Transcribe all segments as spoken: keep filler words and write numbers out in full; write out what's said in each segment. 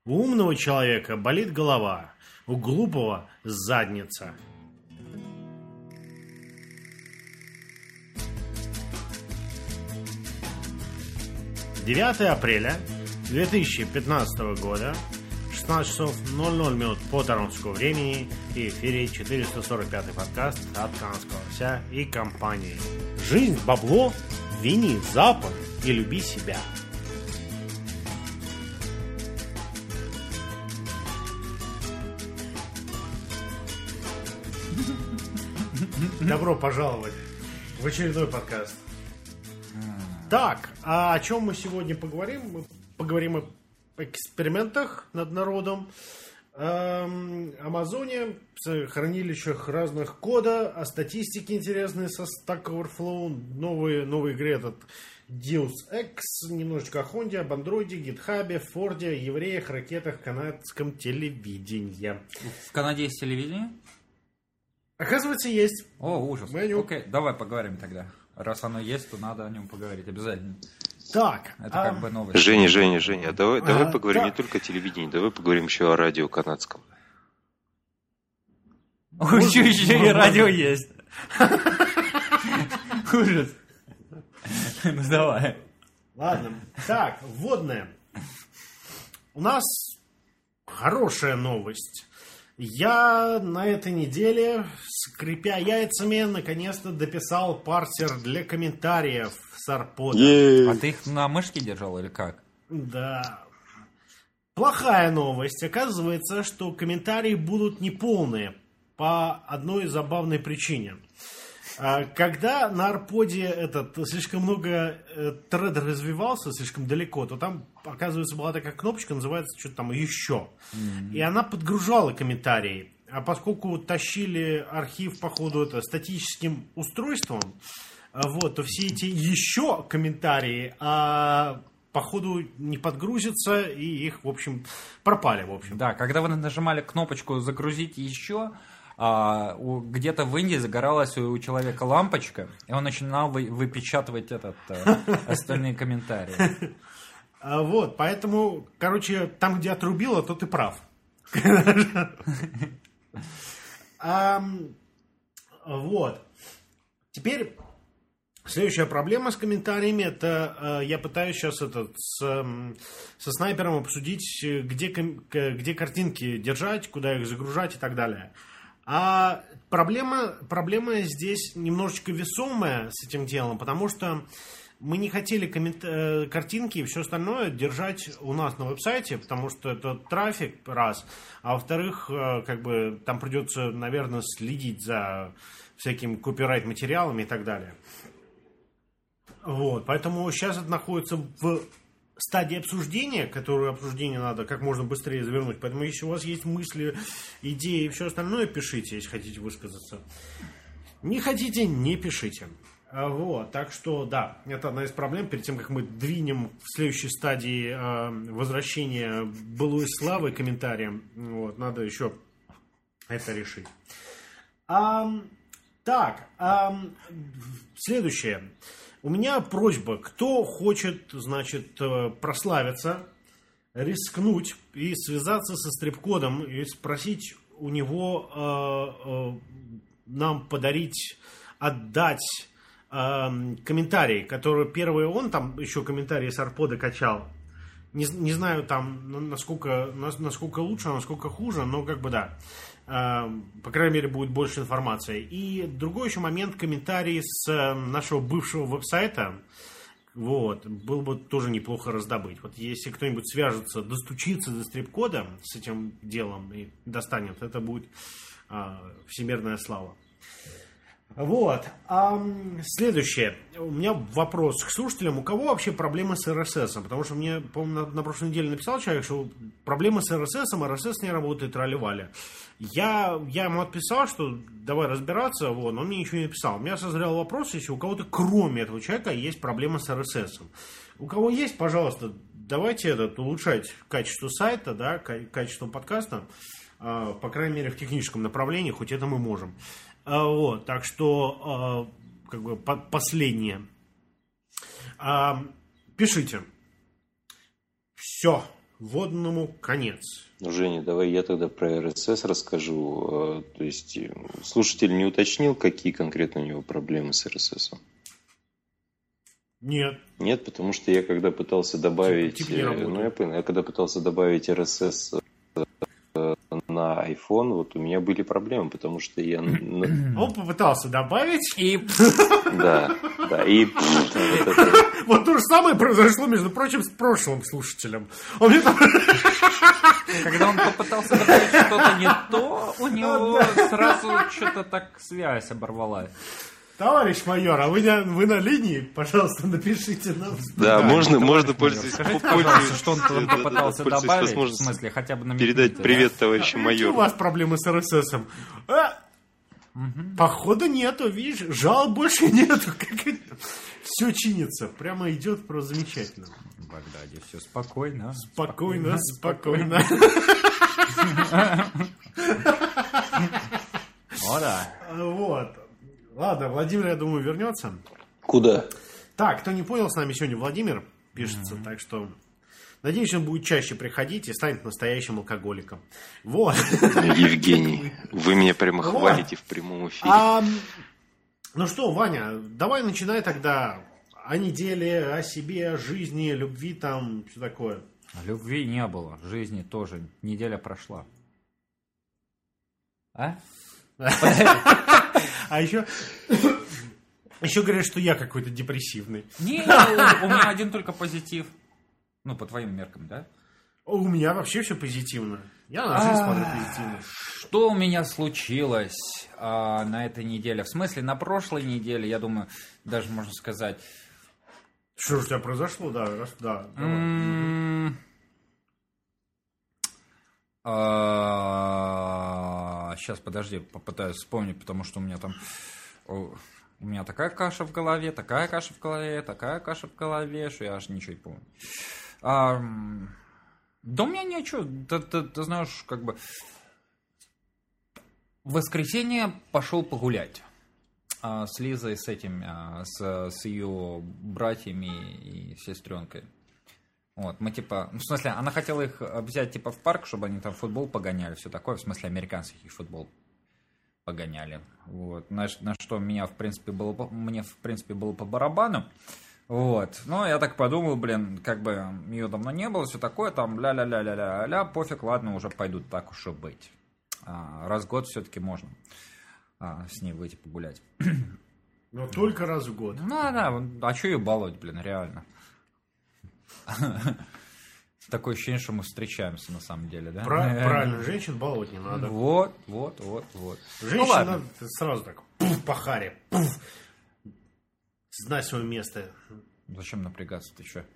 У умного человека болит голова, у глупого задница. девятое апреля две тысячи пятнадцатого года, шестнадцать часов ноль ноль минут по торонскому времени, в эфире четыреста сорок пятый подкаст от канадского вся и компании. Жизнь, бабло, вини Запад и люби себя. Добро пожаловать в очередной подкаст. Так, а о чем мы сегодня поговорим? Мы поговорим о экспериментах над народом, эм, Амазоне, хранилищах разных кода, о статистике интересной со Stack Overflow, новые, новой игре этот Deus Ex, немножечко о Хонде, об андроиде, гитхабе, Форде, евреях, ракетах, канадском телевидении. В Канаде есть телевидение? Оказывается, есть. О, ужас. Меню. Окей, давай поговорим тогда. Раз оно есть, то надо о нем поговорить обязательно. Так. Это а... как бы новость. Женя, Женя, Женя, давай, а, давай поговорим да. не только о телевидении, давай поговорим еще о радио канадском. Еще еще и радио есть. Ужас. Ну давай. Ладно. Так, вводное. У нас хорошая новость. Я на этой неделе, скрипя яйцами, наконец-то дописал парсер для комментариев с Арпода. А ты их на мышке держал или как? Да. Плохая новость. Оказывается, что комментарии будут неполные по одной забавной причине. Когда на Арподе этот слишком много тред развивался, слишком далеко, то там, оказывается, была такая кнопочка, называется что-то там «Еще». Mm-hmm. И она подгружала комментарии. А поскольку тащили архив, походу, это статическим устройством, вот, то все эти «Еще» комментарии, а, походу, не подгрузятся, и их, в общем, пропали, в общем. Да, когда вы нажимали кнопочку «Загрузить еще», А, у, где-то в Индии загоралась у, у человека лампочка, и он начинал вы, выпечатывать этот, а, остальные комментарии. А, вот, поэтому, короче, там, где отрубило, то ты прав. Вот. Теперь следующая проблема с комментариями, это я пытаюсь сейчас этот, с, со снайпером обсудить, где, где картинки держать, куда их загружать и так далее. А проблема, проблема здесь немножечко весомая с этим делом, потому что мы не хотели коммент... картинки и все остальное держать у нас на веб-сайте, потому что это трафик, раз, а во-вторых, как бы там придется, наверное, следить за всякими копирайт-материалами и так далее. Вот, поэтому сейчас это находится в стадии обсуждения, которую обсуждение надо как можно быстрее завернуть. Поэтому, если у вас есть мысли, идеи и все остальное, пишите, если хотите высказаться. Не хотите, не пишите. Вот, так что, да, это одна из проблем. Перед тем, как мы двинем в следующей стадии э, возвращения былой славы комментариям, вот, надо еще это решить. А, так, а, следующее. У меня просьба, кто хочет, значит, прославиться, рискнуть и связаться со Стрипкодом и спросить у него э, э, нам подарить, отдать э, комментарии, которые первые он там еще комментарии с Арпода качал. Не, не знаю там насколько, насколько лучше, насколько хуже, но как бы да. По крайней мере, будет больше информации. И другой еще момент, комментарии с нашего бывшего веб-сайта. Вот, было бы тоже неплохо раздобыть. Вот если кто-нибудь свяжется, достучится до Стрипкода с этим делом и достанет, это будет а, всемирная слава. Вот. А, следующее. У меня вопрос к слушателям. У кого вообще проблемы с эр эс эс? Потому что мне, по-моему, на, на прошлой неделе написал человек, что проблемы с эр эс эс, эр эс эс не работает, ралли-вали. Я, я ему отписал, что давай разбираться, вот, но он мне ничего не написал. У меня созрел вопрос, если у кого-то, кроме этого человека, есть проблемы с эр эс эс. У кого есть, пожалуйста, давайте этот, улучшать качество сайта, да, качество подкаста, по крайней мере, в техническом направлении, хоть это мы можем. Вот, так что, как бы, последнее. Пишите. Все. водному конец. Ну, Женя, давай я тогда про эр эс эс расскажу. То есть слушатель не уточнил, какие конкретно у него проблемы с эр эс эс? Нет. Нет, потому что я когда пытался добавить... Тип, тип не работает. ну, я понял. Я когда пытался добавить эр эс эс на iPhone, вот у меня были проблемы, потому что я... Он попытался добавить. И... Да, да, и... Вот то же самое произошло, между прочим, с прошлым слушателем. Он мне там... Когда он попытался добавить что-то не то, у него сразу что-то так связь оборвалась. Товарищ майор, а вы на, вы на линии? Пожалуйста, напишите нам. Да, Да, можно, можно майор, пользоваться... скажите, пожалуйста, что он там попытался добавить, в смысле, хотя бы на передать привет товарищу Какие у майору. вас проблемы с эр эс эс? А, походу нету, видишь, жалоб больше нету. Все чинится, прямо идет просто замечательно. В Багдаде все спокойно. Спокойно, спокойно. О, да. Вот. Ладно, Владимир, я думаю, вернется. Куда? Так, кто не понял, с нами сегодня Владимир пишется, так что... Надеюсь, он будет чаще приходить и станет настоящим алкоголиком. Вот. Евгений, вы меня прямо Вот. хвалите в прямом эфире. А, ну что, Ваня, давай начинай тогда о неделе, о себе, о жизни, любви там, все такое. Любви не было, жизни тоже. Неделя прошла. А? А еще... Еще говорят, что я какой-то депрессивный. Не, у у меня один только позитив. Ну, по твоим меркам, да? У меня вообще все позитивно. Я на жизнь смотрю позитивно. Что у меня случилось а, на этой неделе? В смысле, на прошлой неделе, я думаю, даже можно сказать... Что же у тебя произошло? Да, раз, да. давай. м, а, Сейчас, подожди, попытаюсь вспомнить, потому что у меня там... о, У меня такая каша в голове, такая каша в голове, такая каша в голове, что я аж ничего не помню. А, м, да у меня ничего, ты, ты- ты знаешь, как бы... В воскресенье пошел погулять а, с Лизой, с этим, а, с, с ее братьями и сестренкой. Вот, мы типа, ну, в смысле, она хотела их взять типа в парк, чтобы они там в футбол погоняли, все такое, в смысле, американский футбол погоняли. Вот, на, ш- на что меня, в принципе, было, по- мне, в принципе, было по барабану. Вот, но я так подумал, блин, как бы ее давно не было, все такое, там, ля-ля-ля-ля-ля-ля, пофиг, ладно, уже пойдут, так уж и быть. А, раз в год все-таки можно а, с ней выйти погулять. Но только раз в год. Ну, да, а что ее баловать, блин, реально? Такое ощущение, что мы встречаемся на самом деле, да? Пра- Правильно, женщин баловать не надо. Вот, вот, вот, вот. Ну, Женщина ладно. надо сразу так, пуф, по харе, пуф. Знай свое место. Зачем напрягаться, ты что?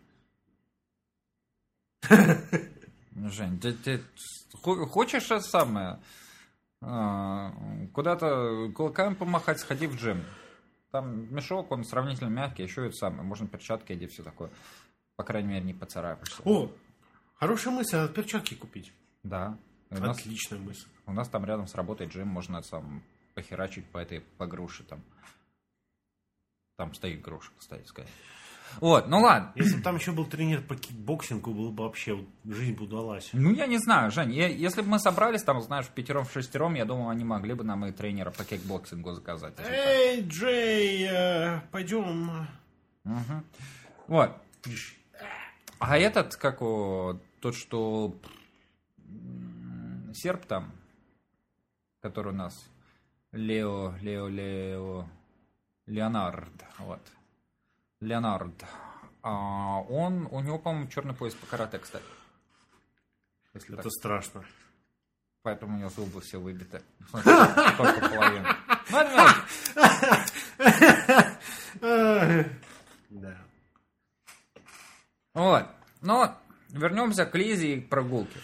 Ну, Жень, ты, ты хо- хочешь это самое? а, Куда-то кулаками помахать, сходи в джим. Там мешок, он сравнительно мягкий, еще это самое. Можно перчатки одеть, все такое. По крайней мере, не поцарапаешься. О, хорошая мысль, надо перчатки купить. Да. И У нас, Отличная мысль. у нас там рядом с работой джим, можно сам похерачить по этой, по груше там. Там стоит груша, кстати сказать. Вот, ну ладно. Если бы там еще был тренер по кикбоксингу, было бы вообще, вот, жизнь бы удалась. Ну, я не знаю, Жень, я- если бы мы собрались там, знаешь, в пятером, в шестером, я думаю, они могли бы нам и тренера по кикбоксингу заказать. если так. Эй, Джей, э, пойдем. Мгм. Вот. А этот, как о, тот, что м, серб там, который у нас, Лео, Лео, Лео, Леонард, вот, Леонард, а он, у него, по-моему, черный пояс по карате, кстати. Если Это так. страшно. Поэтому у него зубы все выбиты. В смысле, только половину. Ну, это мелочь. Да. Вот. Но вернемся к Лизе и к прогулке.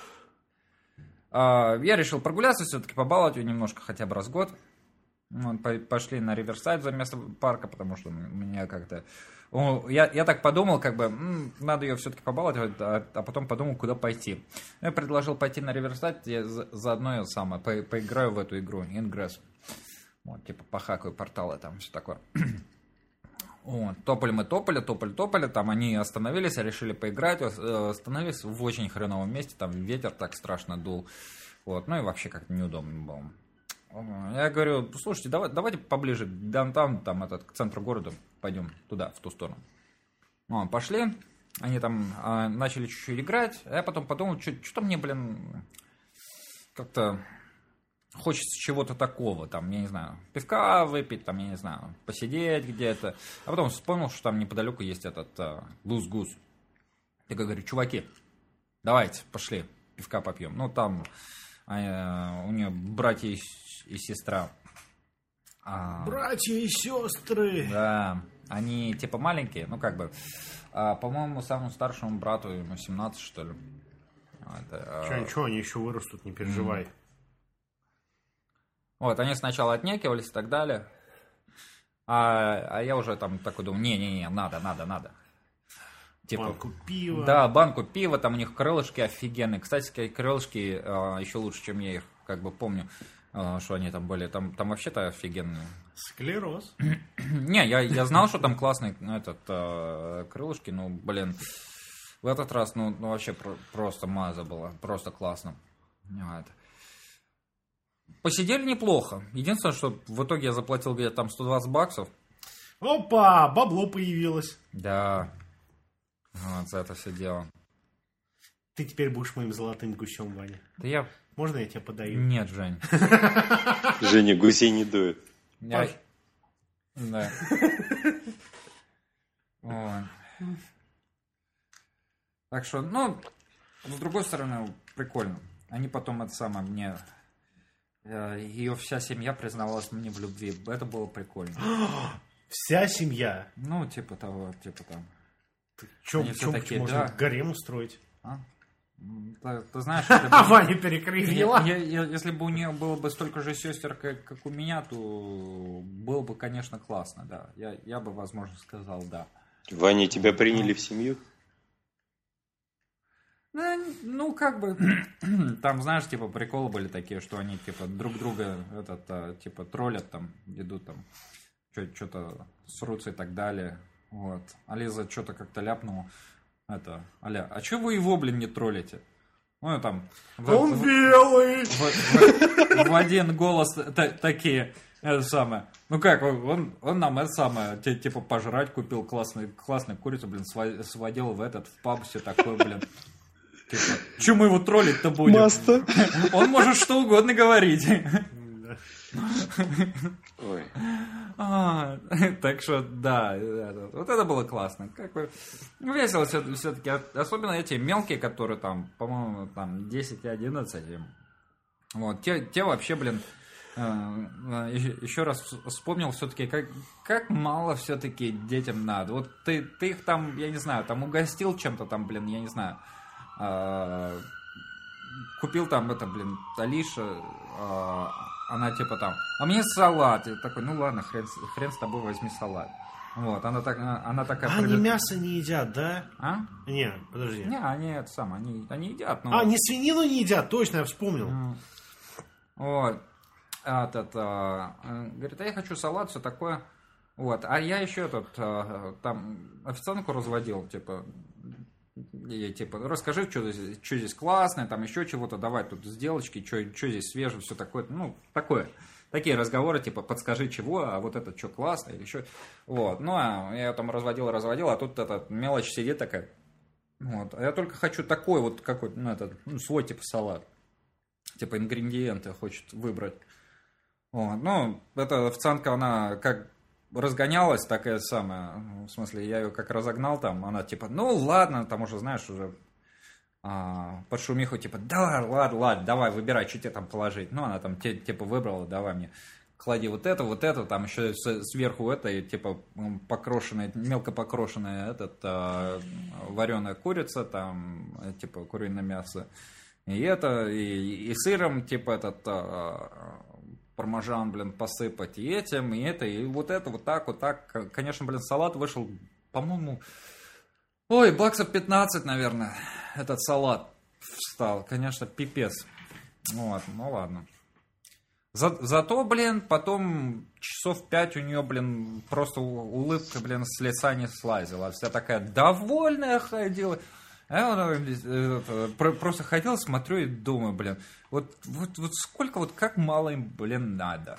А, Я решил прогуляться, все-таки побаловать ее немножко, хотя бы раз в год. Вот, по- пошли на Риверсайд за место парка, потому что у меня как-то... О, Я, я так подумал, как бы, м, надо ее все-таки побаловать, а, а потом подумал, куда пойти. Я предложил пойти на Риверсайд, я за- заодно я самое, по- поиграю в эту игру, Ingress. Вот, типа, похакаю порталы там, все такое. Вот. Топали мы, топали, топали, топали, там они остановились, решили поиграть, остановились в очень хреновом месте, там ветер так страшно дул, вот, ну и вообще как-то неудобно было. Я говорю, слушайте, давай, давайте поближе к даунтауну, там, этот, к центру города, пойдем туда, в ту сторону. Ну, пошли, они там а, начали чуть-чуть играть, а я потом подумал, что-то мне, блин, как-то... Хочется чего-то такого, там, я не знаю, пивка выпить, там, я не знаю, посидеть где-то. А потом вспомнил, что там неподалеку есть этот Гус-Гус. Uh, я говорю, чуваки, давайте, пошли, пивка попьем. Ну, там uh, у нее братья и, и сестра. Uh, братья и сестры! Да, они типа маленькие, ну, как бы, uh, по-моему, самому старшему брату ему семнадцать, что ли. Это, uh... Че, ничего, они еще вырастут, не переживай. Mm. Вот, они сначала отнекивались и так далее. А, а я уже там такой думаю, не-не-не, надо, надо, надо. Типа, банку пива. Да, банку пива, там у них крылышки офигенные. Кстати, крылышки э, еще лучше, чем я их как бы помню, э, что они там были. Там, там вообще-то офигенные. Склероз. Не, я, я знал, что там классные этот, э, крылышки, но, блин, в этот раз, ну, ну вообще про- просто маза была, просто классно. Вот. Посидели неплохо. Единственное, что в итоге я заплатил где-то там сто двадцать баксов. Опа, бабло появилось. Да. Вот за это все дело. Ты теперь будешь моим золотым гусем, Ваня. Да я... Можно я тебе подаю? Нет, Жень. Женя гусей не дует. Я... Да. Так что, ну, с другой стороны, прикольно. Они потом это самое мне... Ее вся семья признавалась мне в любви. Это было прикольно. Вся семья? Ну, типа того, типа там. Че, такие, можно да. гарем устроить? А? Ты, ты знаешь, а Ваня перекривила. Я, я, если бы у нее было бы столько же сестер, как, как у меня, то было бы, конечно, классно, да. Я, я бы, возможно, сказал да. Ваня, тебя приняли в семью? Ну, как бы, там, знаешь, типа, приколы были такие, что они, типа, друг друга, этот, типа, троллят, там, идут, там, что-то срутся и так далее, вот. А Лиза что-то как-то ляпнула, это, аля, а чего вы его, блин, не троллите? Ну, там... В, Он в, белый! В, в, в один голос та, такие, это самое, ну как, он, он нам это самое, типа, пожрать купил, классную, классную курицу, блин, сводил в этот, в паб, все такое, блин. Типа, че мы его троллить-то будем? Маста. Он может что угодно говорить. Ой. А, так что, да, вот это было классно. Как бы весело все-таки. Особенно эти мелкие, которые там, по-моему, там десять и одиннадцать. Вот, те, те вообще, блин, еще раз вспомнил все-таки, как, как мало все-таки детям надо. Вот ты, ты их там, я не знаю, там угостил чем-то там, блин, я не знаю. А, купил там это, блин, Алиша, а, она типа там, а мне салат. Я такой, ну ладно, хрен, хрен с тобой, возьми салат. Вот, она, так, она такая... А, они мясо не едят, да? А? Не, подожди. Не, они это самое, они, они едят. Но... А, они свинину не едят, точно, я вспомнил. Mm. Вот. А, этот, а, говорит, а я хочу салат, все такое. Вот, а я еще этот, а, там, официантку разводил, типа... И, типа, расскажи, что здесь, что здесь классное, там еще чего-то, давай тут сделочки, что, что здесь свежее, все такое, ну, такое. Такие разговоры, типа, подскажи чего, а вот это что классно, или еще. Вот, ну, а я там разводил, разводил, а тут эта мелочь сидит такая. Вот, а я только хочу такой вот какой-то, ну, этот, ну, свой, типа, салат. Типа, ингредиенты хочет выбрать. Вот, ну, эта официантка, она как... разгонялась такая самая, в смысле, я ее как разогнал там, она типа, ну ладно, там уже, знаешь, уже а, под шумиху, типа, да, ладно, ладно, давай, выбирай, что тебе там положить. Ну, она там типа выбрала, давай мне, клади вот это, вот это, там еще сверху это, и, типа, покрошенная, мелко покрошенная этот, а, вареная курица, там, типа, куриное мясо, и это, и, и сыром, типа, этот... А, пармажан, блин, посыпать и этим, и это, и вот это, вот так, вот так. Конечно, блин, салат вышел, по-моему, ой, баксов пятнадцать, наверное, этот салат встал. Конечно, пипец. Вот, ну ладно. За, зато, блин, потом часов пять у нее, блин, просто улыбка, блин, с лица не слазила. Вся такая довольная ходила. А я вот, просто ходил, смотрю и думаю, блин, вот, вот, вот сколько, вот как мало им, блин, надо.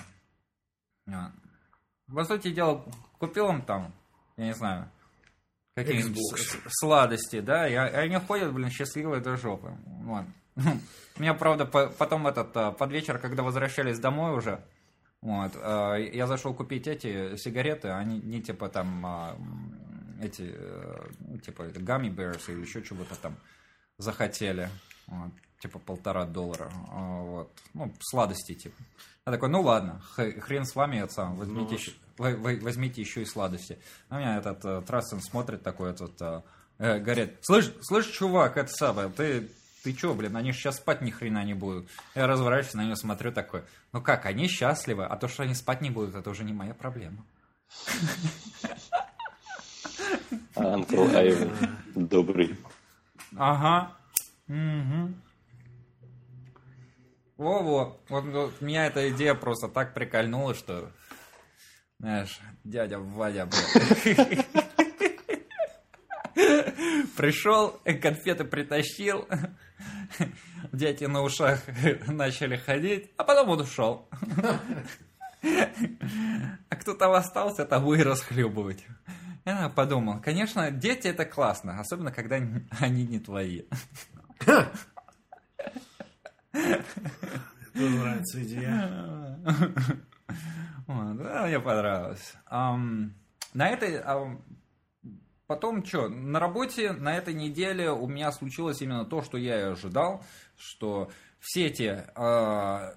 По сути дела, купил им там, я не знаю, какие-нибудь сладости, да, и они ходят, блин, счастливые до жопы. Вот. Меня, правда, потом этот, под вечер, когда возвращались домой уже, вот, я зашел купить эти сигареты, они не типа там, эти, типа, gummy bears или еще чего-то там захотели, вот, типа полтора доллара, вот, ну, сладости типа. Я такой, ну ладно, хрен с вами, это сам, возьмите, еще, возьмите еще и сладости. А меня этот Трассен смотрит такой, этот, э, говорит, слышь, слышь, чувак, это самое, ты... Ты чё, блин, они же сейчас спать ни хрена не будут. Я разворачиваюсь, на него смотрю такой, ну как, они счастливы, а то, что они спать не будут, это уже не моя проблема. Анкл Айвен, добрый. Ага. Угу. Во-во. Вот, вот меня эта идея просто так прикольнула, что, знаешь, дядя Вадя, блин. Пришел, конфеты притащил, дяди на ушах начали ходить, а потом он ушел. А кто там остался, того и расхлебывать. Я подумал, конечно, дети это классно, особенно когда они не твои. Мне нравится идея. Мне понравилось. На этой... Потом что, на работе на этой неделе у меня случилось именно то, что я и ожидал, что все эти э,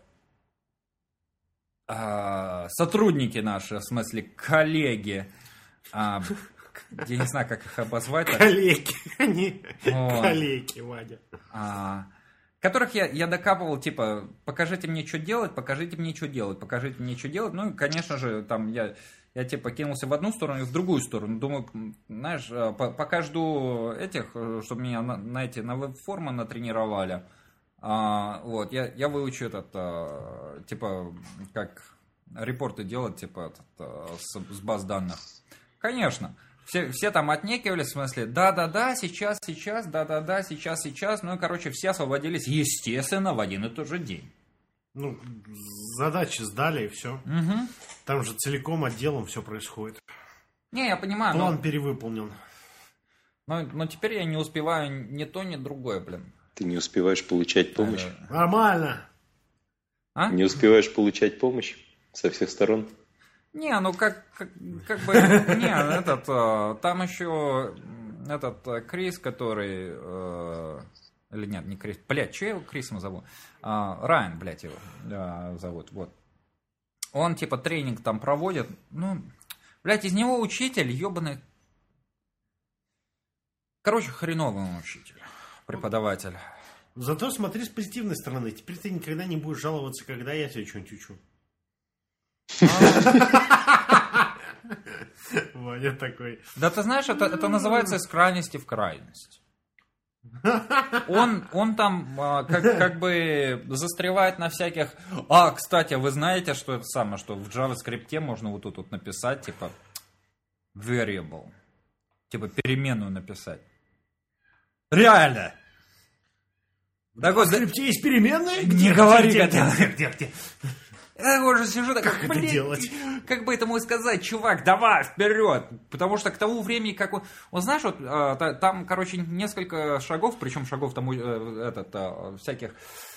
э, сотрудники наши, в смысле коллеги, э, я не знаю, как их обозвать. Коллеги, они коллеги, Вадя. Э, которых я, я докапывал, типа, покажите мне, что делать, покажите мне, что делать, покажите мне, что делать. Ну, и, конечно же, там я... Я типа кинулся в одну сторону и в другую сторону. Думаю, знаешь, пока жду этих, чтобы меня на, на эти на веб-формы натренировали. А, вот, я, я выучу этот, а, типа, как репорты делать, типа, этот, а, с, с баз данных. Конечно. Все, все там отнекивались, в смысле, да-да-да, сейчас, сейчас, да-да-да, сейчас, сейчас. Ну и, короче, все освободились, естественно, в один и тот же день. Ну, задачи сдали и все. Угу. Там же целиком отделом все происходит. Не, я понимаю. План но... перевыполнен. Но, но теперь я не успеваю ни то, ни другое, блин. Ты не успеваешь получать помощь? А, Нормально. А? Не успеваешь получать помощь со всех сторон? Не, ну как, как, как бы, не, этот, там еще этот Крис, который, или нет, не Крис, блядь, что я его Крисом зову? Райан, блядь, его зовут, вот. Он, типа, тренинг там проводит. Ну, блядь, из него учитель, ебаный. Короче, хреновый он учитель, преподаватель. Зато смотри с позитивной стороны. Теперь ты никогда не будешь жаловаться, когда я тебе что-нибудь учу. Ваня такой. Да ты знаешь, это, это называется из крайности в крайность. Он, он там как, как бы застревает на всяких... А, кстати, вы знаете, что это самое, что в JavaScript можно вот тут вот написать, типа, variable. Типа, переменную написать. Реально! В JavaScript есть переменные? Не говори, где, где, где, где, где? Я уже сижу так, как это делать? Как бы этому сказать, чувак, давай, вперед! Потому что к тому времени, как он... Вот знаешь, вот там, короче, несколько шагов, причем шагов там этот, всяких...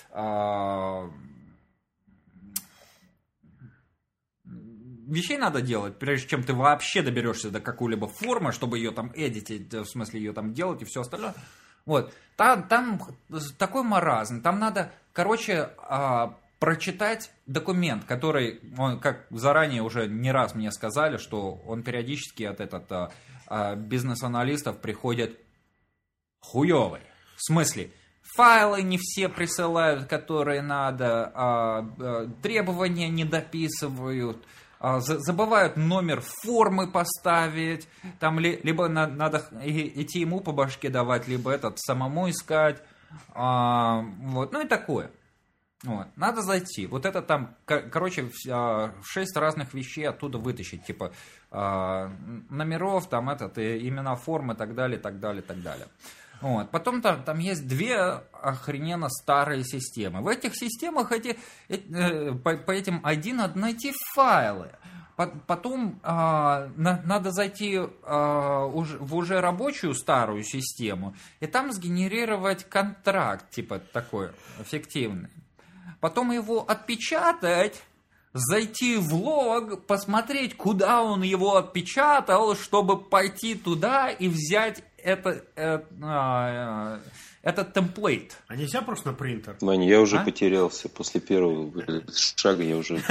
вещей надо делать, прежде чем ты вообще доберешься до какой-либо формы, чтобы ее там эдитить, в смысле ее там делать и все остальное. Вот. Там, там такой маразм. Там надо, короче... прочитать документ, который, он, как заранее уже не раз мне сказали, что он периодически от этот, а, а, бизнес-аналистов приходит хуёвый. В смысле, файлы не все присылают, которые надо, а, а, требования не дописывают, а, за, забывают номер формы поставить, там ли, либо на, надо идти ему по башке давать, либо этот самому искать, а, вот, ну и такое. Вот. Надо зайти. Вот это там, короче, шесть разных вещей оттуда вытащить. Типа номеров, там этот, имена форм и так далее, так далее, так далее. Вот. Потом там, там есть две охрененно старые системы. В этих системах эти, э, по, по этим ай ди надо найти файлы. Потом э, на, надо зайти э, уж, в уже рабочую старую систему и там сгенерировать контракт, типа такой фиктивный. Потом его отпечатать, зайти в лог, посмотреть, куда он его отпечатал, чтобы пойти туда и взять это, это, э, этот темплейт. А нельзя просто на принтер? Мань, я уже а? потерялся. После первого шага я уже...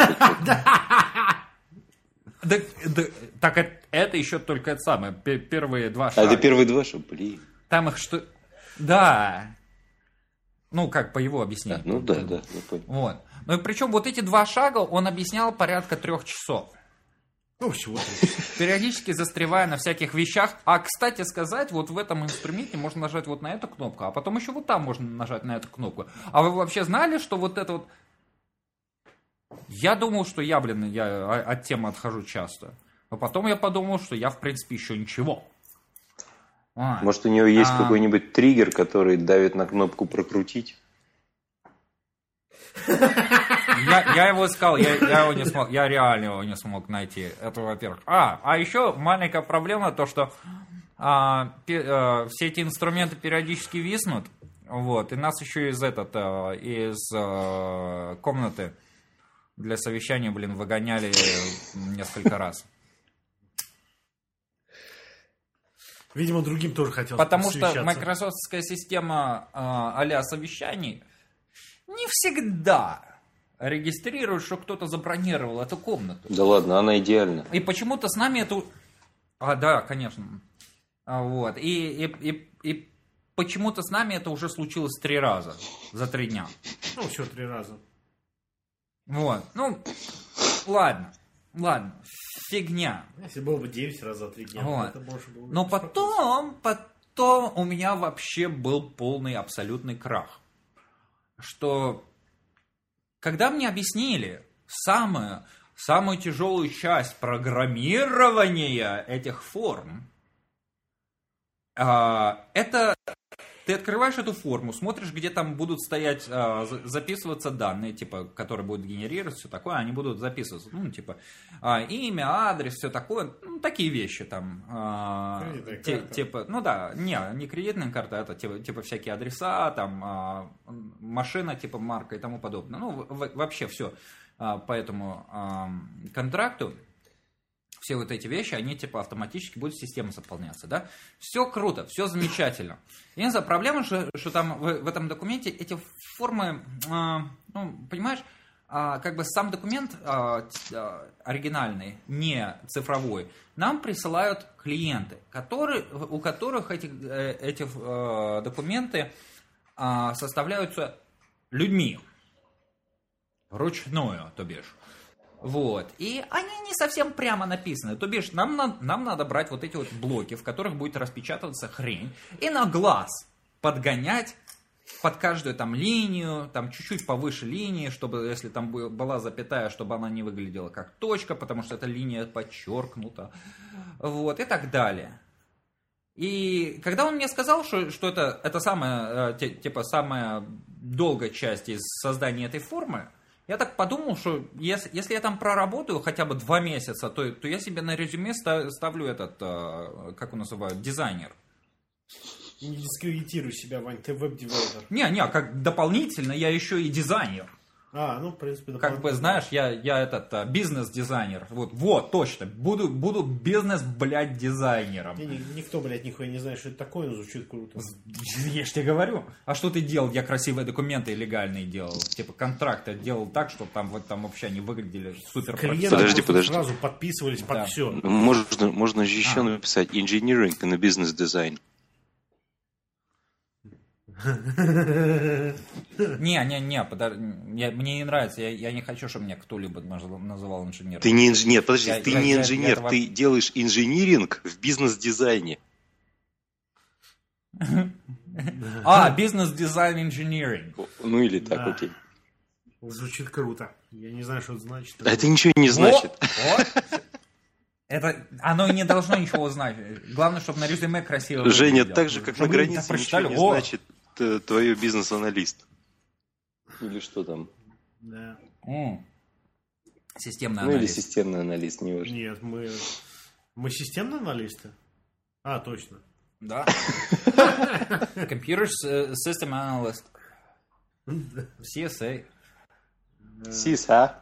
Да, да, так это, это еще только это самое, первые два шага. А это первые два шага, блин. Там их что... Да. Ну, как по его объяснению. А, ну да, да, я понял. Вот. Ну и причем вот эти два шага он объяснял порядка трех часов. Ну, всего периодически застревая на всяких вещах. А, кстати сказать, вот в этом инструменте можно нажать вот на эту кнопку, а потом еще вот там можно нажать на эту кнопку. А вы вообще знали, что вот это вот... Я думал, что я, блин, я от темы отхожу часто. Но потом я подумал, что я, в принципе, еще ничего. А. Может, у него есть а... какой-нибудь триггер, который давит на кнопку «прокрутить»? Я, я его искал, я, я его не смог, я реально его не смог найти. Это, во-первых. А, а еще маленькая проблема, то, что а, пи, а, все эти инструменты периодически виснут. Вот, и нас еще из, этот, а, из а, комнаты для совещания, блин, выгоняли несколько раз. Видимо, другим тоже хотелось Потому что майкрософтская система а, а-ля совещаний не всегда регистрирует, что кто-то забронировал эту комнату. Да ладно, она идеальна. И почему-то с нами эту... А, да, конечно. А, вот. И, и, и, и почему-то с нами это уже случилось три раза за три дня. Ну, все три раза. Вот. Ну, ладно. Ладно. Фигня. Если было бы девять раз за три дня, вот. Это больше было бы. Но потом, потом у меня вообще был полный абсолютный крах. Что когда мне объяснили самую, самую тяжелую часть программирования этих форм, это ты открываешь эту форму, смотришь, где там будут стоять, записываться данные, типа, которые будут генерировать, все такое, они будут записываться, ну, типа, имя, адрес, все такое, ну, такие вещи там, те, типа, ну да, не, не кредитная карта, это типа, типа всякие адреса, там, машина, типа, марка и тому подобное, ну, вообще все по этому контракту. Все вот эти вещи, они типа автоматически будут в систему заполняться, да? Все круто, все замечательно. Единственная проблема, что, что там в, в этом документе эти формы, э, ну, понимаешь, э, как бы сам документ э, э, оригинальный, не цифровой, нам присылают клиенты, которые, у которых эти, э, эти э, документы э, составляются людьми, вручную, то бишь. Вот. И они не совсем прямо написаны. То бишь, нам, нам, нам надо брать вот эти вот блоки, в которых будет распечатываться хрень, и на глаз подгонять под каждую там линию, там чуть-чуть повыше линии, чтобы, если там была запятая, чтобы она не выглядела как точка, потому что эта линия подчеркнута. Вот, и так далее. И когда он мне сказал, что, что это, это самая, типа, самая долгая часть из создания этой формы, я так подумал, что если, если я там проработаю хотя бы два месяца, то, то я себе на резюме ставлю этот, как его называют, дизайнер. Не дискредитируй себя, Вань, ты веб-девелопер. Не, не, как дополнительно я еще и дизайнер. А, ну, в принципе, как бы, знаешь, я, я этот бизнес-дизайнер. Вот, вот, точно. Буду, буду бизнес, блядь, дизайнером. И никто, блядь, нихуя не знает, что это такое, но звучит круто. Я ж тебе говорю. А что ты делал? Я красивые документы легальные делал. Типа контракты делал так, чтобы там, вот, там вообще они выглядели супер. Клиенты подожди, подожди. сразу подписывались под да. все. Можно, можно же еще а. написать engineering на бизнес-дизайн. Не, не, не, подожди, я, мне не нравится, я, я не хочу, чтобы меня кто-либо называл инженером. Ты не инженер, подожди, я, ты я, не я, инженер, я, я ты этого... делаешь инжиниринг в бизнес-дизайне. А, бизнес-дизайн инжиниринг. Ну или так, окей. Звучит круто. Я не знаю, что это значит. А это ничего не значит. Вот. Это, оно и не должно ничего значить. Главное, чтобы на резюме красиво Женя, выглядело. так же, как Чтобы на люди границе, прочитали, ничего не «О!» значит э, твое бизнес-аналист. Или что там? Да. М. Системный Ну или анализ. системный аналист, не важно. Нет, мы... Мы системные аналисты? А, точно. Да. Computer System Analyst. си эс эй. Сиса.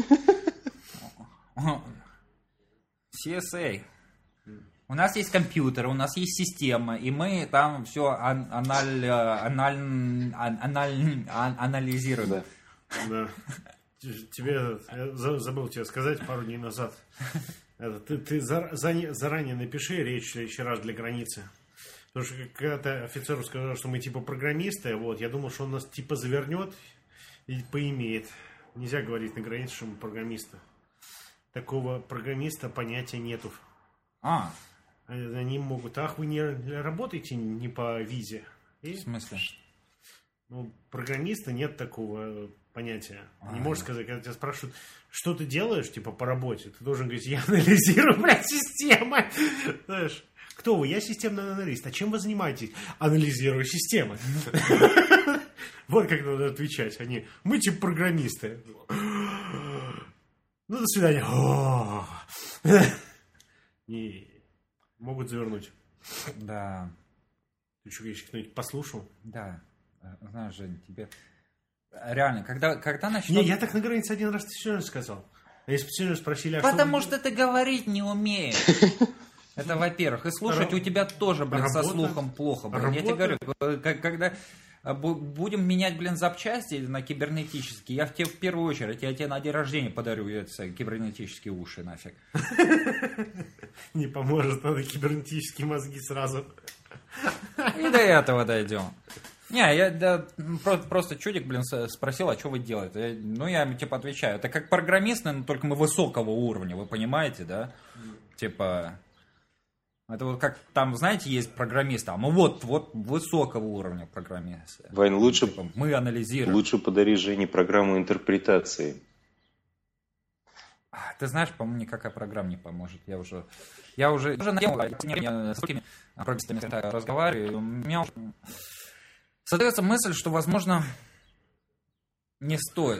си эс эй. У нас есть компьютер, у нас есть система, и мы там все аналь, аналь, аналь, анализируем. Да. Да. Тебе, я забыл тебе сказать пару дней назад. Это, ты ты за, за, заранее напиши речь в следующий раз для границы. Потому что когда-то офицеру сказал, что мы типа программисты, вот, я думал, что он нас типа завернет и поимеет. Нельзя говорить на границе, что мы программисты. Такого программиста понятия нету. А. Они могут, ах, вы не работаете не по визе. И, в смысле? Ну, программиста нет такого понятия. А, не можешь сказать, когда тебя спрашивают, что ты делаешь, типа, по работе, ты должен говорить, я анализирую, блядь, системы. Знаешь, кто вы? Я системный аналист. А чем вы занимаетесь? Анализирую системы. Вот как надо отвечать. Они, мы типа программисты. Ну, до свидания. И могут завернуть. Да. Ты что, если кто-нибудь послушал? Да. Знаешь, Жень, тебе... Реально, когда, когда начнут... Не, я так на границе один раз все сказал. А если бы все спросили, а Потому что... что ты говорить не умеешь. Это во-первых. И слушать у тебя тоже, блин, со слухом плохо. Блин. Я тебе говорю, когда будем менять, блин, запчасти на кибернетические, я в тебе в первую очередь, я тебе на день рождения подарю эти кибернетические уши нафиг. Не поможет, надо кибернетические мозги сразу. И до этого дойдем. Не, я да, просто, просто чудик, блин, спросил, а что вы делаете? Я, ну, я ему, типа, отвечаю. Это как программисты, но только мы высокого уровня, вы понимаете, да? Типа, это вот как там, знаете, есть программисты, а мы вот, вот высокого уровня программисты. Вань, лучше, типа, мы анализируем. лучше подари Жене программу интерпретации. Ты знаешь, по-моему, никакая программа не поможет. Я уже, я уже, уже на тему, я с такими программистами разговариваю, у меня уже... Создается мысль, что, возможно, не стоит.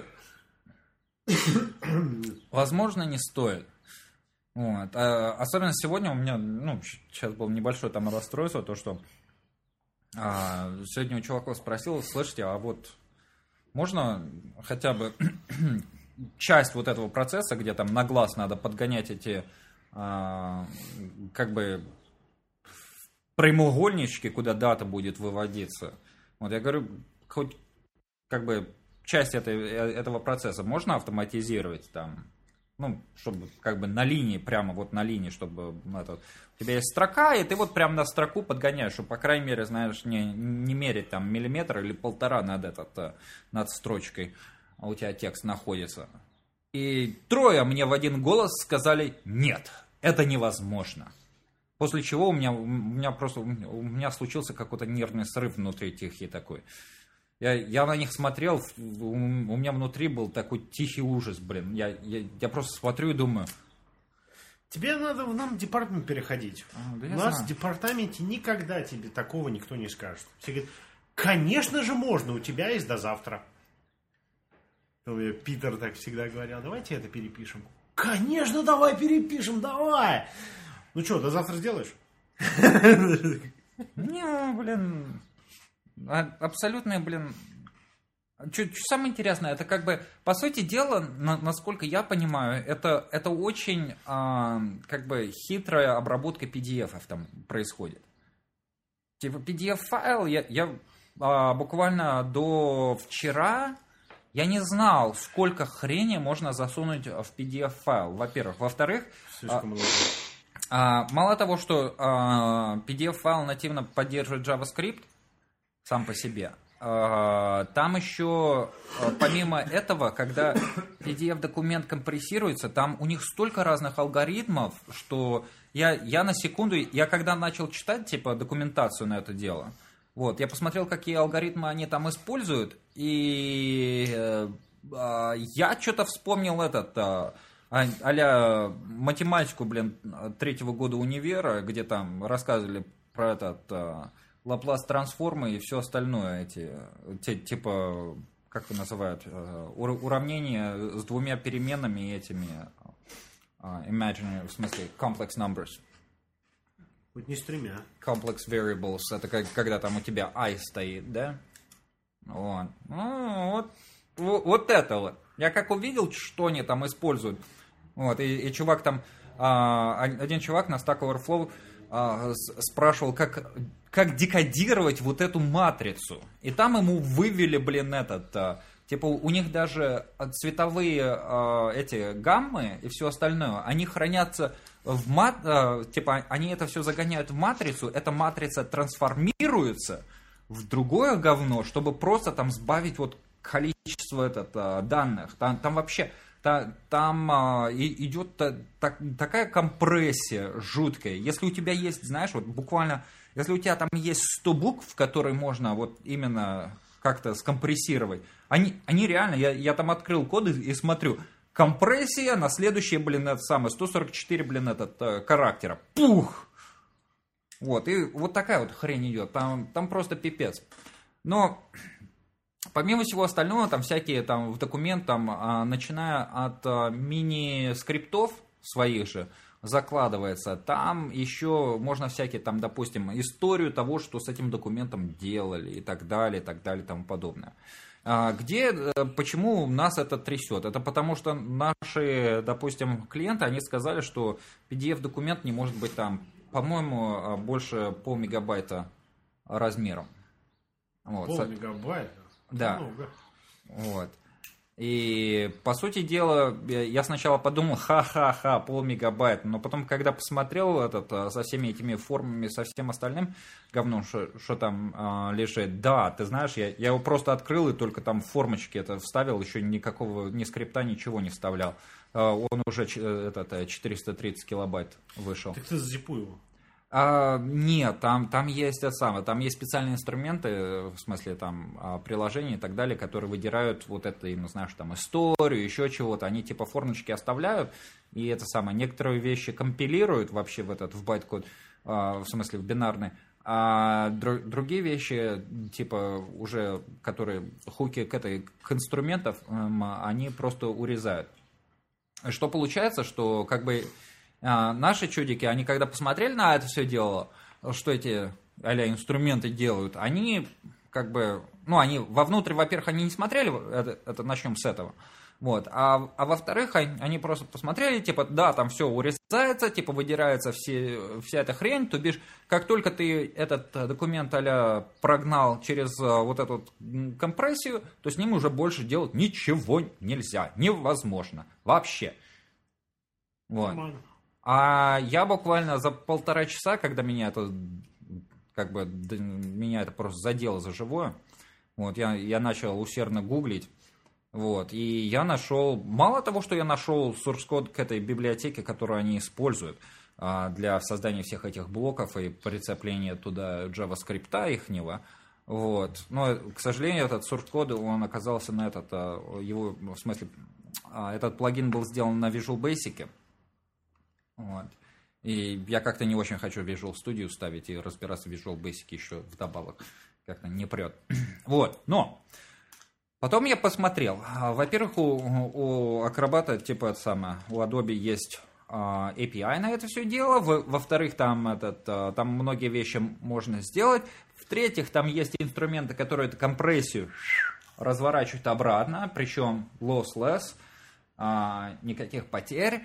Возможно, не стоит. Вот. А, особенно сегодня у меня, ну, сейчас было небольшое там расстройство, то, что а, сегодня у чуваков спросил, слышите, а вот можно хотя бы часть вот этого процесса, где там на глаз надо подгонять эти, а, как бы, прямоугольнички, куда дата будет выводиться. Вот я говорю, хоть как бы часть этой, этого процесса можно автоматизировать там, ну, чтобы как бы на линии, прямо вот на линии, чтобы это, у тебя есть строка, и ты вот прям на строку подгоняешь, чтобы, по крайней мере, знаешь, не, не мерить там миллиметр или полтора над, этот, над строчкой, а у тебя текст находится. И трое мне в один голос сказали, нет, это невозможно. После чего у меня, у меня просто у меня случился какой-то нервный срыв внутри тихий такой. Я, я на них смотрел, у, у меня внутри был такой тихий ужас, блин. Я, я, я просто смотрю и думаю... Тебе надо в нам департамент переходить. А, да у нас знаю. в департаменте никогда тебе такого никто не скажет. Все говорят, конечно же можно, у тебя есть до завтра. Питер так всегда говорил, давайте это перепишем. Конечно, давай перепишем, давай! Ну что, до завтра сделаешь? Не, блин, абсолютно, блин, что самое интересное, это как бы, по сути дела, на, насколько я понимаю, это, это очень, а, как бы, хитрая обработка пи ди эф там происходит. Типа пи ди эф-файл, я, я а, буквально до вчера, я не знал, сколько хрени можно засунуть в пи ди эф-файл, во-первых. Во-вторых... Слишком много. А, мало того, что а, пи ди эф-файл нативно поддерживает JavaScript сам по себе, а, там еще, а, помимо этого, когда пи ди эф-документ компрессируется, там у них столько разных алгоритмов, что я, я на секунду, я когда начал читать типа документацию на это дело, вот, я посмотрел, какие алгоритмы они там используют, и э, я что-то вспомнил этот, а, а-ля математику, блин, третьего года универа, где там рассказывали про этот Лаплас трансформы и все остальное, эти, те, типа, как его называют, уравнения с двумя переменными и этими imaginary, в смысле, complex numbers. Хоть не с тремя. Complex variables, это как, когда там у тебя i стоит, да? Вот. Ну, вот, вот, вот это вот. Я как увидел, что они там используют. Вот, и, и чувак там, а, один чувак на Stack Overflow а, спрашивал, как, как декодировать вот эту матрицу. И там ему вывели, блин, этот... А, типа у них даже цветовые а, эти гаммы и все остальное, они хранятся в мат... А, типа они это все загоняют в матрицу, эта матрица трансформируется в другое говно, чтобы просто там сбавить вот количество этот, а, данных. Там, там вообще... Там а, и, идет та, та, такая компрессия жуткая. Если у тебя есть, знаешь, вот буквально, если у тебя там есть сто букв, которые можно вот именно как-то скомпрессировать, они, они реально, я, я там открыл коды и смотрю, компрессия на следующие, блин, это самое, сто сорок четыре, блин, этот, э, характера. Пух! Вот, и вот такая вот хрень идет. Там, там просто пипец. Но... Помимо всего остального, там всякие там в документ, там, а, начиная от а, мини-скриптов своих же, закладывается. Там еще можно всякие, там, допустим, историю того, что с этим документом делали и так далее, и так далее, и тому подобное. А, где, почему нас это трясет? Это потому что наши, допустим, клиенты, они сказали, что пи ди эф-документ не может быть там, по-моему, больше полмегабайта размером. Вот. Полмегабайта? Да, много. Вот. И, по сути дела, я сначала подумал, ха-ха-ха, полмегабайта, но потом, когда посмотрел этот, со всеми этими формами, со всем остальным говном, что там а, лежит, да, ты знаешь, я, я его просто открыл и только там в формочке это вставил, еще никакого, ни скрипта, ничего не вставлял. А, он уже этот, четыреста тридцать килобайт вышел. Так ты зазипуй его. А, нет, там, там есть это самое, там есть специальные инструменты, в смысле там приложения и так далее, которые выдирают вот это, именно, знаешь, там историю, еще чего-то, они типа формочки оставляют, и это самое, некоторые вещи компилируют вообще в этот, в байткод, а, в смысле в бинарный, а др- другие вещи, типа уже, которые хуки к этой, к инструментам, они просто урезают. Что получается, что как бы... Наши чудики, они когда посмотрели на это все дело, что эти а-ля инструменты делают, они как бы, ну, они вовнутрь, во-первых, они не смотрели, это, это начнем с этого, вот, а, а во-вторых, они, они просто посмотрели, типа, да, там все урезается, типа, выдирается все, вся эта хрень, то бишь, как только ты этот документ а-ля прогнал через вот эту компрессию, то с ним уже больше делать ничего нельзя, невозможно, вообще. Вот. Нормально. А я буквально за полтора часа, когда меня это, как бы, меня это просто задело за живое, вот, я, я начал усердно гуглить, вот, и я нашел, мало того, что я нашел source code к этой библиотеке, которую они используют а, для создания всех этих блоков и прицепления туда JavaScript ихнего, вот, но, к сожалению, этот source code, он оказался на этот, его, в смысле, этот плагин был сделан на Visual Basic. Вот. И я как-то не очень хочу Visual Studio ставить и разбираться в Visual Basic еще вдобавок. Как-то не прет. Вот, но потом я посмотрел. Во-первых, у, у Acrobat, типа это самое, у Adobe есть uh, эй пи ай на это все дело. Во-вторых, там, этот, uh, там многие вещи можно сделать. В-третьих, там есть инструменты, которые эту компрессию разворачивают обратно, причем lossless, uh, никаких потерь.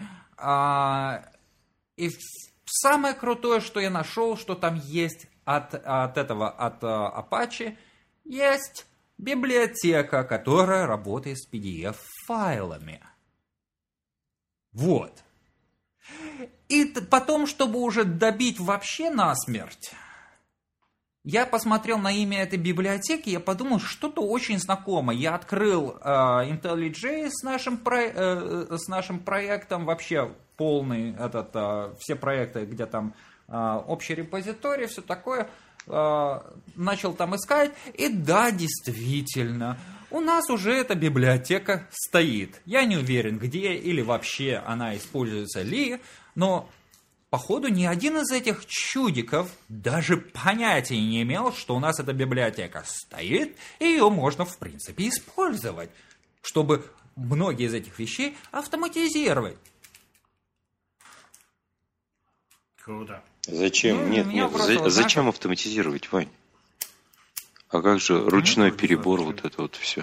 Uh, И самое крутое, что я нашел, что там есть от, от этого, от uh, Apache, есть библиотека, которая работает с пи ди эф-файлами. Вот. И потом, чтобы уже добить вообще насмерть, я посмотрел на имя этой библиотеки, я подумал, что-то очень знакомое. Я открыл uh, IntelliJ с нашим, про, uh, с нашим проектом, вообще полный, этот, uh, все проекты, где там uh, общий репозиторий, все такое. Uh, начал там искать, и да, действительно, у нас уже эта библиотека стоит. Я не уверен, где или вообще она используется ли, но, походу, ни один из этих чудиков даже понятия не имел, что у нас эта библиотека стоит, и ее можно, в принципе, использовать, чтобы многие из этих вещей автоматизировать. Круто. Зачем? Ну, нет, меня нет. просто, За- вот, зачем знаешь, автоматизировать, Вань? А как же ручной Ну, перебор, зачем? вот это вот все?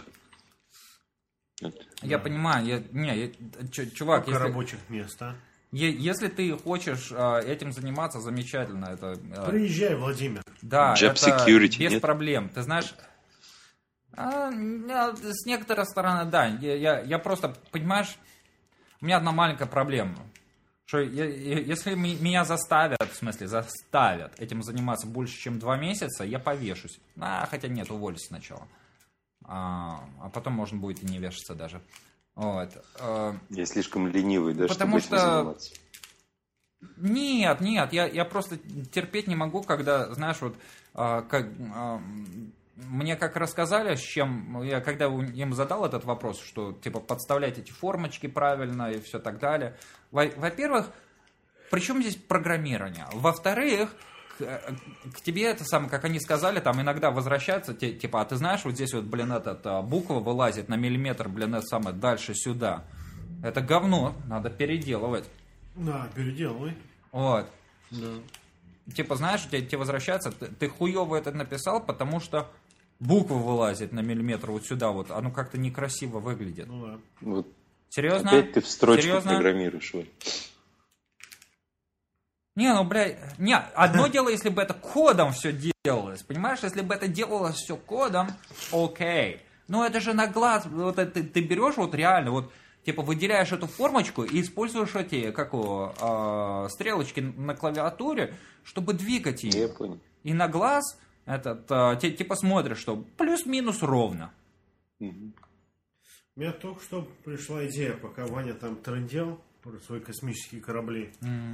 Я понимаю, я, не, я, ч- чувак, Сколько если, рабочих мест, а? е- если ты хочешь а, этим заниматься, замечательно. Это, а, Приезжай, Владимир. да, Job это security, без нет? проблем. Ты знаешь, а, а, с некоторой стороны, да. Я, я, я просто, понимаешь, у меня одна маленькая проблема. Что я- я- если ми- меня заставят, в смысле, заставят этим заниматься больше, чем два месяца, я повешусь. А, хотя нет, уволюсь сначала. А, а потом можно будет и не вешаться даже. Вот. А, Я слишком ленивый, да, Потому чтобы этим что- заниматься. Нет, нет, я, я просто терпеть не могу, когда, знаешь, вот, а, как, а, мне как рассказали, с чем, я когда у- им задал этот вопрос, что, типа, подставлять эти формочки правильно и все так далее. Во- Во-первых, при чем здесь программирование? Во-вторых, к, к тебе это самое, как они сказали, там иногда возвращаться, те- типа, а ты знаешь, вот здесь вот, блин, этот, а, буква вылазит на миллиметр, блин, это самое, дальше сюда. Это говно, надо переделывать. Да, переделывай. Вот. Да. Типа, знаешь, тебе, тебе возвращаться, ты, ты хуёво это написал, потому что буква вылазит на миллиметр вот сюда вот, оно как-то некрасиво выглядит. Ну да. Вот Серьезно? опять ты в строчку Серьезно? программируешь, Вань. Не, ну, блядь, не, одно дело, если бы это кодом все делалось, понимаешь, если бы это делалось все кодом, окей. Но это же на глаз, вот это, ты, ты берешь вот реально, вот, типа, выделяешь эту формочку и используешь эти, как его, а, стрелочки на клавиатуре, чтобы двигать ее. Я понял. И на глаз этот, а, ти- типа, смотришь, что плюс-минус ровно. Мгм. У меня только что пришла идея, пока Ваня там трындел про свои космические корабли.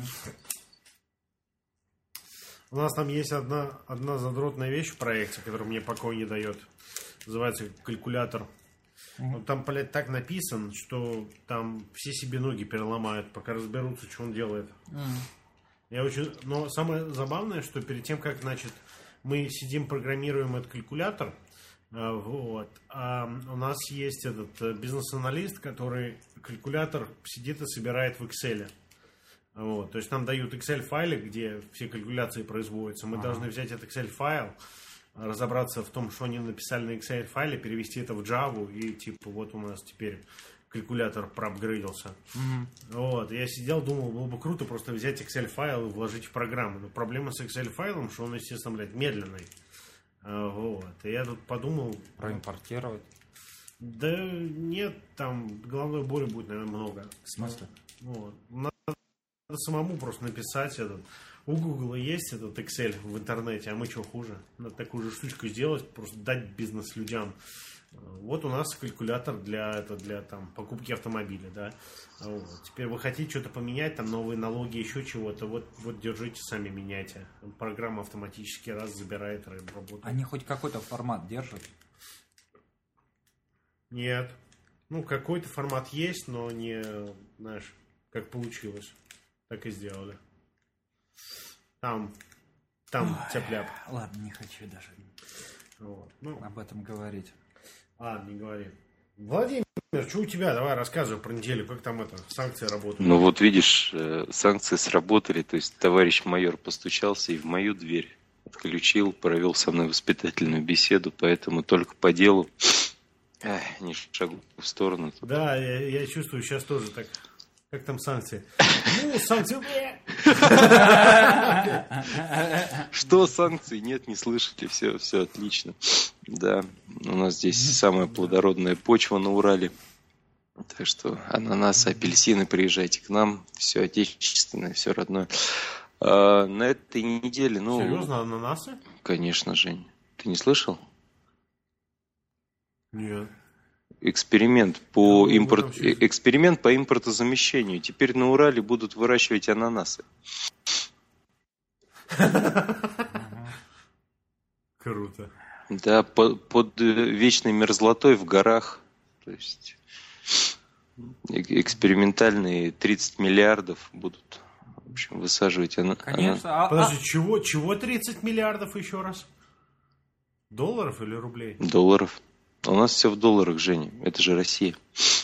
У нас там есть одна, одна задротная вещь в проекте, которая мне покоя не дает. Называется калькулятор. Вот там, блядь, так написан, что там все себе ноги переломают, пока разберутся, что он делает. Я очень... Но самое забавное, что перед тем, как, значит, мы сидим, программируем этот калькулятор, а, вот, а у нас есть этот э, бизнес-аналист, который калькулятор сидит и собирает в Excel. Вот, то есть нам дают Excel-файлы, где все калькуляции производятся. Мы Ага. должны взять этот Excel-файл, разобраться в том, что они написали на Excel-файле, перевести это в Java, и типа вот у нас теперь калькулятор проапгрейдился. Мгм. Вот, я сидел, думал, было бы круто просто взять Excel-файл и вложить в программу. Но проблема с Excel-файлом, что он, естественно, блядь, медленный. А, вот, и я тут подумал... Проимпортировать. Да нет, там головной боли будет, наверное, много. В смысле? Вот. Надо самому просто написать этот. У Google есть этот Excel в интернете, а мы что хуже? Надо такую же штучку сделать, просто дать бизнес-людям. Вот у нас калькулятор для, это, для там, покупки автомобиля, да. Вот. Теперь вы хотите что-то поменять, там новые налоги, еще чего-то, вот, вот держите, сами меняйте. Программа автоматически раз забирает работу. Они хоть какой-то формат держат? Нет. Ну, какой-то формат есть, но не, знаешь, как получилось. Так и сделали. Там, там цеп-ляп. Ладно, не хочу даже Вот. Ну, об этом говорить. ладно, не говори. Владимир, что у тебя? Давай рассказывай про неделю, как там это, санкции работают. Ну вот видишь, э, санкции сработали, то есть товарищ майор постучался и в мою дверь отключил, провел со мной воспитательную беседу, поэтому только по делу, эх, не шагу в сторону. Тут. Да, я, я чувствую сейчас тоже так. Как там санкции? Ну, санкции... Что санкций? Нет, не слышите, все, все отлично. Да, у нас здесь самая плодородная почва на Урале. Так что ананасы, апельсины, приезжайте к нам. Все отечественное, все родное. А, на этой неделе, ну... Серьезно, ананасы? Конечно, Жень. Ты не слышал? Нет. Эксперимент по, Ну, импорт... там сейчас- Эксперимент по импортозамещению. Теперь на Урале будут выращивать ананасы. Круто. Да, под, под вечной мерзлотой в горах. То есть экспериментальные тридцать миллиардов будут, в общем, высаживать. Она, Конечно. она... А, Подожди, а... чего, чего тридцать миллиардов еще раз? Долларов или рублей? Долларов. У нас все в долларах, Женя. Это же Россия.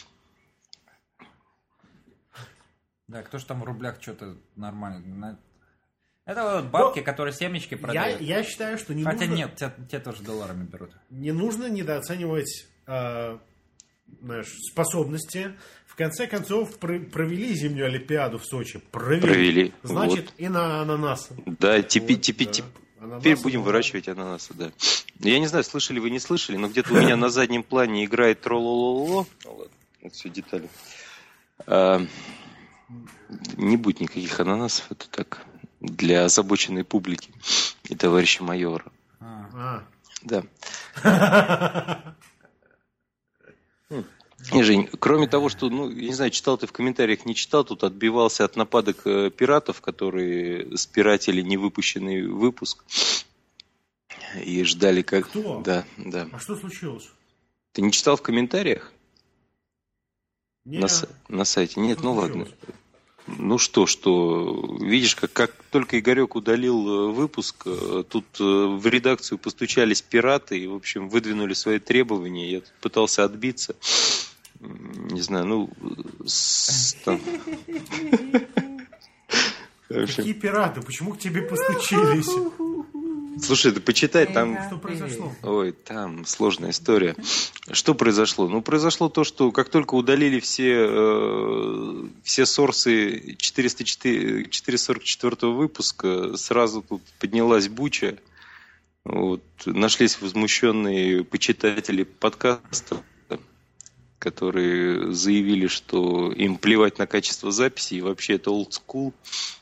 Да, кто же там в рублях что-то нормально... Это вот бабки, Но которые семечки Я, продают. я считаю, что не Хотя нужно... нет, те, те тоже долларами берут. Не нужно недооценивать э, знаешь, способности. В конце концов, про- провели зимнюю Олимпиаду в Сочи. Провели. Провели. Значит, Вот. и на ананасы. Да, теперь, Вот, теперь, да. теперь, Ананасы теперь будем бывают. выращивать ананасы, да. Я не знаю, слышали вы, не слышали, но где-то у меня на заднем плане играет тролололо. Ну ладно, это все детали. А, не будет никаких ананасов, это так, для озабоченной публики и товарища майора. А. Да. Не, Жень, кроме того, что, ну, я не знаю, читал ты в комментариях, не читал, тут отбивался от нападок э, пиратов, которые спиратели невыпущенный выпуск и ждали как... Кто? Да, да. А что случилось? Ты не читал в комментариях? Не, На, с- на сайте? Нет, что ну случилось? ладно. Ну что, что, видишь, как, как только Игорек удалил э, выпуск, э, тут э, в редакцию постучались пираты и, в общем, выдвинули свои требования. Я тут пытался отбиться. М, Не знаю, ну... с- там- В общем, Какие пираты? Почему к тебе постучились? слушай, ты почитай, там... Что произошло? Ой, там сложная история. Что произошло? Ну, произошло то, что как только удалили все, э, все сорсы четыреста четыре, четыреста сорок четвёртого выпуска, сразу тут поднялась буча. Вот, нашлись возмущенные почитатели подкаста, которые заявили, что им плевать на качество записи, и вообще это old school.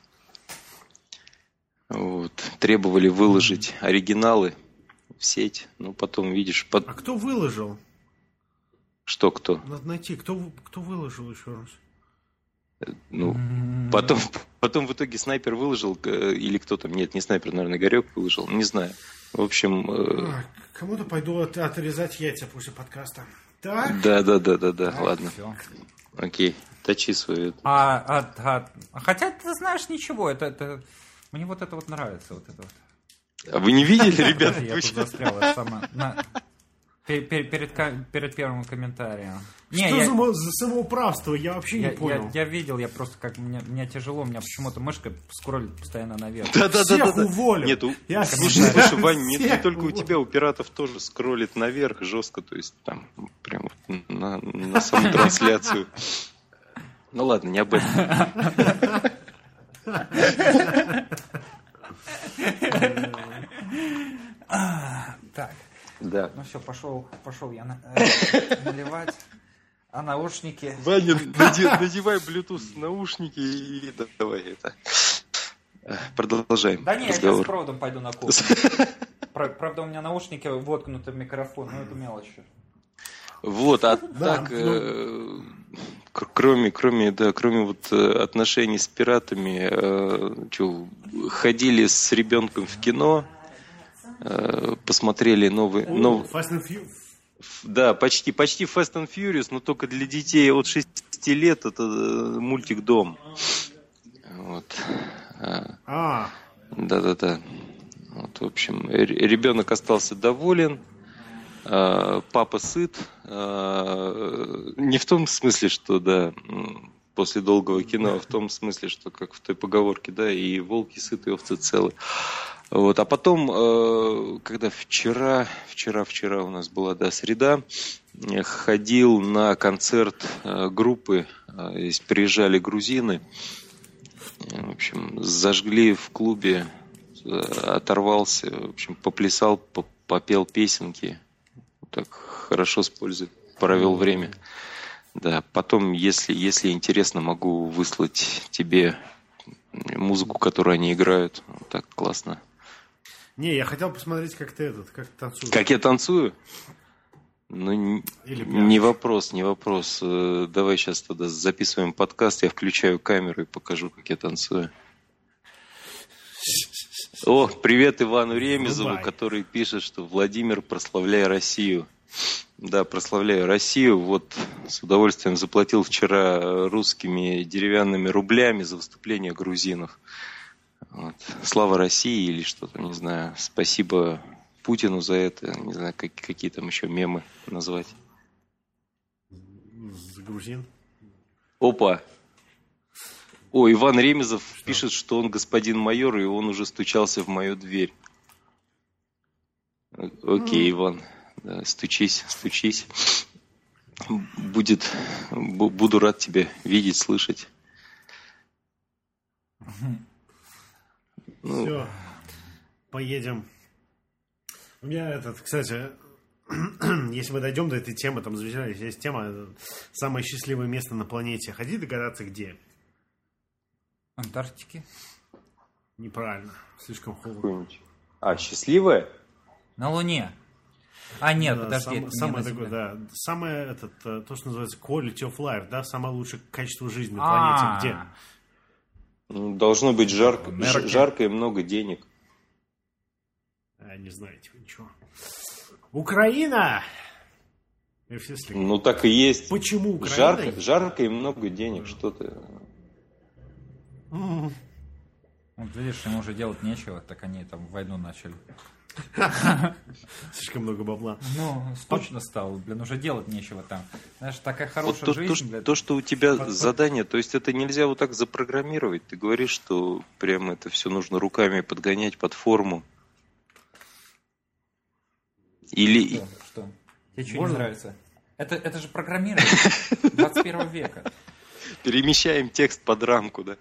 Вот. Требовали выложить оригиналы в сеть. Ну, потом, видишь, под... А кто выложил? что кто? Надо найти, кто, вы- кто выложил еще раз. Ну, потом, потом в итоге снайпер выложил, э, или кто там, нет, не снайпер, наверное, Игорек выложил, не знаю. В общем, э, А, кому-то пойду от- отрезать яйца после подкаста. Так, да, да, да, да, да, ладно, Всё. окей, точи свою. А, а, а, хотя ты знаешь ничего, это, это мне вот это вот нравится, вот это вот. А вы не видели, ребята? Я Вы тут что? застрял это самое. На- пер- пер- Перед, ка- перед первым комментарием. Не, что я, за, мо- за самоуправство? Я вообще я, не понял. я- я видел, я просто как мне, мне тяжело, у меня почему-то мышка скроллит постоянно наверх. Да, да, да, Всех да, да. уволю. Нет, у- Я слушай, всех- слушай, Вань, не, не всех только у уволю. тебя, у пиратов тоже скроллит наверх жестко, то есть там прям вот на, на саму трансляцию. Ну ладно, не об этом. Так, Да. ну все, пошел, пошел я на- э, наливать. А наушники... Ваня, наде- надевай Bluetooth наушники и да- давай это. Продолжаем Да не, я сейчас с разговор. проводом пойду на кухню. Про- Правда, у меня наушники воткнуты в микрофон, но это мелочь. Вот, а Да, так, э, к- кроме, кроме, да, кроме вот э, отношений с пиратами, э, чё, ходили с ребенком в кино, э, посмотрели новый, О, нов- Fast and Furious. Ф- Да, почти, почти Fast and Furious, но только для детей от шести лет это э, мультик «Дом». Вот. А, А, Да-да-да. Вот, в общем, р- ребенок остался доволен, а, папа сыт. а, Не в том смысле, что, да, м, после долгого кино, а в том смысле, что, как в той поговорке, да, и волки сыты, и овцы целы. Вот. А потом, э, когда вчера, вчера, вчера у нас была, да, среда, э, ходил на концерт э, группы, э, здесь приезжали грузины, Э, в общем, зажгли в клубе, э, оторвался, в общем, поплясал, по- попел песенки, так хорошо с пользой провел время. Да, потом, если, если интересно, могу выслать тебе музыку, которую они играют. Вот так классно. не, я хотел посмотреть, как ты этот, как ты танцуешь. Как я танцую? Ну, н- Или не пляшешь. вопрос, не вопрос. Э, Давай сейчас тогда записываем подкаст, я включаю камеру и покажу, как я танцую. О, привет Ивану Ремезову, Врубай. который пишет, что Владимир, прославляй Россию. Да, прославляю Россию. Вот с удовольствием заплатил вчера русскими деревянными рублями за выступление грузинов. Вот. Слава России или что-то, не знаю. Спасибо Путину за это. Не знаю, как, какие там еще мемы назвать. С грузин. Опа! О, Иван Ремезов что? Пишет, что он господин майор, и он уже стучался в мою дверь. Окей, mm. Иван, да, стучись, стучись. Будет, б- буду рад тебя видеть, слышать. Ну, все, поедем. У меня этот, кстати, если мы дойдем до этой темы, там замечательная есть тема, самое счастливое место на планете. Хотите догадаться, где? Антарктики. Неправильно, слишком холодно. А, счастливое? На Луне. А, нет, да, подожди, сам, это не самое на такое, Земле. да, самое, этот, то, что называется quality of life, да, самое лучшее качество жизни на планете. Где? Должно быть жарко, ж- жарко и много денег. А, не знаете вы ничего. Украина! Ну так и есть. Почему Украина? Жарко, жарко и много денег, что ты... Вот видишь, им уже делать нечего, так они там войну начали. Слишком много бабла. Ну, скучно стало, блин, уже делать нечего там. Знаешь, такая хорошая вот то, жизнь, то, блядь. То, что у тебя Под... задание, то есть это нельзя вот так запрограммировать. Ты говоришь, что прямо это все нужно руками подгонять под форму. Или... Что? Что? Тебе что не нравится? Это, это же программирование двадцать первого века. Перемещаем текст под рамку, да?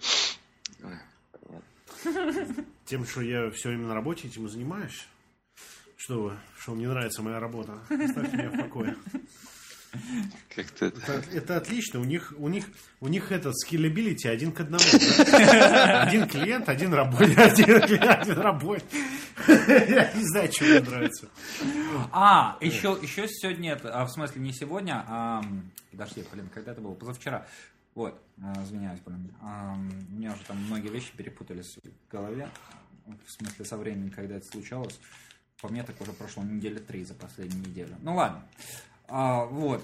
Тем, что я все время на работе этим и занимаюсь. Что вы? Что вам не нравится моя работа? Оставьте меня в покое. Как-то... Это, это отлично. У них, у них, у них этот скиллабилити один к одному. Да? Один клиент, один работник. Один клиент, один работник. Я не знаю, что мне нравится. А, еще, еще сегодня, это, а в смысле не сегодня, а... Подожди, блин, когда это было? Позавчера. Вот, извиняюсь, блин. У меня уже там многие вещи перепутались в голове. В смысле, со временем, когда это случалось. По мне так уже прошло недели три за последнюю неделю. Ну ладно. А, вот.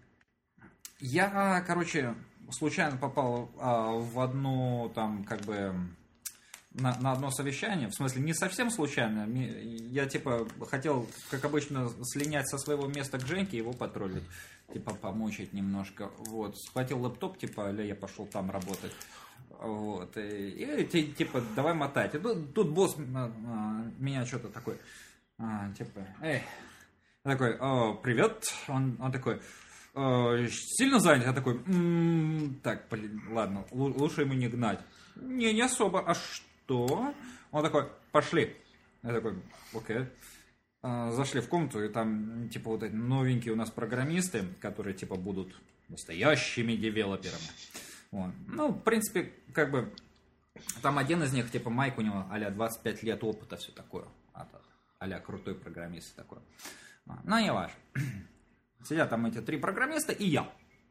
Я, короче, случайно попал а, в одну, там, как бы, на, на одно совещание. В смысле, не совсем случайно. Я, типа, хотел, как обычно, слинять со своего места к Женьке и его потроллить. Типа, помучить немножко. Вот. Схватил лэптоп, типа, аля, я пошел там работать. Вот. И, и типа, давай мотать. И тут, тут босс а, а, меня что-то такой, а, типа, эй. Я такой, о, привет. Он, он такой, сильно занят? Я такой, м-м, так, блин, ладно, лучше ему не гнать. Не, не особо. А что? Он такой, пошли. Я такой, окей. Зашли в комнату, и там, типа, вот эти новенькие у нас программисты, которые, типа, будут настоящими девелоперами. Вот. Ну, в принципе, как бы, там один из них, типа, Майк, у него а-ля двадцать пять лет опыта, все такое. А-ля крутой программист такой. Ну, не важно. Сидят там эти три программиста и я.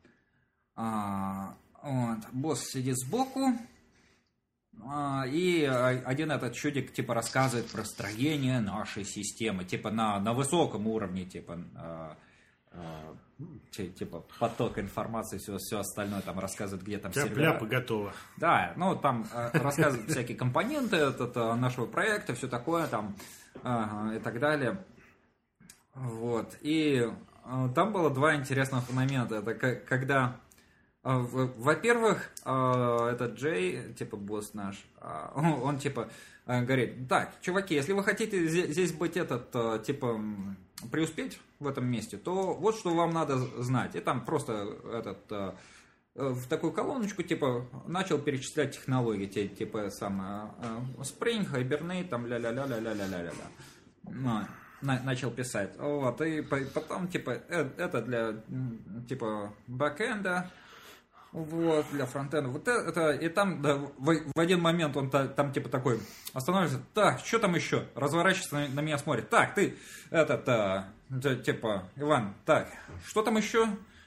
А, вот. Босс сидит сбоку. А, и один этот чудик типа рассказывает про строение нашей системы. Типа на, на высоком уровне. Типа, а, а, типа поток информации, все, все остальное там рассказывает, где там сервера. Ляпы готово. Да, ну там а, рассказывают всякие компоненты этот, нашего проекта, все такое там а, и так далее. Вот, и э, там было два интересных момента. Это к- когда, э, в- во-первых, э, этот Джей, типа босс наш, э, он, он типа э, говорит, так, чуваки, если вы хотите здесь, здесь быть этот, э, типа, преуспеть в этом месте, то вот что вам надо знать. И там просто этот, э, в такую колоночку, типа, начал перечислять технологии, типа, сам э, Spring, Hibernate, там, ля-ля-ля-ля-ля-ля-ля-ля. Ну, начал писать. Вот, и потом, типа, это для, типа, бэкэнда, вот, для фронтенда. Вот это, и там, да, в, в один момент он та, там, типа, такой останавливается. Так, что там еще? Разворачивается, на, на меня смотрит. Так, ты, этот, а, типа, Иван, так, что там еще?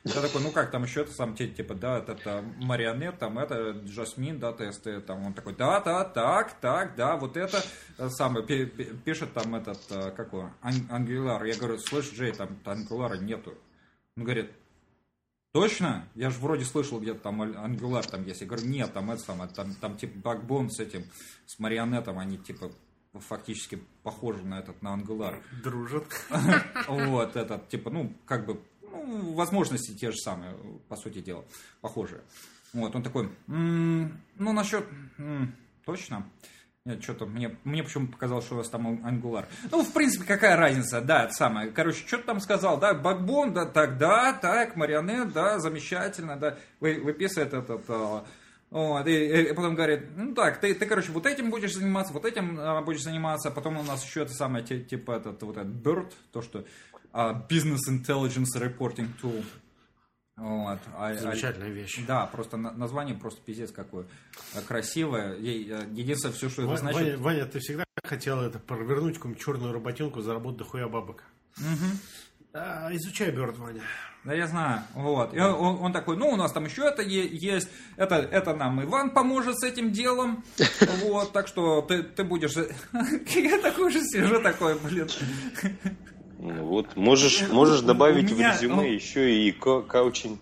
Я такой, ну как там еще это сам, типа, да, это, это Марионет, там это Жасмин, да, тесты, там он такой, да, да, так, так, да, вот это самое, пишет там этот, какой, Angular. Я говорю, слышь, Джей, там Angular нету. Он говорит, точно? Я же вроде слышал, где-то там Angular там есть. Я говорю, нет, там это самое, там, там типа Backbone с этим, с Марионетом, они типа фактически похожи на этот, на Angular. Дружат. Вот, этот, типа, ну, как бы, ну, возможности те же самые, по сути дела, похожие. Вот, он такой, м-м, ну, насчет, м-м, точно? Нет, что-то, мне, мне почему-то показалось, что у вас там Angular. Ну, в принципе, какая разница, да, это самое. Короче, что ты там сказал, да, Backbone, да, так, да, так, Marionette, да, замечательно, да, вы, выписывает этот... А, вот, и, и потом говорит, ну так, ты, ты, короче, вот этим будешь заниматься, вот этим а, будешь заниматься, потом у нас еще это самое, типа, этот, вот этот Bird, то, что а, Business Intelligence Reporting Tool. Вот. А, замечательная вещь. Да, просто название просто пиздец какое красивое. Единственное, все, что это Ваня, значит... Ваня, Ваня, ты всегда хотел это провернуть какую-нибудь черную работенку, заработать дохуя бабок. Угу. А, изучай Bird, Ваня. Да, я знаю. Вот. И он, он такой, ну, у нас там еще это есть. Это, это нам Иван поможет с этим делом. Вот, так что ты, ты будешь... Я такой же сижу, такой, блин... Ну, вот, можешь, можешь добавить меня, в резюме ну... еще и каучинг.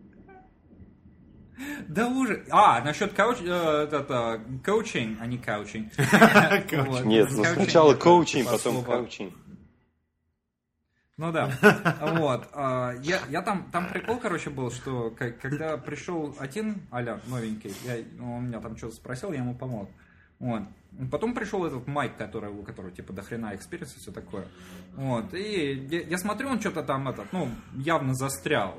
Да уже. А, насчет кауч... э, это, коучинг, а не каучинг. Нет, ну сначала коучинг, потом каучинг. Ну да. Вот. Я, я там, там прикол, короче, был, что когда пришел один Аля новенький, я, он меня там что-то спросил, я ему помог. Вот. Потом пришел этот Майк, который, у которого типа до хрена экспириенс и все такое. Вот. И я, я смотрю, он что-то там этот, ну, явно застрял.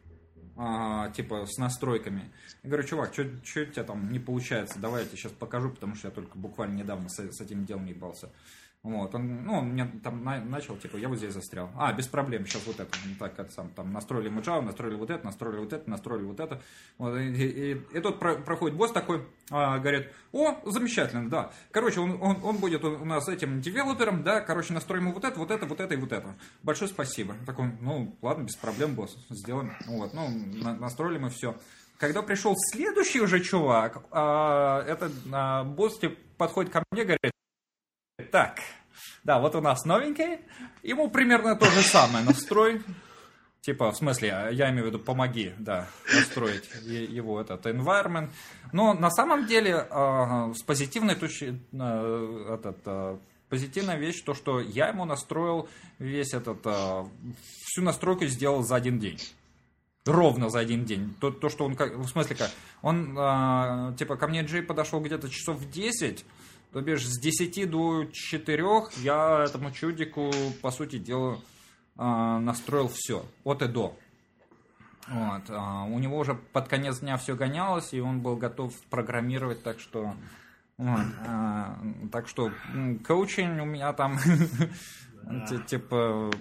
А, типа с настройками. Я говорю, чувак, что у тебя там не получается? Давай я тебе сейчас покажу, потому что я только буквально недавно с, с этим делом ебался. Вот, он, ну, он мне там на, начал, типа, я вот здесь застрял. А, без проблем, сейчас вот это, так, это сам, там, настроили мы Java, настроили вот это, настроили вот это, настроили вот это. Вот, и, и, и, и тут про, проходит босс такой, а, говорит, о, замечательно, да. Короче, он, он, он будет у нас этим девелопером, да, короче, настроим вот это, вот это, вот это и вот это. Большое спасибо. Такой, ну, ладно, без проблем, босс, сделаем. Вот, ну, на, настроили мы все. Когда пришел следующий уже чувак, а, этот а, босс типа, подходит ко мне, говорит, так, да, вот у нас новенький, ему примерно то же самое, настрой, типа, в смысле, я имею в виду, помоги, да, настроить его этот environment, но на самом деле с позитивной точки, этот, позитивная вещь, то, что я ему настроил весь этот, всю настройку сделал за один день. Ровно за один день. То, то что он, в смысле, как, он, типа, ко мне Джей подошел где-то часов в десять, то бишь с десяти до четырёх я этому чудику, по сути дела, настроил все, от и до. Вот. У него уже под конец дня все гонялось, и он был готов программировать, так что... Вот. Так что коучинг у меня там, типа...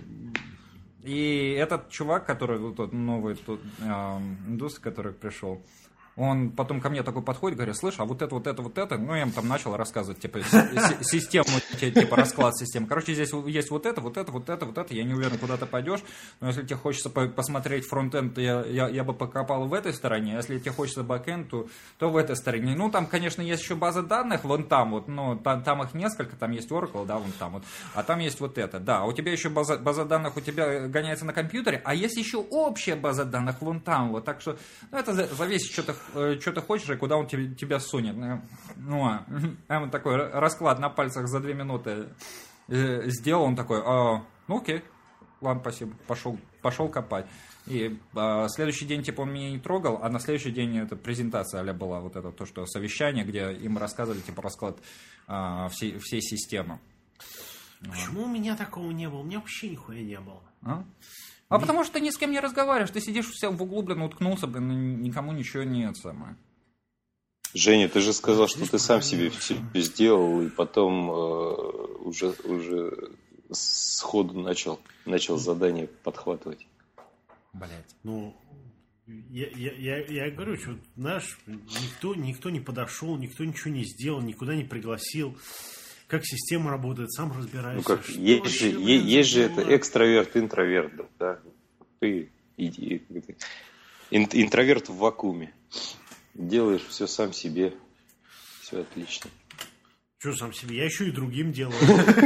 И этот чувак, который тот новый тот, индус, который пришел, он потом ко мне такой подходит, говорит, слышь, а вот это, вот это, вот это, ну, я ему там начал рассказывать, типа, систему, типа, расклад системы. Короче, здесь есть вот это, вот это, вот это, вот это, я не уверен, куда ты пойдешь, но если тебе хочется посмотреть фронтенд, я, я, я бы покопал в этой стороне, а если тебе хочется бэкенд, то, то в этой стороне. Ну, там, конечно, есть еще база данных, вон там вот, ну, там, там их несколько, там есть Oracle, да, вон там вот, а там есть вот это, да, а у тебя еще база, база данных у тебя гоняется на компьютере, а есть еще общая база данных вон там, вот, так что, ну, это зависит, что-то что ты хочешь и куда он тебе, тебя сунет. Ну, а, вот такой расклад на пальцах за две минуты сделал, он такой, а, ну окей, ладно, спасибо, пошел, пошел копать. И а, следующий день, типа, он меня не трогал, а на следующий день эта презентация а-ля была, вот это то, что совещание, где им рассказывали, типа, расклад а, всей, всей системы. Почему у меня такого не было? У меня вообще нихуя не было. А? А потому что ты ни с кем не разговариваешь, ты сидишь у себя в углу, блин, уткнулся, блин, никому ничего нет самое. Женя, ты же сказал, что ты сам себе все сделал, и потом э, уже, уже сходу начал, начал задание подхватывать. Блять. Ну, я, я, я, я говорю, что, знаешь, никто, никто не подошел, никто ничего не сделал, никуда не пригласил. Как система работает, сам разбираешься. Ну как, есть же, есть же это экстраверт, интроверт, да? Ты Иди, интроверт в вакууме. Делаешь все сам себе. Все отлично. Что сам себе? Я еще и другим делаю.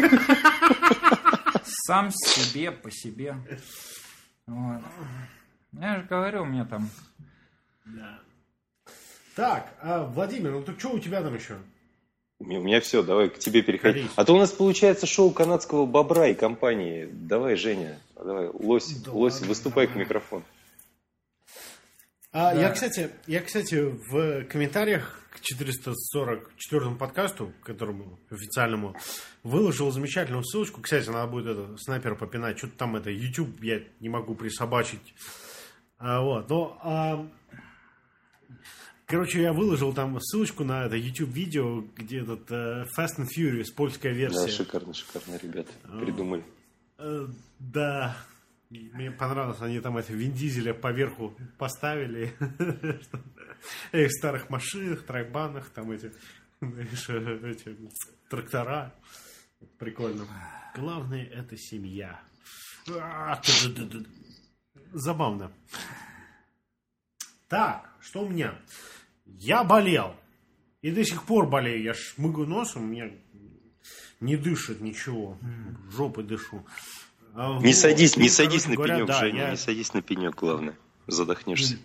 Сам себе, по себе. Вот. Я же говорю, у меня там... Да. Так, а, Владимир, ну так что у тебя там еще? У меня, у меня все, давай к тебе переходи. А то у нас получается шоу канадского бобра и компании. Давай, Женя, давай, лось, да лось, ладно, выступай давай. К микрофону. А, да. я, кстати, я, кстати, в комментариях к четыреста сорок четвёртому подкасту, которому официальному, выложил замечательную ссылочку. Кстати, надо будет это, снайпера попинать. Что-то там это YouTube я не могу присобачить. А, вот, но... А... Короче, я выложил там ссылочку на это YouTube-видео, где этот uh, Fast and Furious, польская версия. Да, шикарно, шикарно, ребята, придумали. Uh, да, мне понравилось, они там это Вин Дизеля поверху поставили. Этих старых машинах, тройбанах, там эти, эти трактора. Прикольно. Главное, это семья. Забавно. Так, что у меня? Я болел. И до сих пор болею. Я шмыгаю носом, у меня не дышит ничего. Жопой дышу. А, не вот. садись, не садись на говоря, пенек, да, Женя. Я... Не садись на пенек, главное. Задохнешься.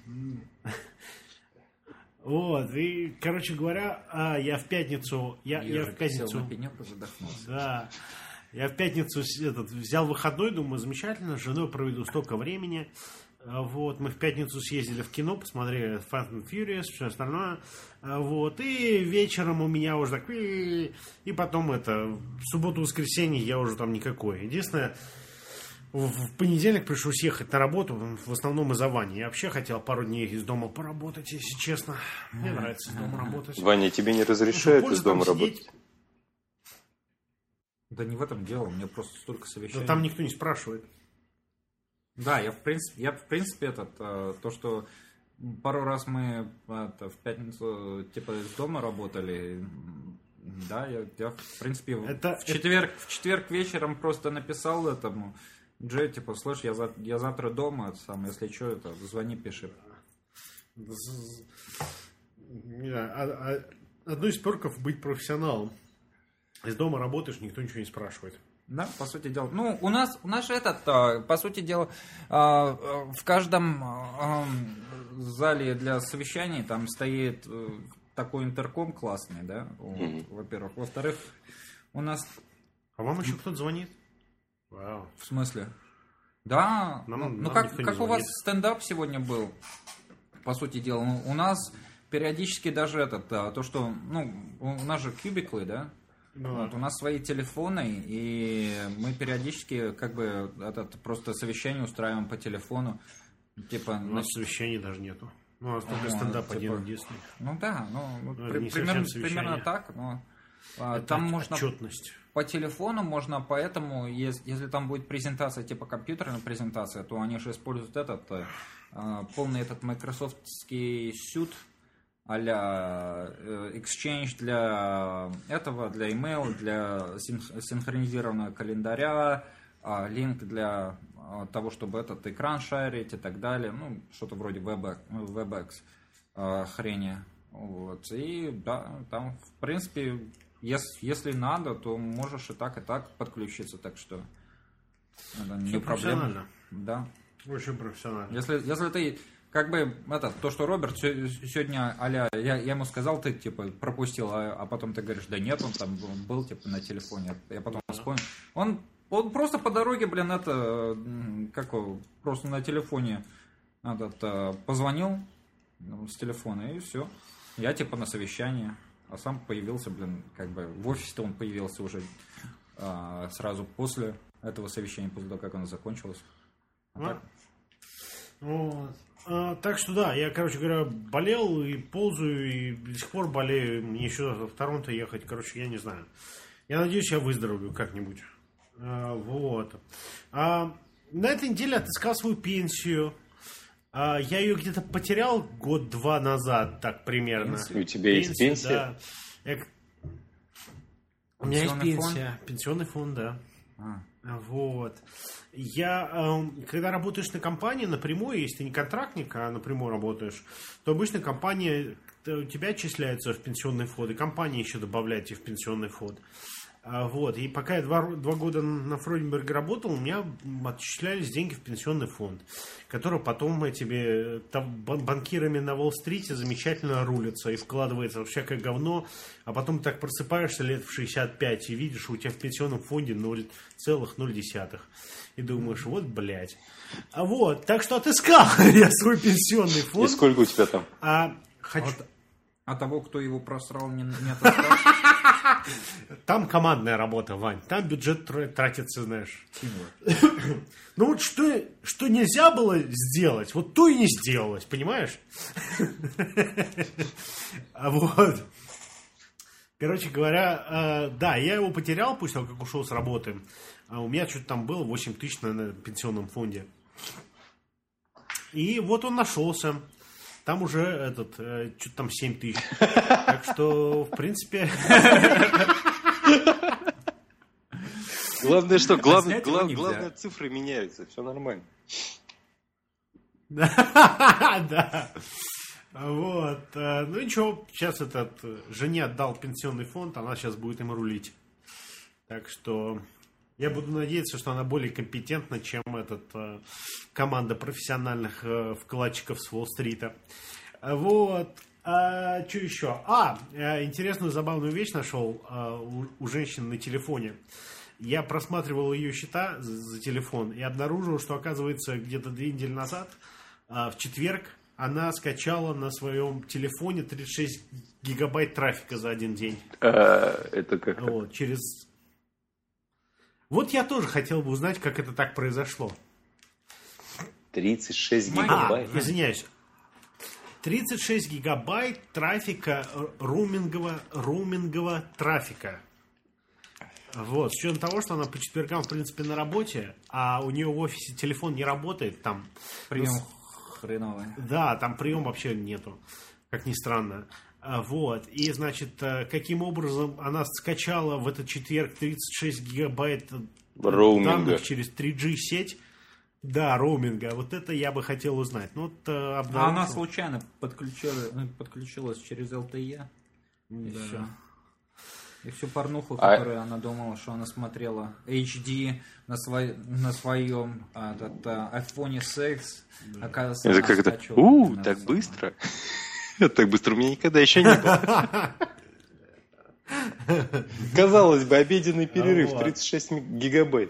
Вот, и, короче говоря, я в пятницу... Я, я, я в пятницу... на пенек и задохнулся. Да. Я в пятницу этот, взял выходной, думаю, замечательно, с женой проведу столько времени. Вот, мы в пятницу съездили в кино, посмотрели Fast and Furious, все остальное. Вот, и вечером у меня уже так... И потом это... В субботу-воскресенье я уже там никакой. Единственное, в понедельник пришлось ехать на работу, в основном из-за Вани. Я вообще хотел пару дней из дома поработать, если честно. Мне нравится из дома работать. Ваня, тебе не разрешают из дома работать? Да не в этом дело, у меня просто столько совещаний. Да там никто не спрашивает. Да, я в принципе, я в принципе этот, то, что пару раз мы это, в пятницу типа из дома работали, да, я, я в принципе это, в, четверг, это... в четверг вечером просто написал этому Джей, типа, слышь, я, за, я завтра дома, это самое, если что, это, звони, пиши. Одно из перков быть профессионалом. Из дома работаешь, никто ничего не спрашивает. Да, по сути дела. Ну, у нас, у нас этот, по сути дела, в каждом зале для совещаний там стоит такой интерком классный, да, вот, во-первых. Во-вторых, у нас... А вам еще кто-то звонит? Вау. В смысле? Да, нам, ну, нам ну как, как у вас стендап сегодня был, по сути дела. Ну, у нас периодически даже этот, то, что, ну, у нас же кубиклы, да? Ну, вот, у нас свои телефоны, и мы периодически как бы этот, просто совещание устраиваем по телефону. Типа, у нас на... совещаний даже нету. Ну, у нас только стендап типа... один единственный. Ну да, ну, ну при, примерно, примерно так. Но, это там можно отчетность. По телефону можно, поэтому, если, если там будет презентация типа компьютерная презентация, то они же используют этот полный этот майкрософтский сют, а-ля Exchange для этого, для email, для синхронизированного календаря, линк для того, чтобы этот экран шарить и так далее, ну, что-то вроде WebEx хрени. Вот. И да, там, в принципе, если, если надо, то можешь и так, и так подключиться, так что это не проблема. Да. Очень профессионально. Если, если ты как бы, это, то, что Роберт сегодня, а-ля, я, я ему сказал, ты, типа, пропустил, а, а потом ты говоришь, да нет, он там был, типа, на телефоне. Я потом вспомнил. Он, он просто по дороге, блин, это, как просто на телефоне этот, позвонил с телефона, и все. Я, типа, на совещании, а сам появился, блин, как бы, в офисе-то он появился уже а, сразу после этого совещания, после того, как оно закончилось. А а? Так? Вот. А, так что да, я, короче говоря, болел и ползаю, и до сих пор болею. Мне еще в Торонто ехать, короче, я не знаю. Я надеюсь, я выздоровлю как-нибудь. А, вот. А, на этой неделе отыскал свою пенсию. А, я ее где-то потерял год-два назад, так примерно. Пенсия? У тебя есть пенсия? Да. Я... У меня есть пенсия. Фонд? Пенсионный фонд, да. А. Вот. Я, э, когда работаешь на компании напрямую, если ты не контрактник, а напрямую работаешь, то обычно компания у тебя отчисляется в пенсионный фонд, и компания еще добавляет тебе в пенсионный фонд. А, вот. И пока я два, два года на Фройденберге работал, у меня отчислялись деньги в пенсионный фонд, который потом тебе там, банкирами на Уолл-стрите замечательно рулится и вкладывается во всякое говно, а потом ты так просыпаешься лет в шестьдесят пять и видишь, у тебя в пенсионном фонде ноль целых ноль десятых. И думаешь, вот, блядь. А вот, так что отыскал я свой пенсионный фонд. И сколько у тебя там? А, хочу... Вот, а того, кто его просрал, не, не отыскал? Там командная работа, Вань. Там бюджет тратится, знаешь. Ну вот что, что нельзя было сделать, вот то и не сделалось, понимаешь? А вот. Короче говоря, да, я его потерял после того, как ушел с работы. А у меня что-то там было восемь тысяч на пенсионном фонде. И вот он нашелся. Там уже этот, что-то там семь тысяч. Так что, в принципе... Главное, что главное, глав, главное цифры меняются, все нормально. Да. Вот. Ну ничего, сейчас этот жене отдал пенсионный фонд, она сейчас будет им рулить. Так что я буду надеяться, что она более компетентна, чем этот команда профессиональных вкладчиков с Уолл-стрита. Вот. А, что еще? А, интересную забавную вещь нашел у, у женщины на телефоне. Я просматривал ее счета за, за телефон и обнаружил, что, оказывается, где-то две недели назад, в четверг, она скачала на своем телефоне тридцать шесть гигабайт трафика за один день. А, это как? Вот, через... Вот я тоже хотел бы узнать, как это так произошло. тридцать шесть гигабайт? А, извиняюсь. тридцать шесть гигабайт трафика, роумингового, роумингового трафика. Вот, с учетом того, что она по четвергам, в принципе, на работе, а у нее в офисе телефон не работает, там... Прием хреновый. Да, там прием вообще нету, как ни странно. Вот, и, значит, каким образом она скачала в этот четверг тридцать шесть гигабайт роуминга данных через три джи сеть. Да, роуминга. Вот это я бы хотел узнать. Ну, вот, обнаружил... А она случайно подключила, подключилась через эл те и. И да. все. И всю порнуху, а... которую она думала, что она смотрела эйч ди на, свой, на своем а, этот, а, айфон шесть, да. Оказывается, это как это? У, так быстро? Так быстро у меня никогда еще не было. Казалось бы, обеденный перерыв, тридцать шесть гигабайт.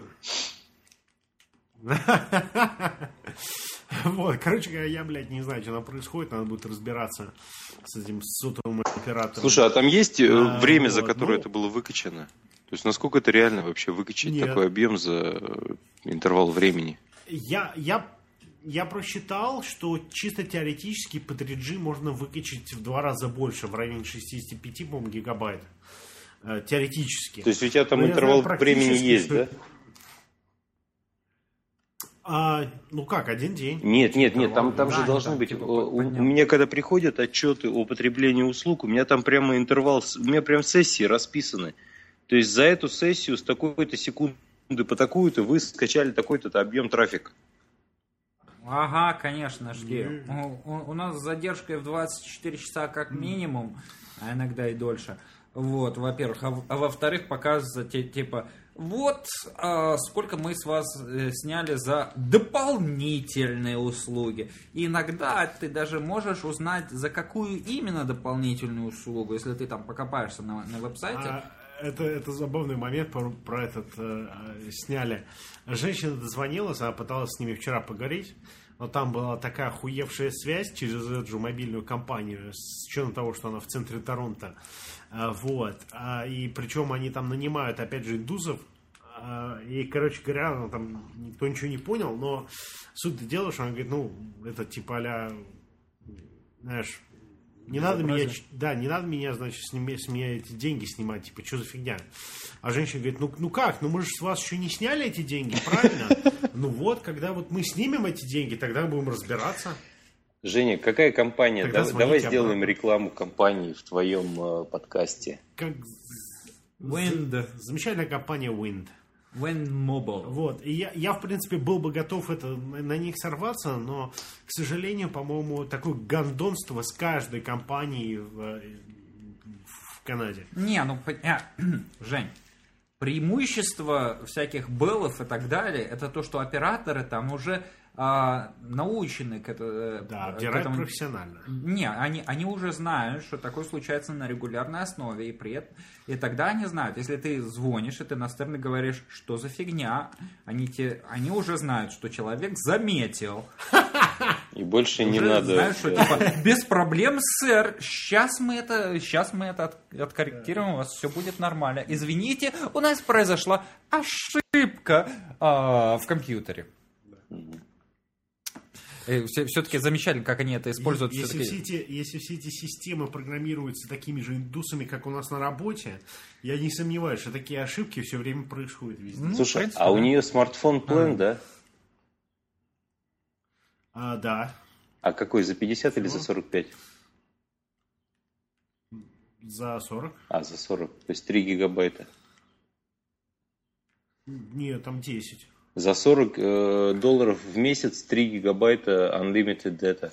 Вот, короче говоря, я, блядь, не знаю, что там происходит, надо будет разбираться с этим сотовым оператором. Слушай, а там есть а, время, вот, за которое ну... это было выкачано? То есть, насколько это реально вообще выкачать Нет. такой объем за интервал времени? Я, я, я просчитал, что чисто теоретически по три джи можно выкачать в два раза больше, в районе шестьдесят пять, по-моему, гигабайт. Теоретически. То есть, у тебя там Но интервал знаю, времени есть, что... да? А, ну как, один день? Нет, нет, нет, там, там да, же должны быть. Типа, у, у меня когда приходят отчеты о потреблении услуг, у меня там прямо интервал, у меня прям сессии расписаны. То есть за эту сессию с такой-то секунды по такую-то вы скачали такой-то объем трафика. Ага, конечно, жди. У, у, у нас с задержкой в двадцать четыре часа как минимум, а иногда и дольше. Вот, во-первых. А, а во-вторых, показывается, типа... Вот а, сколько мы с вас э, сняли за дополнительные услуги. И иногда ты даже можешь узнать, за какую именно дополнительную услугу, если ты там покопаешься на, на веб-сайте. А, это, это забавный момент про, про этот э, сняли. Женщина дозвонилась, она пыталась с ними вчера поговорить. Но там была такая охуевшая связь через эту же мобильную компанию, с учетом того, что она в центре Торонто. Вот. И причем они там нанимают, опять же, индусов. И, короче говоря, ну, там никто ничего не понял, но суть дела, что она говорит, ну, это типа а-ля, знаешь, не надо меня, да, не надо меня, значит, с, ними, с меня эти деньги снимать, типа, что за фигня? А женщина говорит, ну, ну как, ну мы же с вас еще не сняли эти деньги, правильно? Ну вот, когда вот мы снимем эти деньги, тогда будем разбираться. Женя, какая компания? Да, давай сделаем обратно рекламу компании в твоем э, подкасте. Как... Wind. Замечательная компания Wind. When mobile. Вот. И я, я, в принципе, был бы готов это, на них сорваться, но, к сожалению, по-моему, такое гондонство с каждой компанией в, в Канаде. Не, ну, а, Жень, преимущество всяких Беллов и так далее, это то, что операторы там уже а, научены к, это, да, к обдирают этому. Профессионально. Не, они, они уже знают, что такое случается на регулярной основе, и, при, и тогда они знают, если ты звонишь, и ты на стороне говоришь, что за фигня, они, те, они уже знают, что человек заметил. И больше не уже надо. Знают, что типа, без проблем, сэр, сейчас мы это, сейчас мы это от, откорректируем, у вас все будет нормально. Извините, у нас произошла ошибка а, в компьютере. Все-таки замечательно, как они это используют. Если все, эти, если все эти системы программируются такими же индусами, как у нас на работе, я не сомневаюсь, что такие ошибки все время происходят везде. Ну, слушай, принципе, а да. у нее смартфон план, а. да? А, да. А какой, за пятьдесят или за сорок пять? За сорок. А, за сорок, то есть три гигабайта. Нет, там десять. За сорок э, долларов в месяц три гигабайта unlimited data.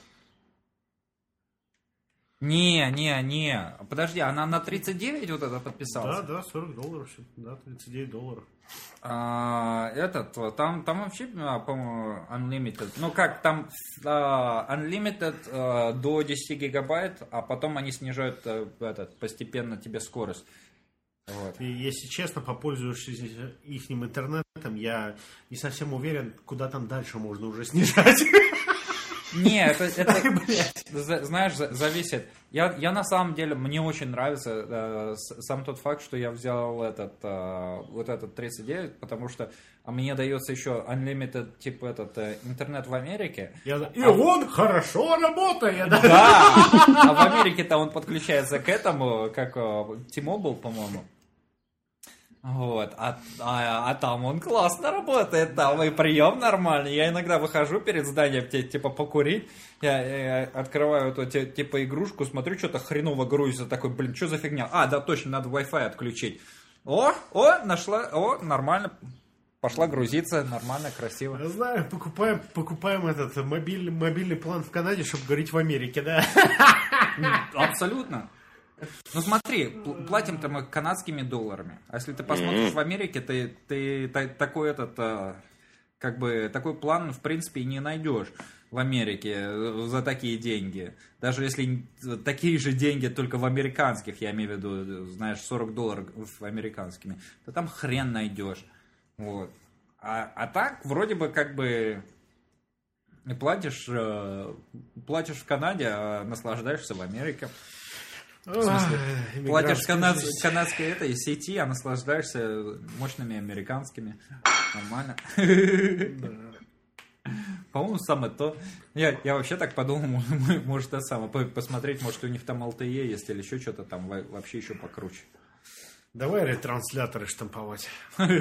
Не, не, не. Подожди, она на тридцать девять вот это подписалась? Да, да, сорок долларов. Да, тридцать девять долларов. А, этот, там, там вообще, по-моему, unlimited. Ну как, там uh, unlimited uh, до десяти гигабайт, а потом они снижают uh, этот, постепенно тебе скорость. Вот. И, если честно, попользовавшись их интернетом, я не совсем уверен, куда там дальше можно уже снижать. Не, это, это знаешь, зависит. Я, я на самом деле, мне очень нравится э, сам тот факт, что я взял этот, э, вот этот тридцать девять, потому что мне дается еще unlimited, типа этот, э, интернет в Америке. Я, и а, он хорошо работает. Да, а в Америке-то он подключается к этому, как T-Mobile, по-моему. Вот, а, а, а там он классно работает, там и прием нормальный. Я иногда выхожу перед зданием, типа, покурить, я, я открываю эту, типа, игрушку, смотрю, что-то хреново грузится, такой, блин, что за фигня? А, да, точно, надо Wi-Fi отключить. О, о, нашла, о, нормально, пошла грузиться, нормально, красиво. Я знаю, покупаем, покупаем этот мобильный, мобильный план в Канаде, чтобы говорить в Америке, да? Абсолютно. Ну смотри, платим-то мы канадскими долларами. А если ты посмотришь mm-hmm. в Америке, ты, ты, ты такой этот, как бы, такой план, в принципе, и не найдешь в Америке за такие деньги. Даже если такие же деньги, только в американских, я имею в виду, знаешь, сорок долларов американскими, то там хрен найдешь. Вот. А, а так, вроде бы, как бы, платишь, платишь в Канаде, а наслаждаешься в Америке. В смысле, Ой, платишь канад... канадской этой сети, а наслаждаешься мощными американскими. Нормально. Да. По-моему, самое то. Я, я вообще так подумал, может, это самое. Посмотреть, может, у них там эл ти и есть или еще что-то там вообще еще покруче. Давай ретрансляторы штамповать.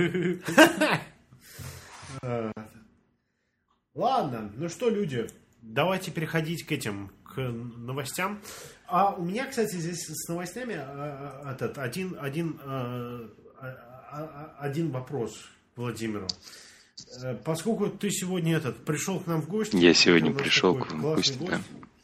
Ладно, ну что, люди, давайте переходить к этим, к новостям. А у меня, кстати, здесь с новостями а, этот, один, один, а, а, один вопрос Владимиру. Поскольку ты сегодня этот, пришел к нам в гости... Я сегодня пришел к вам в гости, да.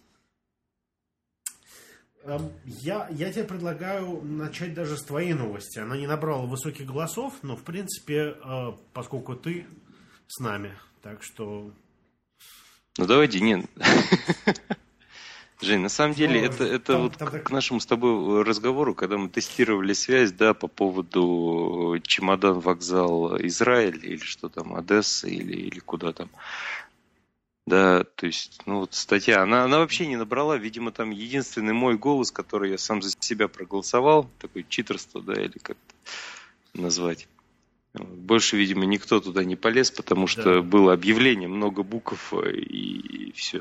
Я, я тебе предлагаю начать даже с твоей новости. Она не набрала высоких голосов, но, в принципе, поскольку ты с нами, так что... Ну, давайте, нет... Жень, на самом деле, ну, это, это там, вот там, к, к нашему с тобой разговору, когда мы тестировали связь, да, по поводу чемодан, вокзал, Израиль, или что там, Одесса, или, или куда там. Да, то есть, ну вот статья, она, она вообще не набрала, видимо, там единственный мой голос, который я сам за себя проголосовал, такое читерство, да, или как-то назвать. Больше, видимо, никто туда не полез, потому что да. было объявление, много букв, и, и все.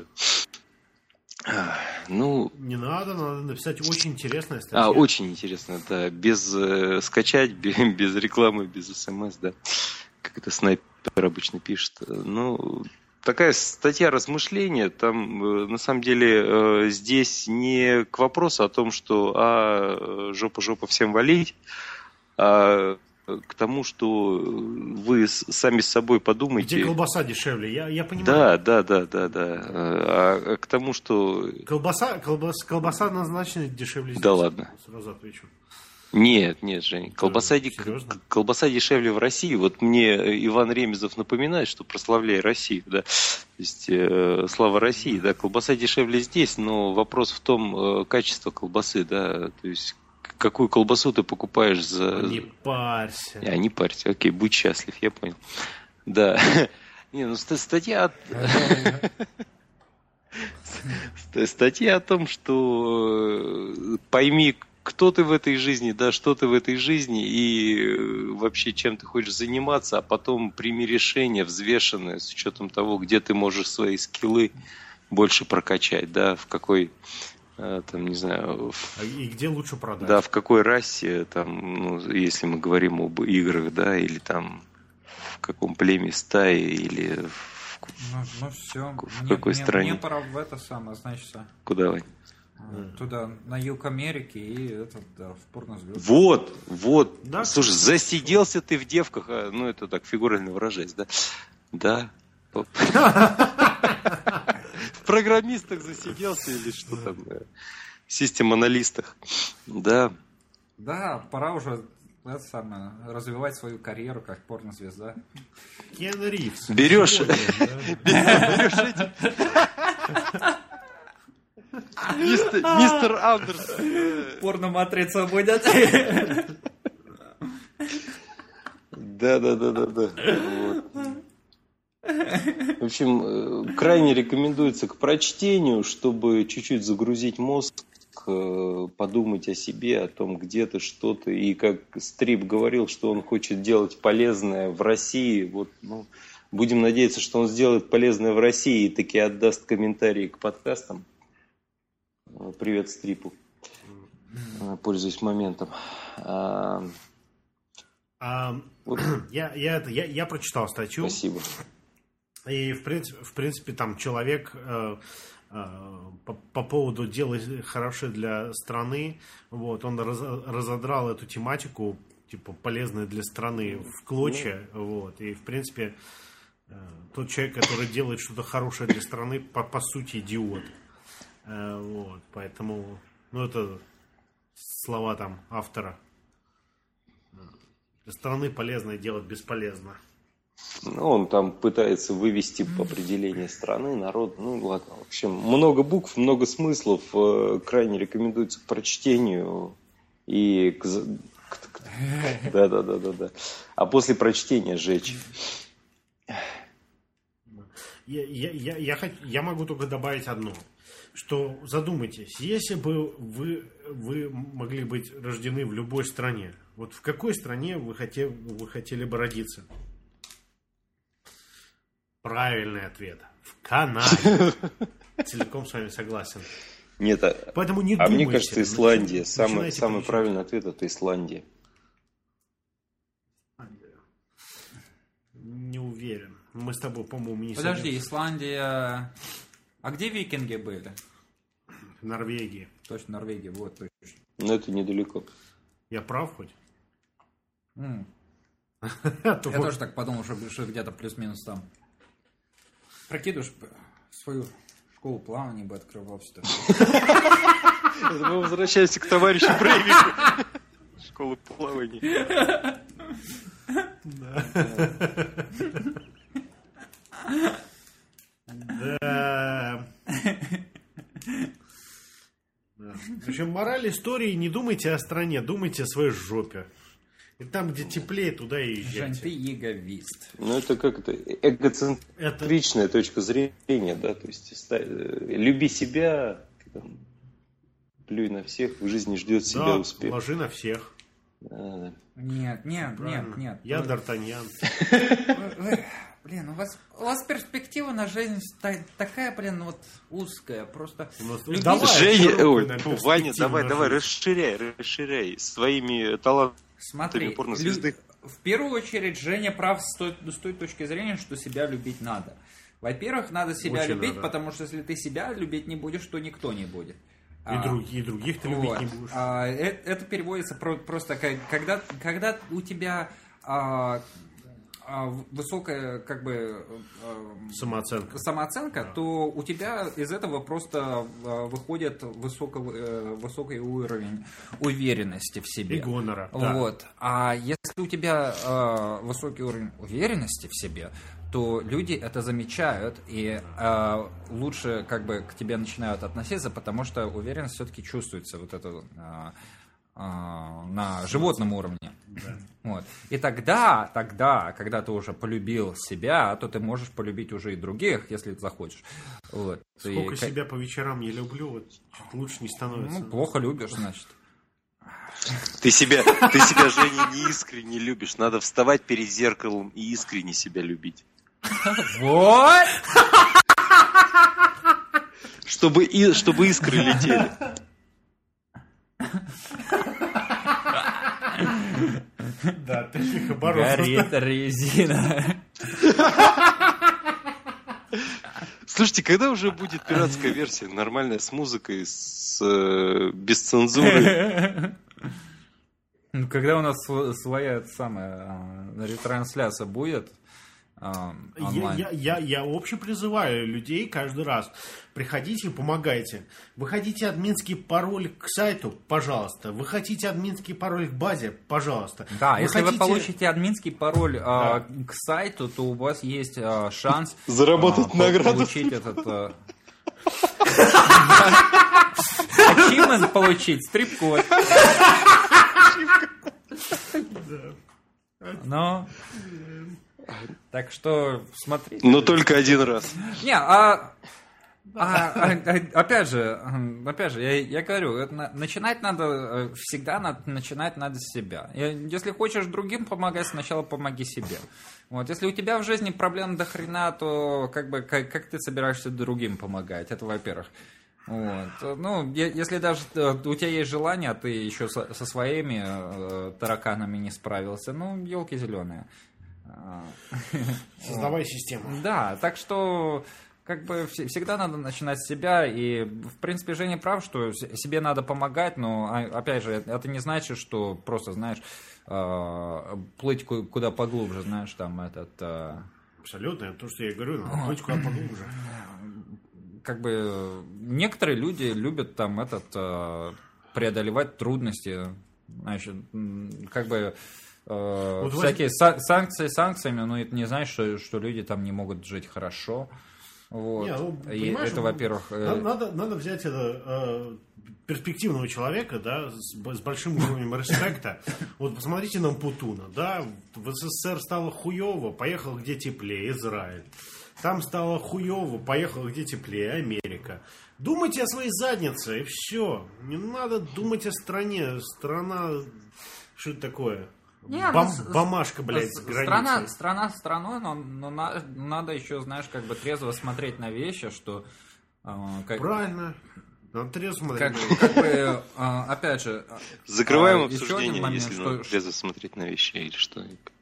Ну, не надо, надо написать очень интересная статья. А, очень интересно, да. Без э, скачать, без, без рекламы, без смс, да. Как это снайпер обычно пишет. Ну, такая статья размышления. Там, э, на самом деле, э, здесь не к вопросу о том, что а, жопа-жопа всем валить, а к тому, что вы сами с собой подумайте. Где колбаса дешевле, я, я понимаю. Да, да, да, да, да. А к тому, что... Колбаса, колбас, колбаса однозначно дешевле здесь. Да ладно. Сразу отвечу. Нет, нет, Жень, колбаса, Серьезно? колбаса дешевле в России. Вот мне Иван Ремезов напоминает, что прославляй Россию, да, то есть э, слава России, да, колбаса дешевле здесь, но вопрос в том, э, качество колбасы, да, то есть какую колбасу ты покупаешь за... Не парься. А, не парься, окей, будь счастлив, я понял. Да, не, ну статья... Статья о том, что пойми, кто ты в этой жизни, да, что ты в этой жизни и вообще чем ты хочешь заниматься, а потом прими решение взвешенное с учетом того, где ты можешь свои скиллы больше прокачать, да, в какой, там, не знаю... В, и где лучше продать. Да, в какой расе, там, ну, если мы говорим об играх, да, или там в каком племе стаи, или в, ну, ну все. в мне, какой мне, стране. Мне пора в это самое, значит, куда, Вань? Туда, на юг Америки и это, да, в порнозвезд. Вот, вот. Да, слушай, засиделся ты в девках, а, ну это так фигурально выражаясь, да? Да. В программистах засиделся или что там? Систем-аналистах. Да. Да, пора уже это самое, развивать свою карьеру как порнозвезда. Киану Ривз. Берешь... Берешь эти... Мистер, мистер Андерсон. Порно-матрица будет. Да, да, да, да, да. Вот. В общем, крайне рекомендуется к прочтению, чтобы чуть-чуть загрузить мозг, подумать о себе, о том, где ты, что ты. И как Стрип говорил, что он хочет делать полезное в России. Вот, ну, будем надеяться, что он сделает полезное в России и таки отдаст комментарии к подкастам. Привет Стрипу. Пользуюсь моментом. А, а, вот. я, я, я, я прочитал статью. Спасибо. И в принципе, в принципе там человек э, э, по, по поводу дела хорошее для страны, вот, он раз, разодрал эту тематику, типа полезная для страны, в клочья. Вот, и в принципе э, тот человек, который делает что-то хорошее для страны, по, по сути идиот. Вот, поэтому, ну, это слова там автора. Для страны полезное делать бесполезно. Ну, он там пытается вывести определение страны, народ. Ну, ладно. В общем, много букв, много смыслов. Крайне рекомендуется к прочтению и к... Да, да, да, да, да. А после прочтения сжечь. Я, я, я, я, я могу только добавить одно. Что задумайтесь, если бы вы, вы могли быть рождены в любой стране, вот в какой стране вы хотели, вы хотели бы родиться? Правильный ответ. В Канаде. Целиком с вами согласен. Нет, а, поэтому не а думайте, мне кажется, Исландия. начи- Самый, самый правильный ответ — это Исландия. Не уверен. Мы с тобой, по-моему, не Подожди, садимся. Исландия... А где викинги были? В Норвегии. Точно, Норвегия, вот точно. Но это недалеко. Я прав хоть? М. Я Я тоже так подумал, что, что где-то плюс-минус там. Прокидываешь свою школу плавания бы открывал что-то. Мы возвращаемся к товарищу Брейвику. Школа плавания. Да. В общем, мораль истории: не думайте о стране, думайте о своей жопе. И там, где теплее, туда и Жень, езжайте. ты эговист. Ну, это как это эгоцентричная это... точка зрения, да, то есть ста... люби себя, там, плюй на всех, в жизни ждет себя да, успех. ложи на всех. Да. Нет, нет, Правильно. нет, нет. Я Д'Артаньян. Блин, у вас, у вас перспектива на жизнь та- такая, блин, вот узкая, просто... Нас... Давай, Женя, ой, фу, Ваня, давай, давай, расширяй, расширяй своими талантами. Смотри, лю... в первую очередь Женя прав с той, с той точки зрения, что себя любить надо. Во-первых, надо себя Очень любить, надо. потому что если ты себя любить не будешь, то никто не будет. И, друг, и других ты любить вот. не будешь. А, это, это переводится про, просто как, когда, когда у тебя а, а, высокая как бы а, самооценка, самооценка да. то у тебя из этого просто а, выходит высокого, а, высокий уровень уверенности в себе. И гонора. Вот. Да. А если у тебя а, высокий уровень уверенности в себе, то люди это замечают и э, лучше как бы к тебе начинают относиться, потому что уверенность все-таки чувствуется вот это э, э, на животном уровне. Да. Вот. И тогда, тогда, когда ты уже полюбил себя, то ты можешь полюбить уже и других, если ты захочешь. Вот. Сколько и, себя по вечерам не люблю, вот лучше не становится. Ну, плохо любишь, значит. Ты себя, ты себя, Женя, не искренне любишь. Надо вставать перед зеркалом и искренне себя любить. Вот! Чтобы, и, чтобы искры летели. Да, таких оборотов. Горит резина. Слушайте, когда уже будет пиратская версия, нормальная, с музыкой, с, э, без цензуры? Ну, когда у нас своя самая ретрансляция будет, Я, я, я, я вообще призываю людей каждый раз. Приходите, помогайте. Вы хотите админский пароль к сайту? Пожалуйста. Вы хотите админский пароль к базе? Пожалуйста. Да, вы если хотите... вы получите админский пароль да. э, к сайту, то у вас есть э, шанс заработать э, награду. Получить этот... Ачивмент получить, стрип-код. Но... Так что смотрите. Но только один раз. Не, а, а, а опять же, опять же, я, я говорю, это, начинать надо всегда надо, начинать надо с себя. Если хочешь другим помогать, сначала помоги себе. Вот, если у тебя в жизни проблем до хрена, то как бы как, как ты собираешься другим помогать? Это во-первых. Вот. Ну, если даже у тебя есть желание, а ты еще со, со своими э, тараканами не справился, ну, елки зеленые. Создавай систему. Да, так что как бы всегда надо начинать с себя. И, в принципе, Женя прав, что себе надо помогать, но, опять же, это не значит, что просто, знаешь, плыть куда поглубже, знаешь, там этот... Абсолютно, это то, что я и говорю, надо плыть куда поглубже. Как бы некоторые люди любят там этот преодолевать трудности, значит, как бы... Вот всякие вы... санкции санкциями, но это не значит, что, что люди там не могут жить хорошо. Вот. Не, ну, и это, во-первых... Надо, надо, надо взять это, э, перспективного человека, да, с, с большим уровнем респекта. Вот посмотрите на Путуна, да, в СССР стало хуево, поехал где теплее, Израиль. Там стало хуево, поехал где теплее, Америка. Думайте о своей заднице, и все. Не надо думать о стране. Страна... Что это такое? Не, Бом, ну, бомашка, блядь, с границей. Страна, страна страной, но, но на, надо еще, знаешь, как бы трезво смотреть на вещи, что... Э, как, Правильно. Надо трезво смотреть. Как, как бы, э, опять же... Закрываем э, обсуждение, момент, если что... надо трезво смотреть на вещи, или что?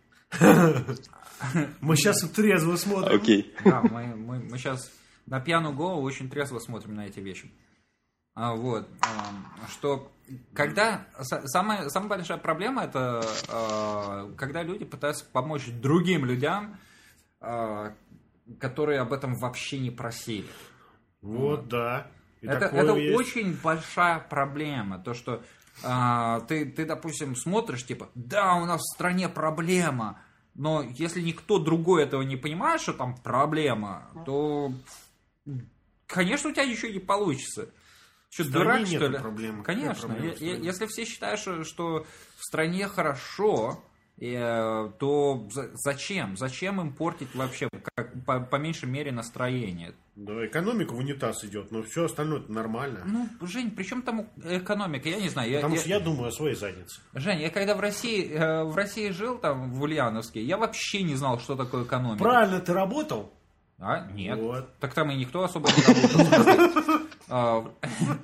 Мы сейчас трезво смотрим. Окей. Да, мы, мы, мы сейчас на пьяную голову очень трезво смотрим на эти вещи. А, вот, а, что когда самая, самая большая проблема это а, когда люди пытаются помочь другим людям, а, которые об этом вообще не просили. Вот, вот. Да. И это это очень большая проблема. То, что а, ты, ты, допустим, смотришь, типа, да, у нас в стране проблема, но если никто другой этого не понимает, что там проблема, то, конечно, у тебя ничего не получится. Что, дурак, что ли? Проблемы. Конечно. Если все считают, что, что в стране хорошо, то зачем? Зачем им портить вообще, как, по, по меньшей мере, настроение? Да, экономика в унитаз идет, но все остальное нормально. Ну, Жень, при чем там экономика? Я не знаю. Потому я, что я, я думаю о своей заднице. Жень, я когда в России, в России жил, там, в Ульяновске, я вообще не знал, что такое экономика. Правильно, ты работал? А, нет. Вот. Так там и никто особо не работал.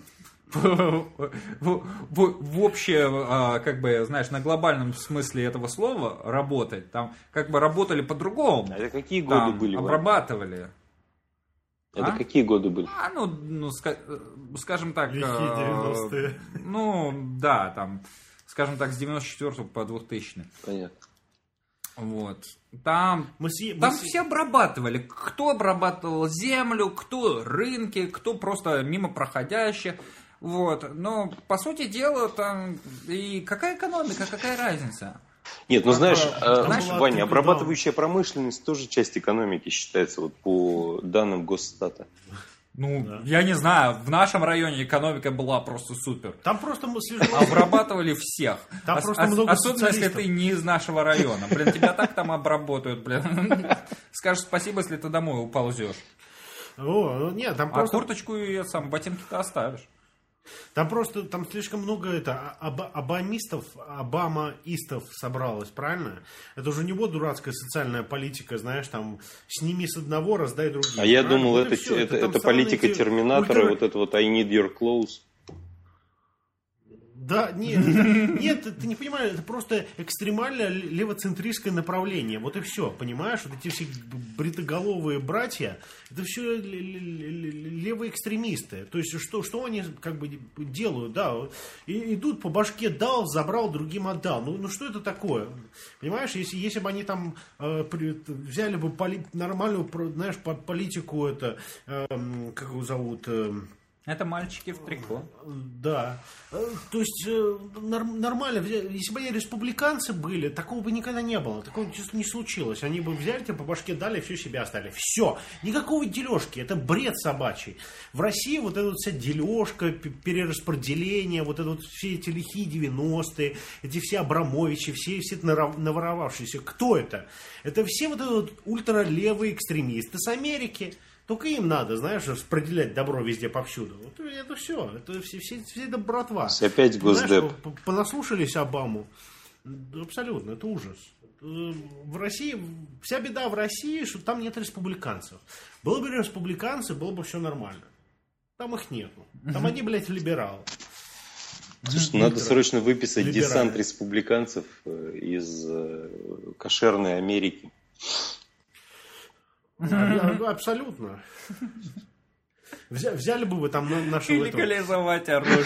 В общем, как бы, знаешь, на глобальном смысле этого слова работать, там как бы работали по-другому. Это какие годы были? Обрабатывали. Это А? какие годы были? А, ну, ну ска- скажем так... Лихие э, девяностые. Ну, да, там, скажем так, с девяносто четвёртого по двухтысячный. Понятно. Вот. Там, Мы с... мы там с- все обрабатывали. Кто обрабатывал землю, кто рынки, кто просто мимо проходящих. Вот. Но, по сути дела, там... И какая экономика, какая разница? Нет, ну знаешь, Там э, была Ваня, trickle-down. обрабатывающая промышленность тоже часть экономики считается вот по данным Госстата. Ну, Да. я не знаю, в нашем районе экономика была просто супер. Там просто мы слежим. Обрабатывали всех. Там Ос- просто ос- много Особенно, если социалистов. ты не из нашего района. Блин, тебя так там обработают, блин. Скажешь спасибо, если ты домой уползешь. О, ну нет, там А просто... курточку и сам ботинки-то оставишь. Там просто, там слишком много это, оба- обамистов, обамаистов собралось, правильно? Это уже не вот дурацкая социальная политика, знаешь, там, сними с одного, раздай другим. А я правильно? думал, Вот и это, всё, это, там это странные политика эти Терминатора, ультра- вот это вот I need your clothes. Да, нет, нет, ты не понимаешь, это просто экстремальное левоцентристское направление. Вот и все, понимаешь? Вот эти все бритоголовые братья, это все левые экстремисты. То есть, что, что они как бы делают, да, и идут по башке дал, забрал, другим отдал. Ну, ну что это такое? Понимаешь, если, если бы они там э, при, взяли бы поли, нормальную, знаешь, по- политику, это, э, как его зовут... Э, Это мальчики в трико. Да. Э, То есть э, норм- нормально. взя- Если бы они республиканцы были, такого бы никогда не было. Такого чисто не случилось. Они бы взяли, тебе по башке дали, все себе оставили. Все. Никакого дележки. Это бред собачий. В России вот эта вот вся дележка, п- перераспределение, вот это вот все эти лихие девяностые, эти все Абрамовичи, все, все нара- наворовавшиеся. Кто это? Это все вот эти вот ультралевые экстремисты с Америки. Только им надо, знаешь, распределять добро везде повсюду. Вот это все. Это все, все, все это братва. Опять Госдеп. Знаешь, п- понаслушались Обаму. Да, абсолютно, это ужас. Э, В России, вся беда в России, что там нет республиканцев. Было бы республиканцы, было бы все нормально. Там их нету. Там они, блядь, либералы. Слушай, надо срочно выписать Либерально. десант республиканцев э, из э, кошерной Америки. А- Абсолютно. Взя- Взяли бы вы там на- нашего И этого... легализовать оружие.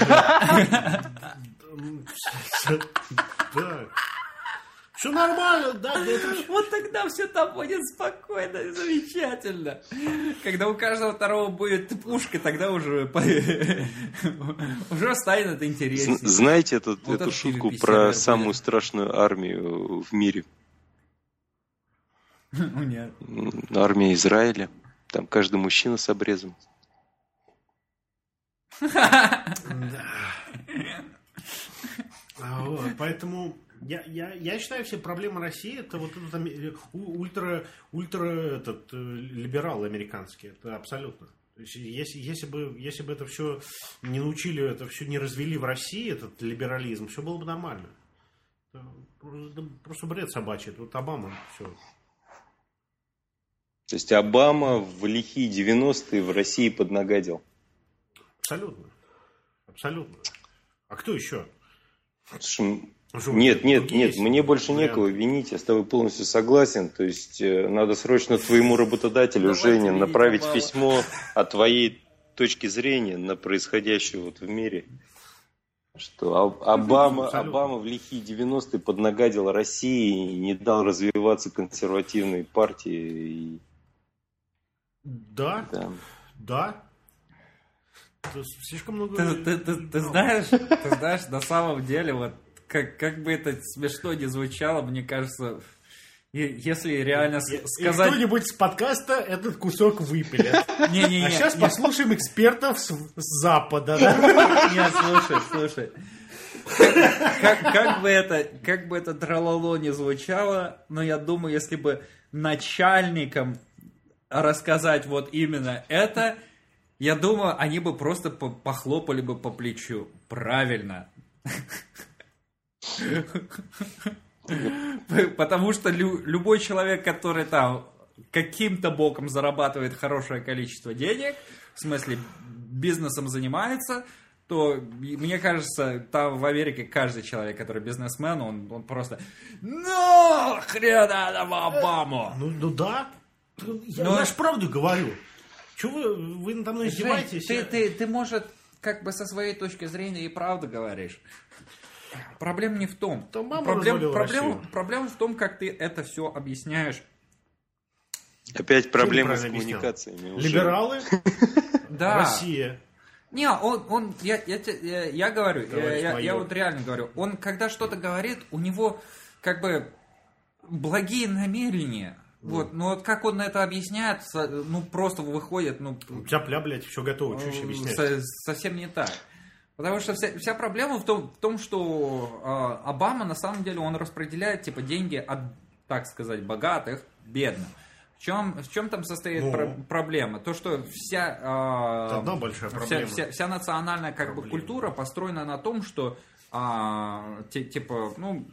Да. Все нормально, да, да, это всё- Вот тогда все там будет спокойно и замечательно. Когда у каждого второго будет пушка, тогда уже по- уже станет это З- интереснее. Знаете эту, Вот эту это шутку пятьдесят про будет. самую страшную армию в мире? Нет. М, Армия Израиля. Там каждый мужчина с обрезом. А, вот, поэтому я, я, я считаю, все проблемы России это вот этот аме- у- ультра, ультра этот, э, либерал американский. Это абсолютно. То есть, если, если, бы, если бы это все не научили, это все не развели в России, этот либерализм, все было бы нормально. Это просто- просто бред собачий. Это вот Обама все. То есть Обама в лихие девяностые в России поднагадил. Абсолютно. Абсолютно. А кто еще? Слушай, Что, Нет, нет, другие нет, есть мне больше варианты? некого винить, я с тобой полностью согласен. То есть э, надо срочно твоему работодателю, Давайте Жене, винить направить Обаму. письмо о твоей точке зрения на происходящее вот в мире. Что Об- Обама, Абсолютно. Обама в лихие девяностые поднагадил России и не дал развиваться консервативной партии. И, Да, да. да. Это слишком много... Ты, ты- ты- ты знаешь, ты знаешь, на самом деле, вот как, как бы это смешно не звучало, мне кажется, и- если реально с- И- и сказать... кто-нибудь с подкаста этот кусок выпилит. Не-не-не, А сейчас не- послушаем экспертов с, с Запада. Да? Нет, слушай, слушай. Как, как бы это, как бы это тралало не звучало, но я думаю, если бы начальникам рассказать вот именно это, я думаю, они бы просто по- похлопали бы по плечу. Правильно. Потому что лю- любой человек, который там каким-то боком зарабатывает хорошее количество денег, в смысле бизнесом занимается, то, и мне кажется, там в Америке каждый человек, который бизнесмен, он, он просто «Ну, хрена нам Обаму!» Ну, ну да. Я, Ну, я ж правду говорю. Чего вы, вы надо мной издеваетесь? Жень, ты, ты, ты, может, как бы со своей точки зрения и правду говоришь. Проблема не в том. Проблема, проблема, проблема в том, как ты это все объясняешь. Опять проблемы с коммуникациями. Уже. Либералы? Да. Россия. Не, он, он я, я, я, я говорю, я, я, я вот реально говорю, он когда что-то говорит, у него как бы благие намерения. Mm. Вот, но вот как он это объясняет, ну просто выходит, ну... Тяпля, блядь, все готово, что еще объяснять? Со, совсем не так. Потому что вся, вся проблема в том, в том что э, Обама на самом деле он распределяет типа деньги от, так сказать, богатых бедным. В чем, в чем там состоит ну, про- проблема? То, что вся, э, одна большая проблема. Вся, вся, вся национальная как бы, культура построена на том, что э, т- типа, ну,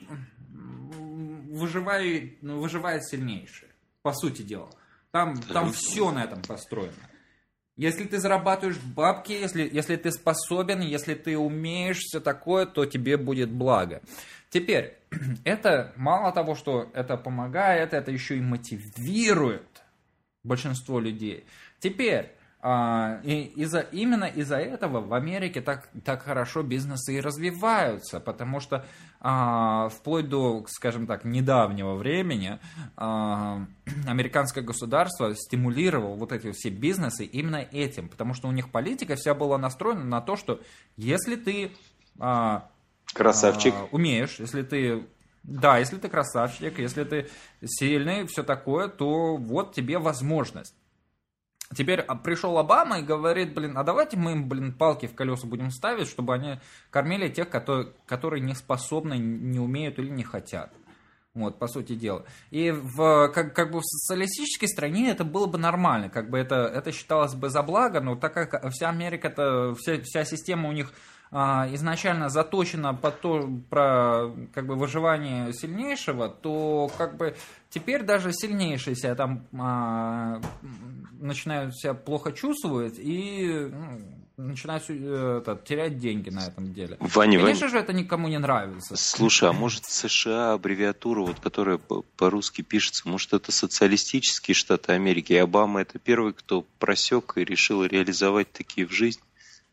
выживает, ну, выживает сильнейший. По сути дела. Там, там все на этом построено. Если ты зарабатываешь бабки, если, если ты способен, если ты умеешь все такое, то тебе будет благо. Теперь, это мало того, что это помогает, это еще и мотивирует большинство людей. Теперь, а, и, из-за, именно из-за этого в Америке так, так хорошо бизнесы и развиваются, потому что а, вплоть до, скажем так, недавнего времени а, американское государство стимулировало вот эти все бизнесы именно этим, потому что у них политика вся была настроена на то, что если ты... А, красавчик. А, умеешь, если ты, да, если ты красавчик, если ты сильный, все такое, то вот тебе возможность. Теперь пришел Обама и говорит, блин, а давайте мы им, блин, палки в колеса будем ставить, чтобы они кормили тех, которые, которые не способны, не умеют или не хотят. Вот, по сути дела. И в, как, как бы в социалистической стране это было бы нормально, как бы это, это считалось бы за благо, но так как вся Америка, -то, вся, вся система у них а, изначально заточена под то, про как бы выживание сильнейшего, то как бы теперь даже сильнейшие себя там а, начинают себя плохо чувствовать и ну, начинают это, терять деньги на этом деле. Ваня, Конечно Ваня, же, это никому не нравится. Слушай, а может США аббревиатура, вот, которая по-русски пишется, может это социалистические штаты Америки, и Обама это первый, кто просек и решил реализовать такие в жизнь?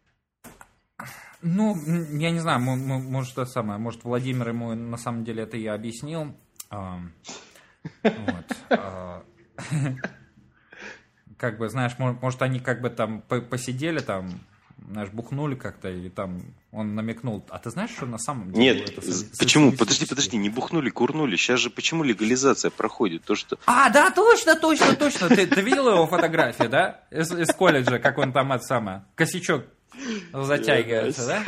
Ну, я не знаю, может это самое, может Владимир ему на самом деле это и объяснил. Как бы, знаешь, может они как бы там посидели там, знаешь, бухнули как-то, или там он намекнул. А ты знаешь, что на самом деле... Нет, это почему? Подожди, подожди, не бухнули, курнули. Сейчас же почему легализация проходит? То, что... А, да, точно, точно, точно. Ты, ты видел его фотографии, да? Из, из колледжа, как он там, это самое, косячок затягивается, да?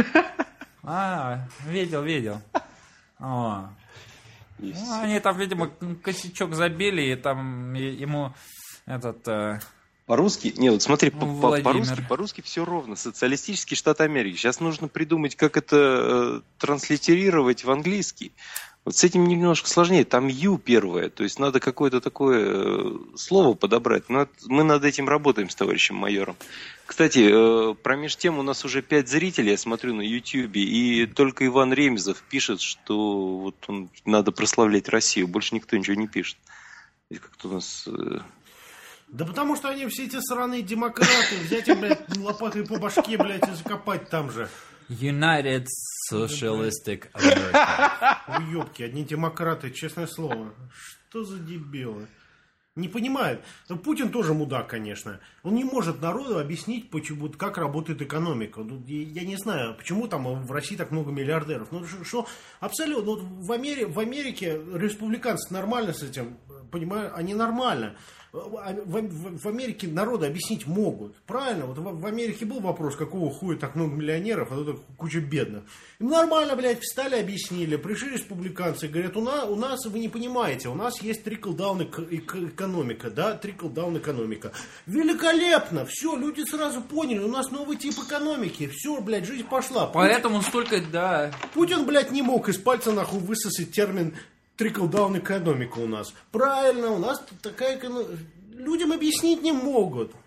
А, видел, видел. О. Ну, они там, видимо, косячок забили, и там ему этот... По-русски? Не, вот смотри, ну, по- по-русски, по-русски все ровно. Социалистический штат Америки. Сейчас нужно придумать, как это э, транслитерировать в английский. Вот с этим немножко сложнее. Там «ю» первое. То есть надо какое-то такое э, слово подобрать. Но мы над этим работаем с товарищем майором. Кстати, э, промеж тем у нас уже пять зрителей, я смотрю на Ютьюбе. И только Иван Ремезов пишет, что вот он, надо прославлять Россию. Больше никто ничего не пишет. Как-то у нас... Э, Да потому что они все эти сраные демократы, взять их, блядь, лопатой по башке, блядь, и закопать там же. United Socialistic America. Уёбки, одни демократы, честное слово. Что за дебилы? Не понимают. Путин тоже мудак, конечно. Он не может народу объяснить, почему, как работает экономика. Я не знаю, почему там в России так много миллиардеров. Ну, что, абсолютно. Вот в, Америке, в Америке республиканцы нормально с этим, понимаю, они нормально. В, в, в Америке народу объяснить могут. Правильно? Вот в, в Америке был вопрос, какого хуя так много миллионеров, а тут куча бедных. Им нормально, блядь, встали, объяснили. Пришли республиканцы и говорят, у нас, у нас, вы не понимаете, у нас есть трикл-даун экономика, да, трикл-даун экономика. Великолепно! Все, люди сразу поняли, у нас новый тип экономики. Все, блядь, жизнь пошла. Поэтому Путин, столько, да. Путин, блядь, не мог из пальца нахуй высосать термин трикл-даун экономика у нас. Правильно, у нас такая экономика. Людям объяснить не могут.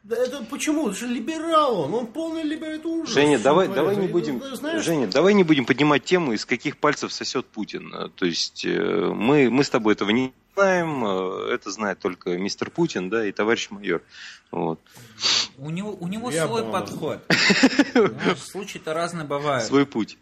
Да это почему? Это же либерал он, он полный либерал, это ужас. Женя, давай, творится. давай не будем, знаешь, Женя, давай не будем поднимать тему, из каких пальцев сосет Путин. То есть мы, мы с тобой этого не знаем, это знает только мистер Путин, да, и товарищ майор. Вот. У него, у него Я свой понял. подход. Случаи-то разные бывают. Свой путь.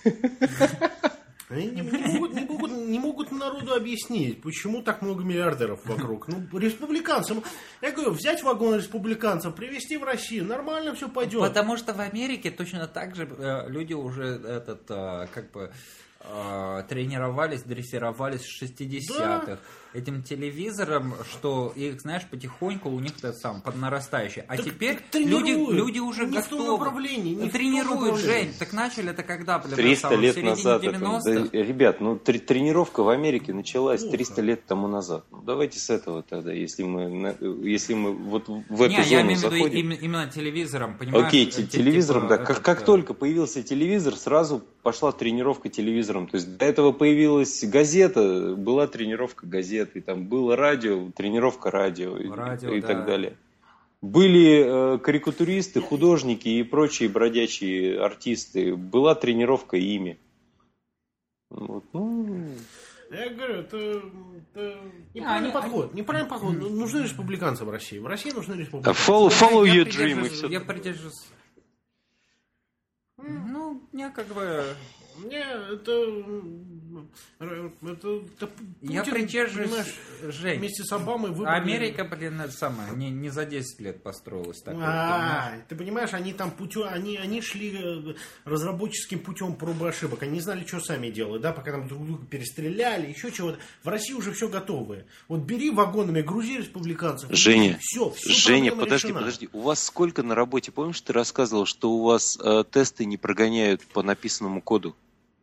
Они не, не, могут, не, могут, не могут народу объяснить, почему так много миллиардеров вокруг. Ну, республиканцам, я говорю, взять вагон республиканцев, привезти в Россию, нормально все пойдет. Потому что в Америке точно так же э, люди уже этот, э, как бы э, тренировались, дрессировались с шестидесятых. Да. Этим телевизором, что их, знаешь, потихоньку у них это сам под нарастающий. А так, теперь так люди, люди уже не готовы. В том направлении, не тренируют, в том Жень. Так начали это когда, блин, триста лет в назад. Это, девяностых? да, ребят, ну тр- тренировка в Америке началась триста лет тому назад. Ну, давайте с этого тогда, если мы, если мы вот в эту Не, зону я имею в заходим. виду именно, именно телевизором, понимаешь? Окей, Т- телевизором, типа, да. Как, этот, как только появился телевизор, сразу пошла тренировка телевизором. То есть до этого появилась газета, была тренировка газеты, там было радио, тренировка радио, радио и, и да. так далее. Были э, карикатуристы, художники и прочие бродячие артисты. Была тренировка ими. Вот, ну... Я говорю, это, это неправильный А, они- подход. они- Неправильный подход. Нужны республиканцы в России. В России нужны республиканцы. Follow, follow Я your dream и придерживаюсь- все. Я придерживаюсь. Ну, мне как бы... Не, это, это, это Я Путин, придерживаюсь, понимаешь, Жень. вместе с Обамой выбрали... Америка, блин, это самое, не, не за десять лет построилась. Так А, ты понимаешь, они там путем, они, они шли э, разработческим путем проб и ошибок. Они не знали, что сами делают, да, пока там друг друга перестреляли, еще чего-то. В России уже все готовое. Вот бери вагонами, грузи республиканцев. Женя, все, все Женя, подожди, подожди. У вас сколько на работе? Помнишь, ты рассказывал, что у вас э, тесты не прогоняют по написанному коду?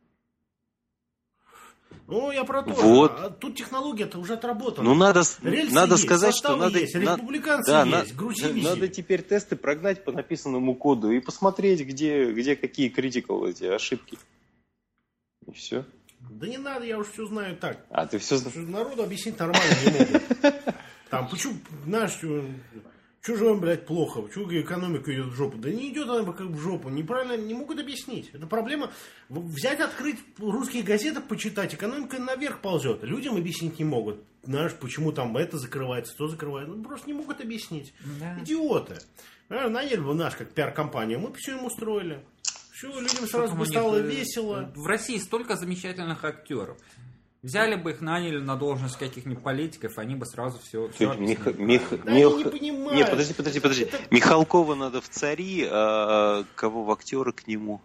Ну, я про то. Вот. А тут технология-то уже отработана. Ну, надо, Рельсы надо есть, сказать, что составы надо... есть, на- республиканцы да, есть, на- грузи вези. надо теперь тесты прогнать по написанному коду и посмотреть, где, где какие critical эти ошибки. И все. Да не надо, я уже все знаю так. А ты все Что народу объяснить нормально не могут. Там, почему, знаешь, что, что же вам, блядь, плохо? Почему экономика идет в жопу? Да не идет она как в жопу. Неправильно, не могут объяснить. Это проблема. Взять, открыть русские газеты, почитать. Экономика наверх ползет. Людям объяснить не могут. Знаешь, почему там это закрывается, то закрывается. Ну, просто не могут объяснить. Да. Идиоты. Наверное, наняли бы наш, как пиар-компания. Мы все им устроили. Все, людям Что сразу там бы у них, стало э, весело. В России столько замечательных актеров. Взяли бы их, наняли на должность каких-нибудь политиков, они бы сразу все... все Мих, объяснили. Мих, Да Мих- они не понимают. Не, подожди, подожди, подожди. Это- Михалкова надо в цари, а кого в актеры к нему.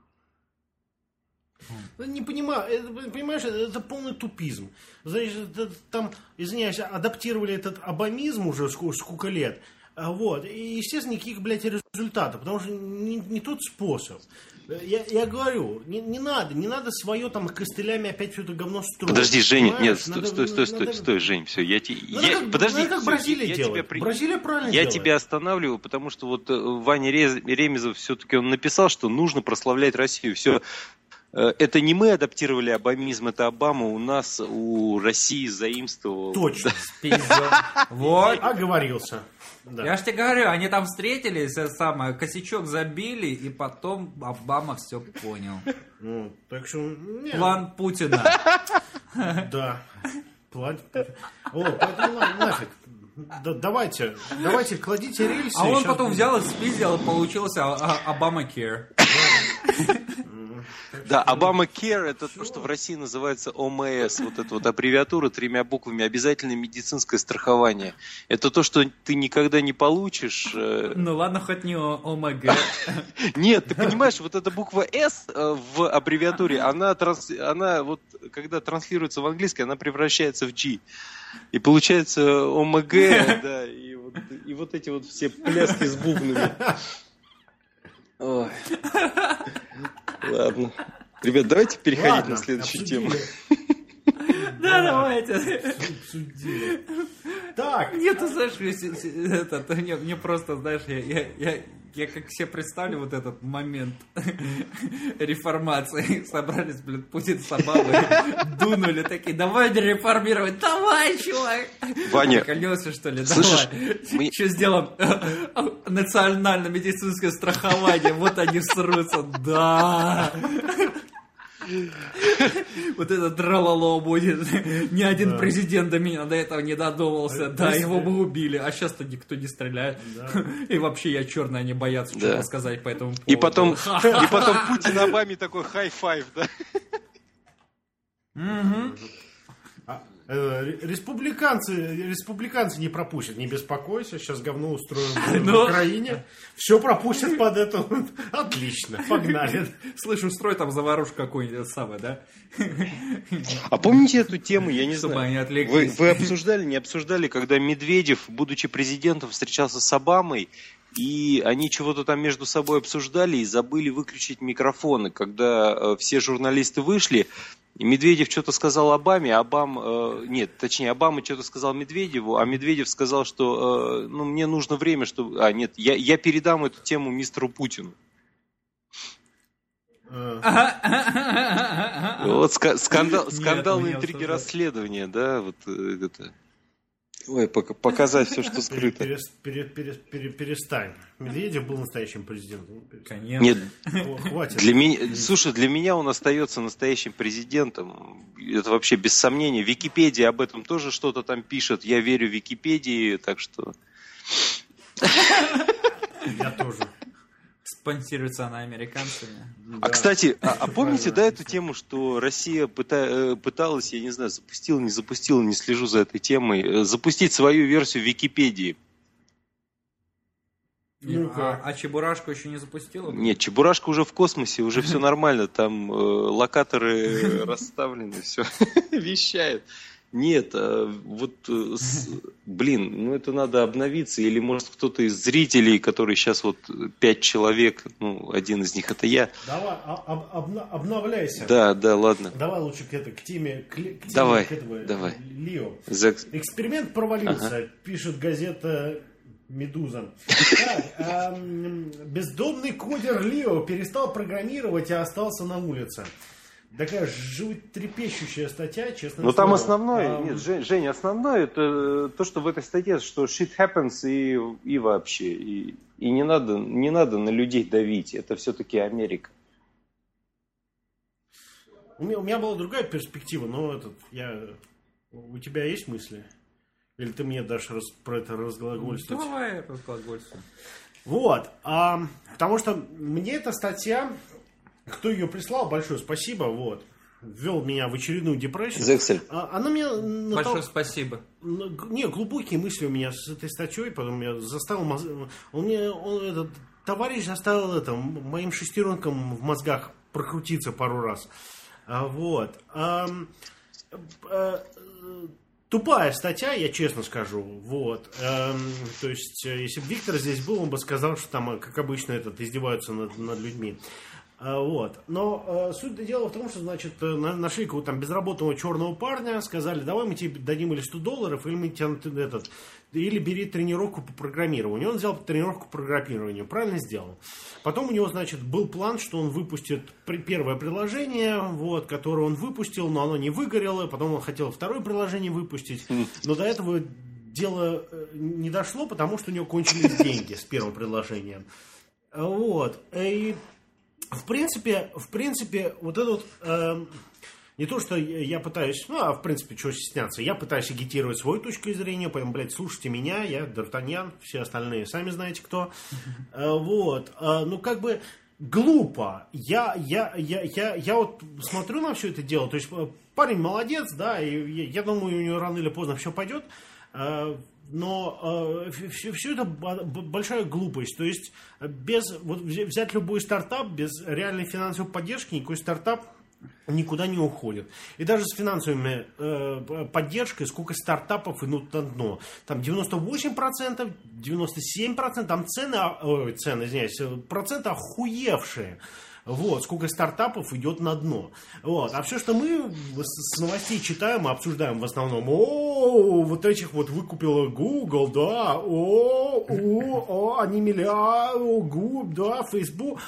Ну, не понимаю, это, понимаешь, это, это полный тупизм. Знаешь, это, там, извиняюсь, адаптировали этот обамизм уже сколько, сколько лет. А Вот. И, естественно, никаких, блядь, результатов, потому что не, не тот способ. Я, я говорю, не, не надо, не надо свое там костылями опять все это говно строить. Подожди, Женя, Понимаешь? нет, стой, Надо- стой, стой, стой, надо- стой, Жень, все, я тебе... Надо я- как- подожди, надо как всё, Бразилия я делает. тебя при- Бразилия правильно Я делает. тебя останавливаю, потому что вот э, Ваня Рез- Ремезов все-таки он написал, что нужно прославлять Россию. Все, это не мы адаптировали обамизм, это Обама у нас, у России заимствовал. Точно. Пиздец. Вот. Оговорился. Да. Я ж тебе говорю, они там встретились, это самое, косячок забили, и потом Обама все понял. Ну, так что... не, План Путина. Да. План. О, поэтому на- нафиг. Да, давайте, давайте, кладите рельсы. А он щас потом будет. взял и спиздил, и получился Обама-кер. Да, Obamacare это то, что в России называется О М С, вот эта вот аббревиатура тремя буквами, обязательное медицинское страхование. Это то, что ты никогда не получишь. э, Ну ладно, хоть не ОМГ. Нет, ты понимаешь, вот эта буква С э, в аббревиатуре, она, транс... она вот, когда транслируется в английский, она превращается в G. И получается О М Г, да, и вот, и вот эти вот все пляски с бубнами. Ой. Ладно. Ребят, давайте переходить Ладно, на следующую обсудили. тему. Да, давайте. Обсудили. Так. Нет, ты знаешь, если- если- этот, мне, мне просто, знаешь, я, я, я, Я как себе представлю вот этот момент реформации. Собрались, блин, Путин с Обамой, дунули такие, давай реформировать, давай, чувак. Ваня, колеса, что ли, слышишь, давай. мы... Что сделаем? Национально-медицинское страхование, вот они срутся, да. Вот это тралало будет. Ни один да. президент до меня до этого не додумался. А, да, его бы убили. А сейчас-то никто не стреляет. Да. И вообще я черный, они боятся да. что-то сказать по этому поводу. И потом, и потом Путин Обаме такой хай-файв, да? Угу. А, э, республиканцы, республиканцы не пропустят, не беспокойся, сейчас говно устроим в Украине, все пропустят под это. Отлично, погнали. Слышь, устрой там заварушку какую-нибудь самое, да? А помните эту тему, я не Чтобы знаю, они вы, вы обсуждали, не обсуждали, когда Медведев, будучи президентом, встречался с Обамой, и они чего-то там между собой обсуждали и забыли выключить микрофоны. Когда э, все журналисты вышли, Медведев что-то сказал Обаме, а Обам, э, нет, точнее, Обама что-то сказал Медведеву, а Медведев сказал, что э, ну, мне нужно время, чтобы... А, нет, я, я передам эту тему мистеру Путину. Вот скандал, скандал интриги расследования, да, вот это... Ой, показать все, что скрыто. Перес, перес, перес, перес, перестань. Медведев был настоящим президентом. Конечно. Нет, О, хватит. Для меня, слушай, для меня он остается настоящим президентом. Это вообще без сомнения. Википедия об этом тоже что-то там пишет. Я верю в Википедии, так что... Я тоже. Спонсируется она американцами. А, да. Кстати, а, а помните, да, эту тему, что Россия пыта, пыталась, я не знаю, запустила, не запустила, не слежу за этой темой, запустить свою версию Википедии? Ну, а, а Чебурашку еще не запустила? Нет, Чебурашка уже в космосе, уже все нормально, там э, локаторы расставлены, все вещает. Нет, вот, блин, ну это надо обновиться, или может кто-то из зрителей, которые сейчас вот пять человек, ну один из них это я. Давай, об, обна, обновляйся. Да, да, ладно. Давай лучше к, это, к теме, к, к теме давай, к этого, давай. Лио. За... Эксперимент провалился, ага. Пишет газета «Медуза». Так, а, бездомный кодер Лио перестал программировать и остался на улице. Такая животрепещущая статья, честно. Ну там основное, а, нет, Женя, основное это то, что в этой статье, что shit happens и, и вообще. И, и не, надо, не надо на людей давить, это все-таки Америка. У меня, у меня была другая перспектива, но этот, я, у тебя есть мысли? Или ты мне дашь раз, про это разглагольствовать? Давай разглагольствуй. Вот, а, потому что мне эта статья... Кто ее прислал, большое спасибо, вот. Ввел меня в очередную депрессию. Зексель. А, она меня... Натол... Большое спасибо. Не, глубокие мысли у меня с этой статьей, потом я заставил... Моз... Он мне, он, этот товарищ заставил это, моим шестеренкам в мозгах прокрутиться пару раз. А, вот. А, а, тупая статья, я честно скажу. Вот. А, то есть, если бы Виктор здесь был, он бы сказал, что там, как обычно, этот, издеваются над, над людьми. Вот. Но э, суть дела в том, что, значит, нашли какого-то там безработного черного парня, сказали, давай мы тебе дадим или сто долларов, или мы тебе этот, или бери тренировку по программированию. Он взял тренировку по программированию, правильно сделал. Потом у него, значит, был план, что он выпустит первое приложение, вот, которое он выпустил, но оно не выгорело, потом он хотел второе приложение выпустить, но до этого дело не дошло, потому что у него кончились деньги с первым приложением. Вот. И... В принципе, в принципе, вот это вот, э, не то, что я пытаюсь, ну, а в принципе, чего стесняться, я пытаюсь агитировать свою точку зрения, поэтому, блядь, слушайте меня, я Д'Артаньян, все остальные сами знаете кто. Э, вот, э, ну, как бы глупо. Я, я, я, я, я вот смотрю на все это дело, то есть парень молодец, да, и я, я думаю, у него рано или поздно все пойдет. Э, Но э, все, все это большая глупость. То есть без, вот, взять любой стартап без реальной финансовой поддержки никакой стартап никуда не уходит. И даже с финансовыми э, поддержкой сколько стартапов идут на дно. Там девяносто восемь процентов, девяносто семь процентов, там цены, ой, цены, извиняюсь, проценты охуевшие. Вот, сколько стартапов идет на дно. Вот. А все, что мы с новостей читаем и обсуждаем в основном, о, вот этих вот выкупила Google, да, о, о, о, они миллиард, о, Google, да, Facebook.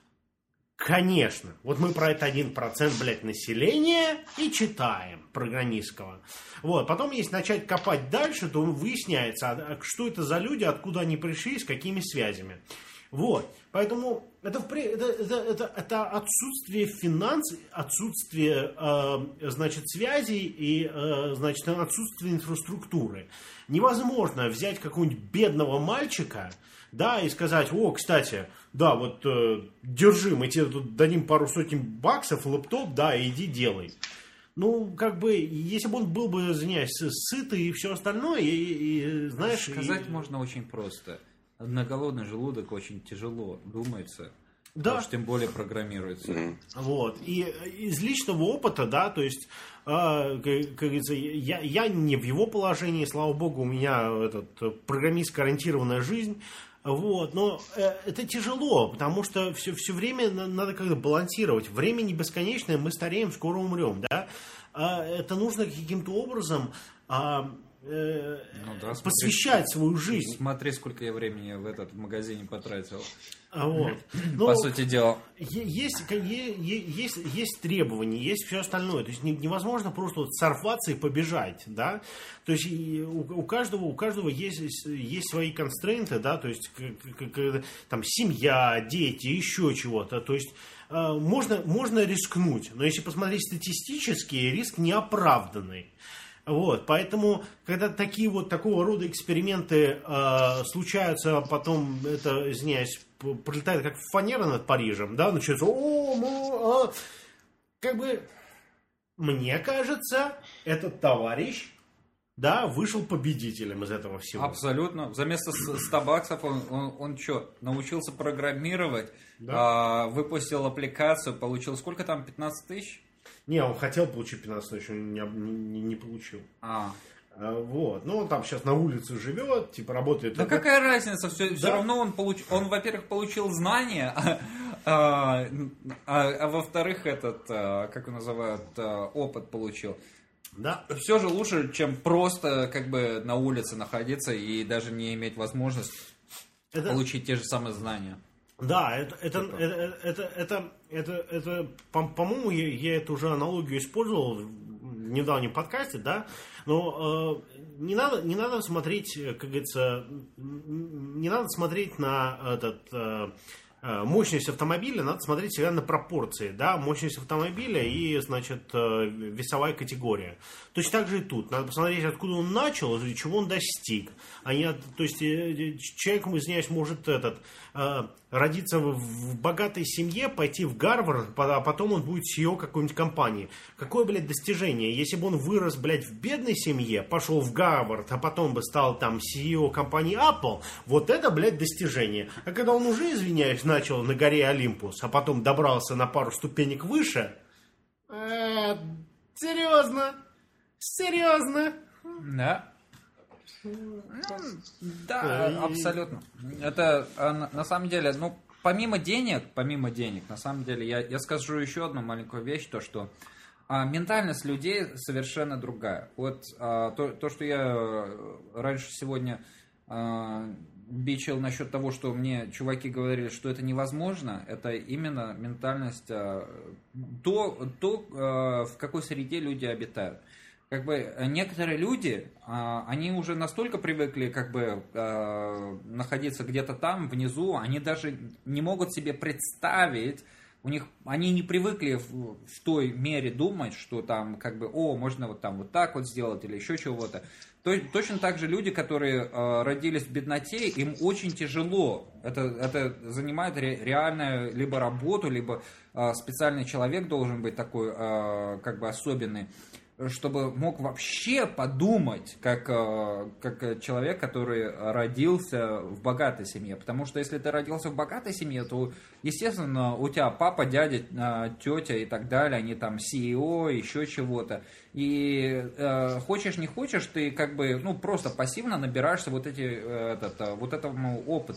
Конечно. Вот мы про это один процент, блядь, населения и читаем программистского. Вот. Потом, если начать копать дальше, то выясняется, что это за люди, откуда они пришли, с какими связями. Вот. Поэтому это, это, это, это, это отсутствие финансов, отсутствие, э, значит, связей и, э, значит, отсутствие инфраструктуры. Невозможно взять какого-нибудь бедного мальчика, да, и сказать: о, кстати, да, вот э, держи, мы тебе тут дадим пару сотен баксов, лэптоп, да, иди делай. Ну, как бы, если бы он был бы, извиняюсь, сытый и все остальное, и, и знаешь... Сказать и... можно очень просто. На голодный желудок очень тяжело думается. Да. А уж тем более программируется. Mm-hmm. Вот. И из личного опыта, да, то есть, э, как, как говорится, я, я не в его положении, слава богу, у меня этот, программистско ориентированная жизнь. Вот, но э, это тяжело, потому что все, все время надо как-то балансировать. Время не бесконечное, мы стареем, скоро умрем, да. А это нужно каким-то образом а, э, ну, да, посвящать смотри, свою жизнь. Смотри, сколько я времени в этот магазине потратил. Вот. Ну, по сути дела. Есть, есть, есть требования, есть все остальное. То есть невозможно просто вот сорваться и побежать, да. То есть у, у каждого, у каждого есть, есть свои констрейнты, да, то есть там семья, дети, еще чего-то. То есть можно, можно рискнуть, но если посмотреть статистически, риск неоправданный. Вот, поэтому, когда такие вот такого рода эксперименты э, случаются, а потом это, извиняюсь, пролетает как фанера над Парижем, да, начинается, о, ну, а, как бы, мне кажется, этот товарищ, да, вышел победителем из этого всего. Абсолютно. За место ста баксов он, он, он что, научился программировать, да. э, выпустил аппликацию, получил сколько там, пятнадцать тысяч? Не, он хотел получить пятнадцать, но еще не, не, не получил. А. Вот. Ну, он там сейчас на улице живет, типа работает. Да это... какая разница? Все, да. все равно он, получ... он, во-первых, получил знания, а, а, а, а во-вторых, этот, как его называют, опыт получил. Да. Все же лучше, чем просто как бы на улице находиться и даже не иметь возможность это... получить те же самые знания. Да, это, это, это, это, это, это, это по- по-моему, я, я эту уже аналогию использовал в недавнем подкасте, да, но э, не надо, не надо смотреть, как говорится, не надо смотреть на этот, э, мощность автомобиля, надо смотреть всегда на пропорции, да, мощность автомобиля и, значит, весовая категория. Точно так же и тут. Надо посмотреть, откуда он начал, чего он достиг. А не, то есть, человек, извиняюсь, может этот, родиться в богатой семье, пойти в Гарвард, а потом он будет си и о какой-нибудь компании. Какое, блядь, достижение? Если бы он вырос, блядь, в бедной семье, пошел в Гарвард, а потом бы стал там си и о компании Apple, вот это, блядь, достижение. А когда он уже, извиняюсь, начал на горе Олимпус, а потом добрался на пару ступенек выше, э, серьезно? Серьезно? Да. Ну, да, абсолютно. Это на, на самом деле, ну, помимо денег, помимо денег, на самом деле, я, я скажу еще одну маленькую вещь, то, что а, ментальность людей совершенно другая. Вот а, то, то, что я раньше сегодня а, бичил насчет того, что мне чуваки говорили, что это невозможно, это именно ментальность, а, то, то а, в какой среде люди обитают. Как бы некоторые люди, они уже настолько привыкли как бы находиться где-то там, внизу, они даже не могут себе представить, у них, они не привыкли в, в той мере думать, что там как бы, о, можно вот там вот так вот сделать или еще чего-то. Точно так же люди, которые родились в бедноте, им очень тяжело. Это, это занимает ре, реальную либо работу, либо специальный человек должен быть такой как бы особенный, чтобы мог вообще подумать, как, как человек, который родился в богатой семье. Потому что если ты родился в богатой семье, то, естественно, у тебя папа, дядя, тетя и так далее, они там си и о, еще чего-то. И э, хочешь, не хочешь, ты как бы, ну, просто пассивно набираешься вот, эти, этот, вот этому опыту.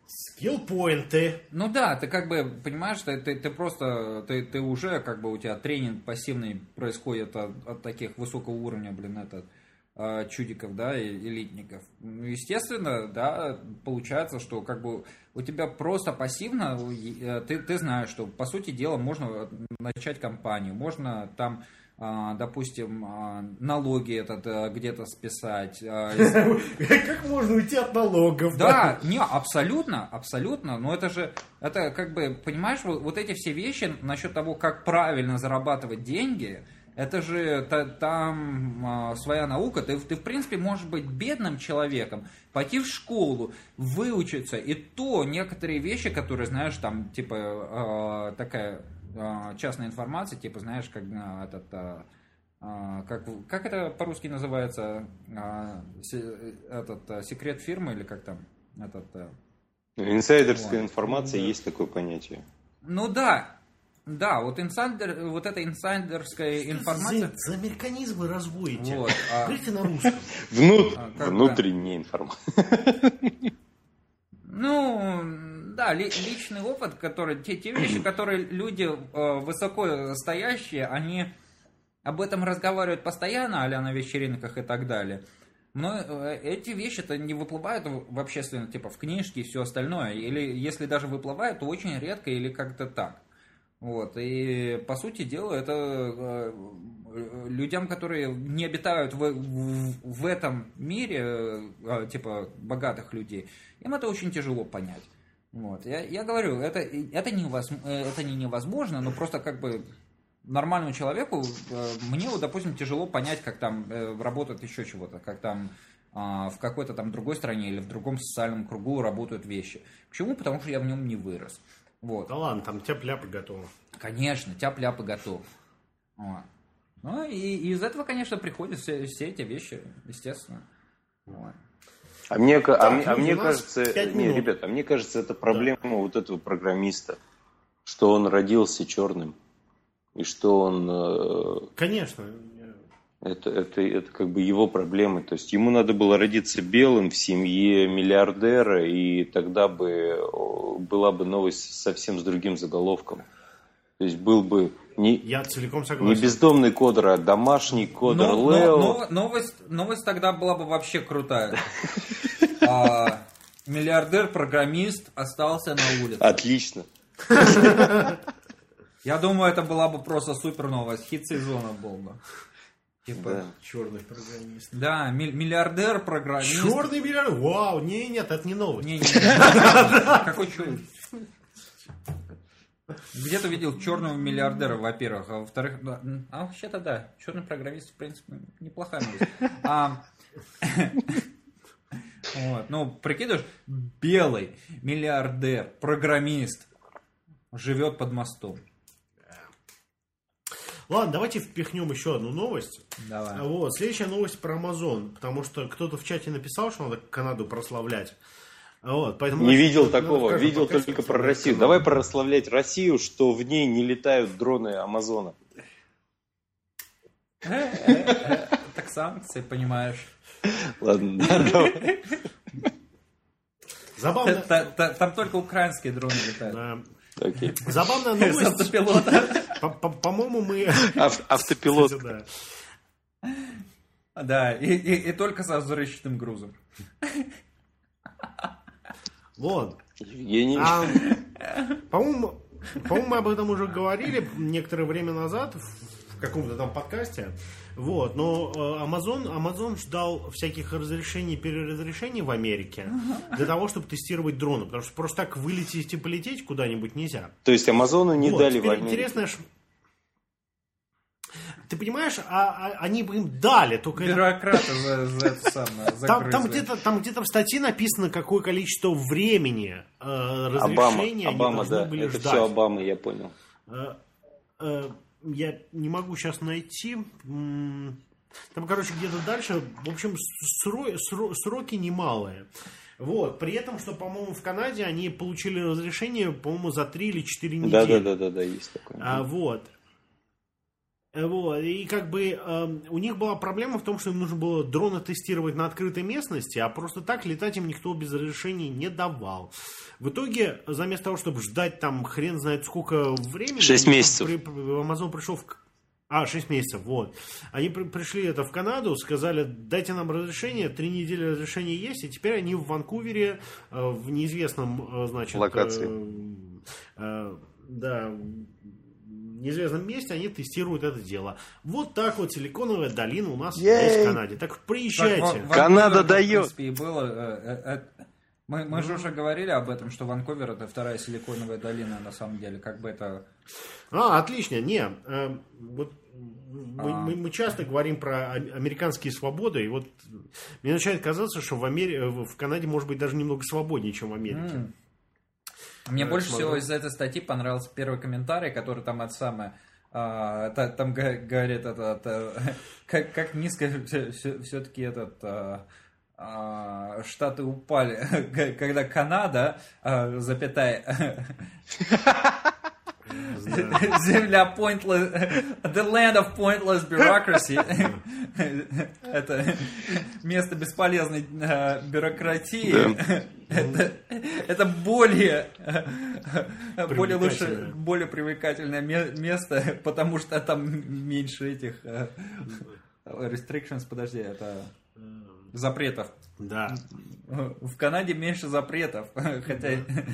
Скиллпоинты. Ну да, ты как бы понимаешь, ты, ты, ты просто, ты, ты уже как бы у тебя тренинг пассивный происходит от, от таких высокого уровня, блин, этот, чудиков, да, и элитников. Естественно, да, получается, что как бы у тебя просто пассивно, ты, ты знаешь, что по сути дела можно начать компанию, можно там, допустим, налоги этот где-то списать. Как можно уйти от налогов? Да, не, абсолютно, абсолютно, но это же, это как бы, понимаешь, вот, вот эти все вещи насчет того, как правильно зарабатывать деньги, это же та, там а, своя наука. Ты, ты, в принципе, можешь быть бедным человеком, пойти в школу, выучиться, и то некоторые вещи, которые, знаешь, там, типа, а, такая а, частная информация, типа, знаешь, как а, этот... А, как, как это по-русски называется? А, се, этот, а, секрет фирмы или как там? Этот, а... Инсайдерская вот. информация, да. Есть такое понятие. Ну да. Да, вот инсайдер, вот эта инсайдерская информация... За, за американизм вы разводите. Вот, а... Говорите на русском. Внут... А, внутренняя информация. Ну, да, ли, личный опыт, который, те, те вещи, которые люди э, высоко стоящие, они об этом разговаривают постоянно, а-ля на вечеринках и так далее. Но э, эти вещи-то не выплывают в общественно, типа в книжке и все остальное. Или если даже выплывают, то очень редко или как-то так. Вот, и по сути дела это э, людям, которые не обитают в, в, в этом мире, э, типа богатых людей, им это очень тяжело понять. Вот, я, я говорю, это, это, невозможно, это не невозможно, но просто как бы нормальному человеку, э, мне, вот, допустим, тяжело понять, как там э, работает еще чего-то, как там э, в какой-то там другой стране или в другом социальном кругу работают вещи. Почему? Потому что я в нем не вырос. Вот. Да ладно, там тяп-ляпы готовы. Конечно, тяп-ляпы готовы. Вот. Ну и, и из этого, конечно, приходят все, все эти вещи, естественно. Вот. А мне, так, а, ну, а мне кажется, не, ребят, а мне кажется, это проблема да. вот этого программиста, что он родился черным и что он. Конечно. Это, это, это как бы его проблемы. То есть ему надо было родиться белым в семье миллиардера, и тогда бы была бы новость совсем с другим заголовком. То есть был бы не, Я целиком согласен. Не бездомный кодер, а домашний кодер но, Лео. Но, но, новость, новость тогда была бы вообще крутая. а, миллиардер-программист остался на улице. Отлично. Я думаю, это была бы просто супер новость. Хит сезона был бы. Типа да. Черный программист. Да, миллиардер программист. Черный миллиардер. Вау, не, нет, это не новость. Не, не, не. Какой черный? Где-то видел черного миллиардера, во-первых, а во-вторых, да, а вообще-то да, черный программист, в принципе, неплохая новость. А, вот, ну, прикидываешь, белый миллиардер, программист, живет под мостом. Ладно, давайте впихнем еще одну новость. Давай. Вот, следующая новость про Amazon, потому что кто-то в чате написал, что надо Канаду прославлять. Вот, поэтому не видел такого, видел только про Россию. Канаду. Давай прославлять Россию, что в ней не летают дроны Амазона. Так санкции, понимаешь. Ладно, давай. Забавно. Там только украинские дроны летают. Okay. Забавная новость. Автопилота. По-моему, мы... Автопилот. Да, и только со взрывчатым грузом. Вот. Евгений. А, по-моему, по-моему, мы об этом уже говорили некоторое время назад в каком-то там подкасте. Вот, но Amazon, Amazon ждал всяких разрешений, переразрешений в Америке для того, чтобы тестировать дроны. Потому что просто так вылететь и полететь куда-нибудь нельзя. То есть Амазону не вот, дали в Америке. Интересно, ты понимаешь, а, а, они бы им дали, только... Бюрократы за, за это самое, там, там, где-то, там где-то в статье написано, какое количество времени э, разрешения Обама, Обама, они должны да, были это ждать. все Обама, я понял. Э, э, я не могу сейчас найти. Там, короче, где-то дальше. В общем, сро, сро, сроки немалые. Вот. При этом, что, по-моему, в Канаде они получили разрешение, по-моему, за три или четыре недели. Да, да, да, да, да, есть такое. А, вот. Вот, и как бы э, у них была проблема в том, что им нужно было дроны тестировать на открытой местности, а просто так летать им никто без разрешения не давал. В итоге, заместо того, чтобы ждать там хрен знает сколько времени... шесть месяцев. При, Amazon пришел в... А, шесть месяцев, вот. Они при, пришли это в Канаду, сказали, дайте нам разрешение, три недели разрешения есть, и теперь они в Ванкувере, э, в неизвестном, э, значит... Локации. Э, э, да... неизвестном месте они тестируют это дело. Вот так вот Силиконовая долина у нас Ей! есть в Канаде. Так приезжайте. Так, в, Канада в дает. В принципе, и было, э, э, э, мы, мы же уже говорили об этом, что Ванкувер это вторая Силиконовая долина на самом деле. Как бы это... А, отлично. Не, э, вот мы, А. мы, мы часто говорим про американские свободы, и вот мне начинает казаться, что в, Амери... в Канаде может быть даже немного свободнее, чем в Америке. Mm. Мне Я больше смотрю. всего из этой статьи понравился первый комментарий, который там это самое, а, та, там га- говорит это, это как, как низко все-таки этот а, а, Штаты упали, когда Канада, а, запятая, земля pointless, the land of pointless bureaucracy, это место бесполезной э, бюрократии, Да. это, это более, более лучше, Привлекательное. более привлекательное ме- место, потому что там меньше этих э, restrictions, подожди, это запретов. Да. В Канаде меньше запретов, хотя...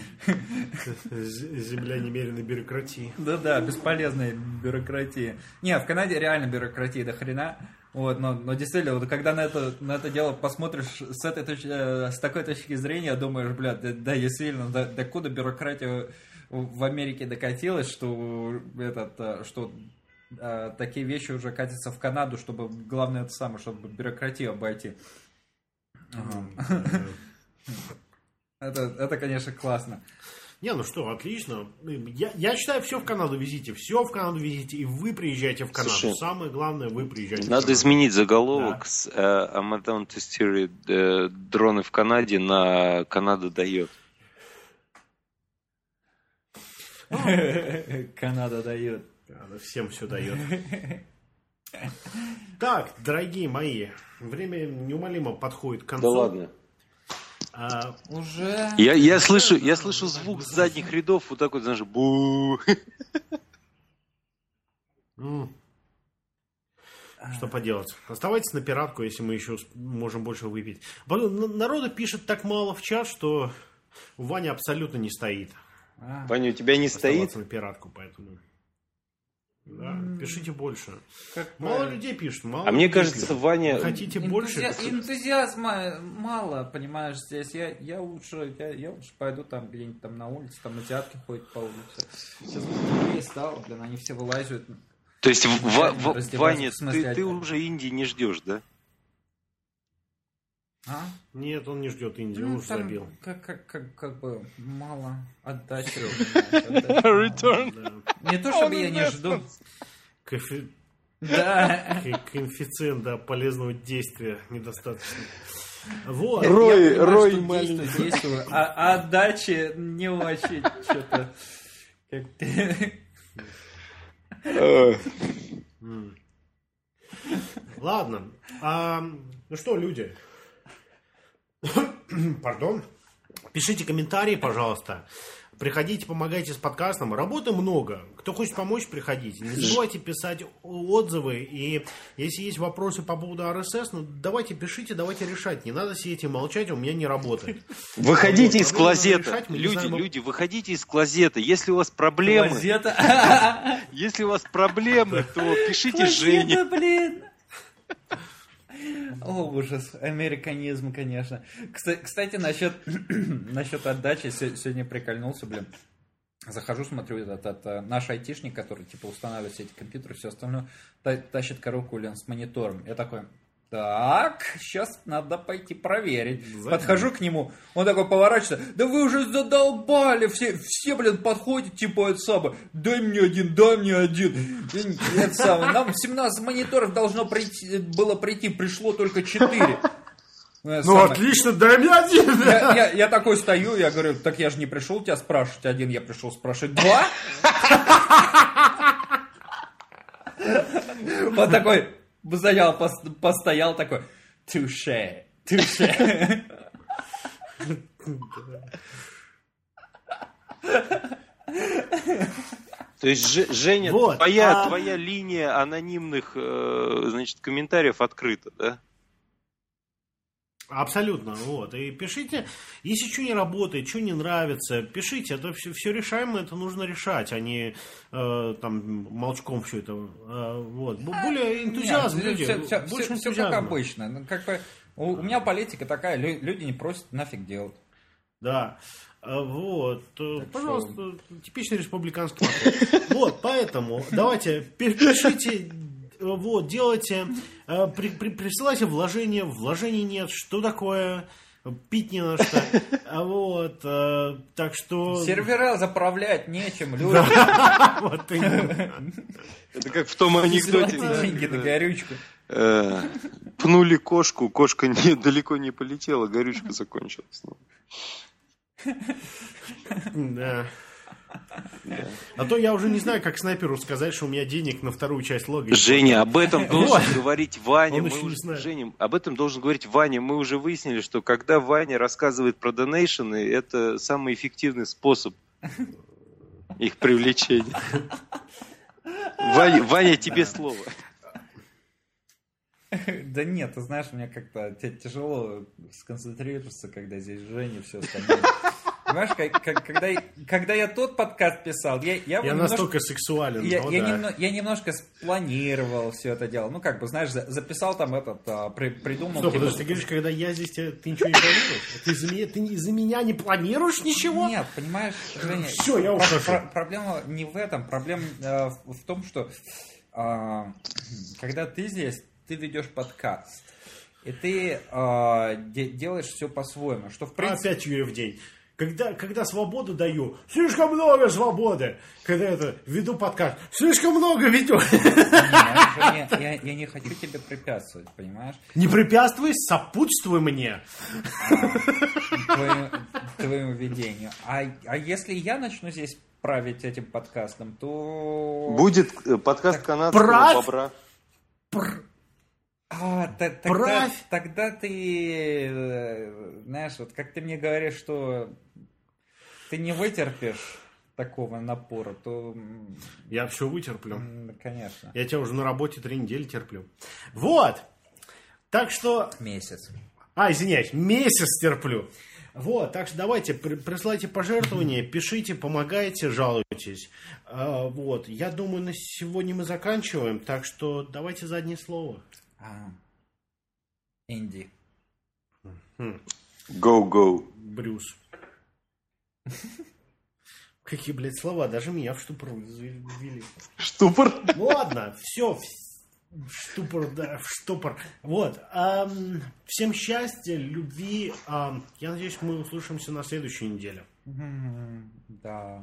Земля немеренной бюрократии. Да-да, бесполезной бюрократии. Не, в Канаде реально бюрократии до хрена. Вот, но, но действительно, вот когда на это, на это дело посмотришь с, этой точки, с такой точки зрения, думаешь, блядь, да, да действительно, да, докуда бюрократия в Америке докатилась, что, этот, что а, такие вещи уже катятся в Канаду, чтобы, главное, это самое, чтобы бюрократию обойти. Ага. Это, это, конечно, классно. Не, ну что, отлично. Я, я считаю, все в Канаду везите. Все в Канаду везите. И вы приезжайте в Канаду. Слушай, Самое главное, вы приезжайте надо в Канаду. изменить заголовок Да. с э, Amazon тестирует э, дроны в Канаде на Канада дает. Канада дает. Она всем все дает. Так, дорогие мои, время неумолимо подходит к концу. Да ладно. А, Уже... Я, я, слышу, я слышу звук с задних рядов, вот так вот, знаешь, бу. м. Что поделать? Оставайтесь на пиратку, если мы еще можем больше выпить. Народу пишет так мало в чат, что Ваня абсолютно не стоит. А, Ваня, у тебя не стоит? Оставаться на пиратку, поэтому... Да, пишите больше. как Мало бы- людей пишет, мало А мне людей кажется, пишет. Ваня... Вы хотите больше? Энтузиа- энтузиазма мало, понимаешь, здесь. Я, я лучше, я, я лучше пойду там где-нибудь там на улице, там на театре ходят по улице. Сейчас людей стало, блин, они все вылазят. То есть, в- в- в- Раздеваться, Ваня, в смысле, ты, ты это- уже Индии не ждешь, да? А? Нет, он не ждет Индию, он Ну, уже там забил. как, как, как, как бы мало отдачи. понимаешь, отдачи. Return. Да. Не то, чтобы я не жду. Коэфи- Да. ко- Коэффициент да, полезного действия недостаточно. Вот. Я Рой, понимаю, Рой что маленький. действую, действую, а, а отдачи не очень что-то. Э, М. Ладно. А, ну что, люди? Пардон. Пишите комментарии, пожалуйста. Приходите, помогайте с подкастом. Работы много. Кто хочет помочь, приходите. Не забывайте писать отзывы. И если есть вопросы по поводу ар эс эс, ну давайте пишите, давайте решать. Не надо сидеть и молчать, у меня не работает. Выходите Вот, из проблемы надо клозета. решать, мы не Люди, знаем, мы- люди, выходите из клозета. Если у вас проблемы, Клозета. если у вас проблемы, то пишите Клозета, Жене. блин. О, ужас. Американизм, конечно. Кста- Кстати, насчет, насчет отдачи се- сегодня прикольнулся, блин. Захожу, смотрю, этот, этот наш айтишник, который типа устанавливает все эти компьютеры, все остальное, та- тащит коробку, блин, с монитором. Я такой, так, сейчас надо пойти проверить. Забей. Подхожу к нему, он такой поворачивается, да вы уже задолбали, все, все блин, подходят, типа, это самое, дай мне один, дай мне один. И это самое, нам семнадцать мониторов должно прийти, было прийти, пришло только четыре. Ну отлично, дай мне один. Я, я, я такой стою, я говорю, так я же не пришел тебя спрашивать один, я пришел спрашивать два. Он такой, сначала постоял такой, туше, туше. То есть, Ж, Женя, вот, твоя, а... твоя линия анонимных, э, значит, комментариев открыта, да? Абсолютно, вот. И пишите, если что не работает, что не нравится, пишите, это все, все решаемо, это нужно решать, а не э, там молчком все это. Э, вот. Более энтузиазм, Нет, люди, все, все, больше все, все как обычно. Ну, как бы, у, у меня политика такая, люди не просят нафиг делать. Да. Вот, так пожалуйста, что... типичный республиканский подход. Вот, поэтому давайте пишите, вот, делайте, при, при, присылайте вложения, вложений нет, что такое, пить не на что, вот, так что... Сервера заправлять нечем, люди. Вот именно. Это как в том анекдоте. Деньги на горючку. Пнули кошку, кошка далеко не полетела, горючка закончилась. Да. А то я уже не знаю, как снайперу сказать, что у меня денег на вторую часть лога. Женя, об этом должен говорить Ваня. Он Мы еще не уже, знает. Женя, об этом должен говорить Ваня. Мы уже выяснили, что когда Ваня рассказывает про донейшены, это самый эффективный способ их привлечения. Ваня, Ваня, тебе слово. Да нет, ты знаешь, мне как-то тяжело сконцентрироваться, когда здесь Женя все остальное. Понимаешь, как, как, когда, когда я тот подкаст писал, я... Я, я немножко, настолько сексуален. Я, ну, я, да. немно, я немножко спланировал все это дело. Ну, как бы, знаешь, записал там этот, при, придумал... Стоп, типа, подожди, ты говоришь, когда я здесь, ты ничего не планируешь? Ты из-за меня, ты из-за меня не планируешь ничего? Нет, понимаешь, Женя... Все, я ухожу. Про, проблема не в этом. Проблема э, в, в том, что э, когда ты здесь, ты ведешь подкаст. И ты э, де, делаешь все по-своему. Что, в принципе... Опять Юрий в день. Когда, когда свободу даю, слишком много свободы. Когда это веду подкаст, слишком много веду. Не, я, я не хочу тебе препятствовать, понимаешь? Не препятствуй, сопутствуй мне. А, твоему, твоему ведению. А, а если я начну здесь править этим подкастом, то... Будет подкаст так, канадского правь? бобра. Пр... А, т- тогда, тогда ты, знаешь, вот как ты мне говоришь, что ты не вытерпишь такого напора, то... Я все вытерплю. Конечно. Я тебя уже на работе три недели терплю. Вот. Так что... Месяц. А, извиняюсь, месяц терплю. Вот, так что давайте, при, присылайте пожертвования, пишите, помогайте, жалуйтесь. А, вот, я думаю, на сегодня мы заканчиваем, так что давайте заднее слово. А, Инди. Go-go. Брюс. Какие, блядь, слова, даже меня в штупор ввели. Штупор? Ну ладно, все, в штупор, да, в штупор. Вот, эм, всем счастья, любви. Эм, я надеюсь, мы услышимся на следующей неделе. Да.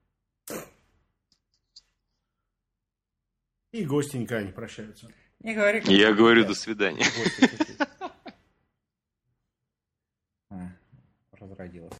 И гости никогда не прощаются. Не говори. Я говорю до свидания. Разродилась.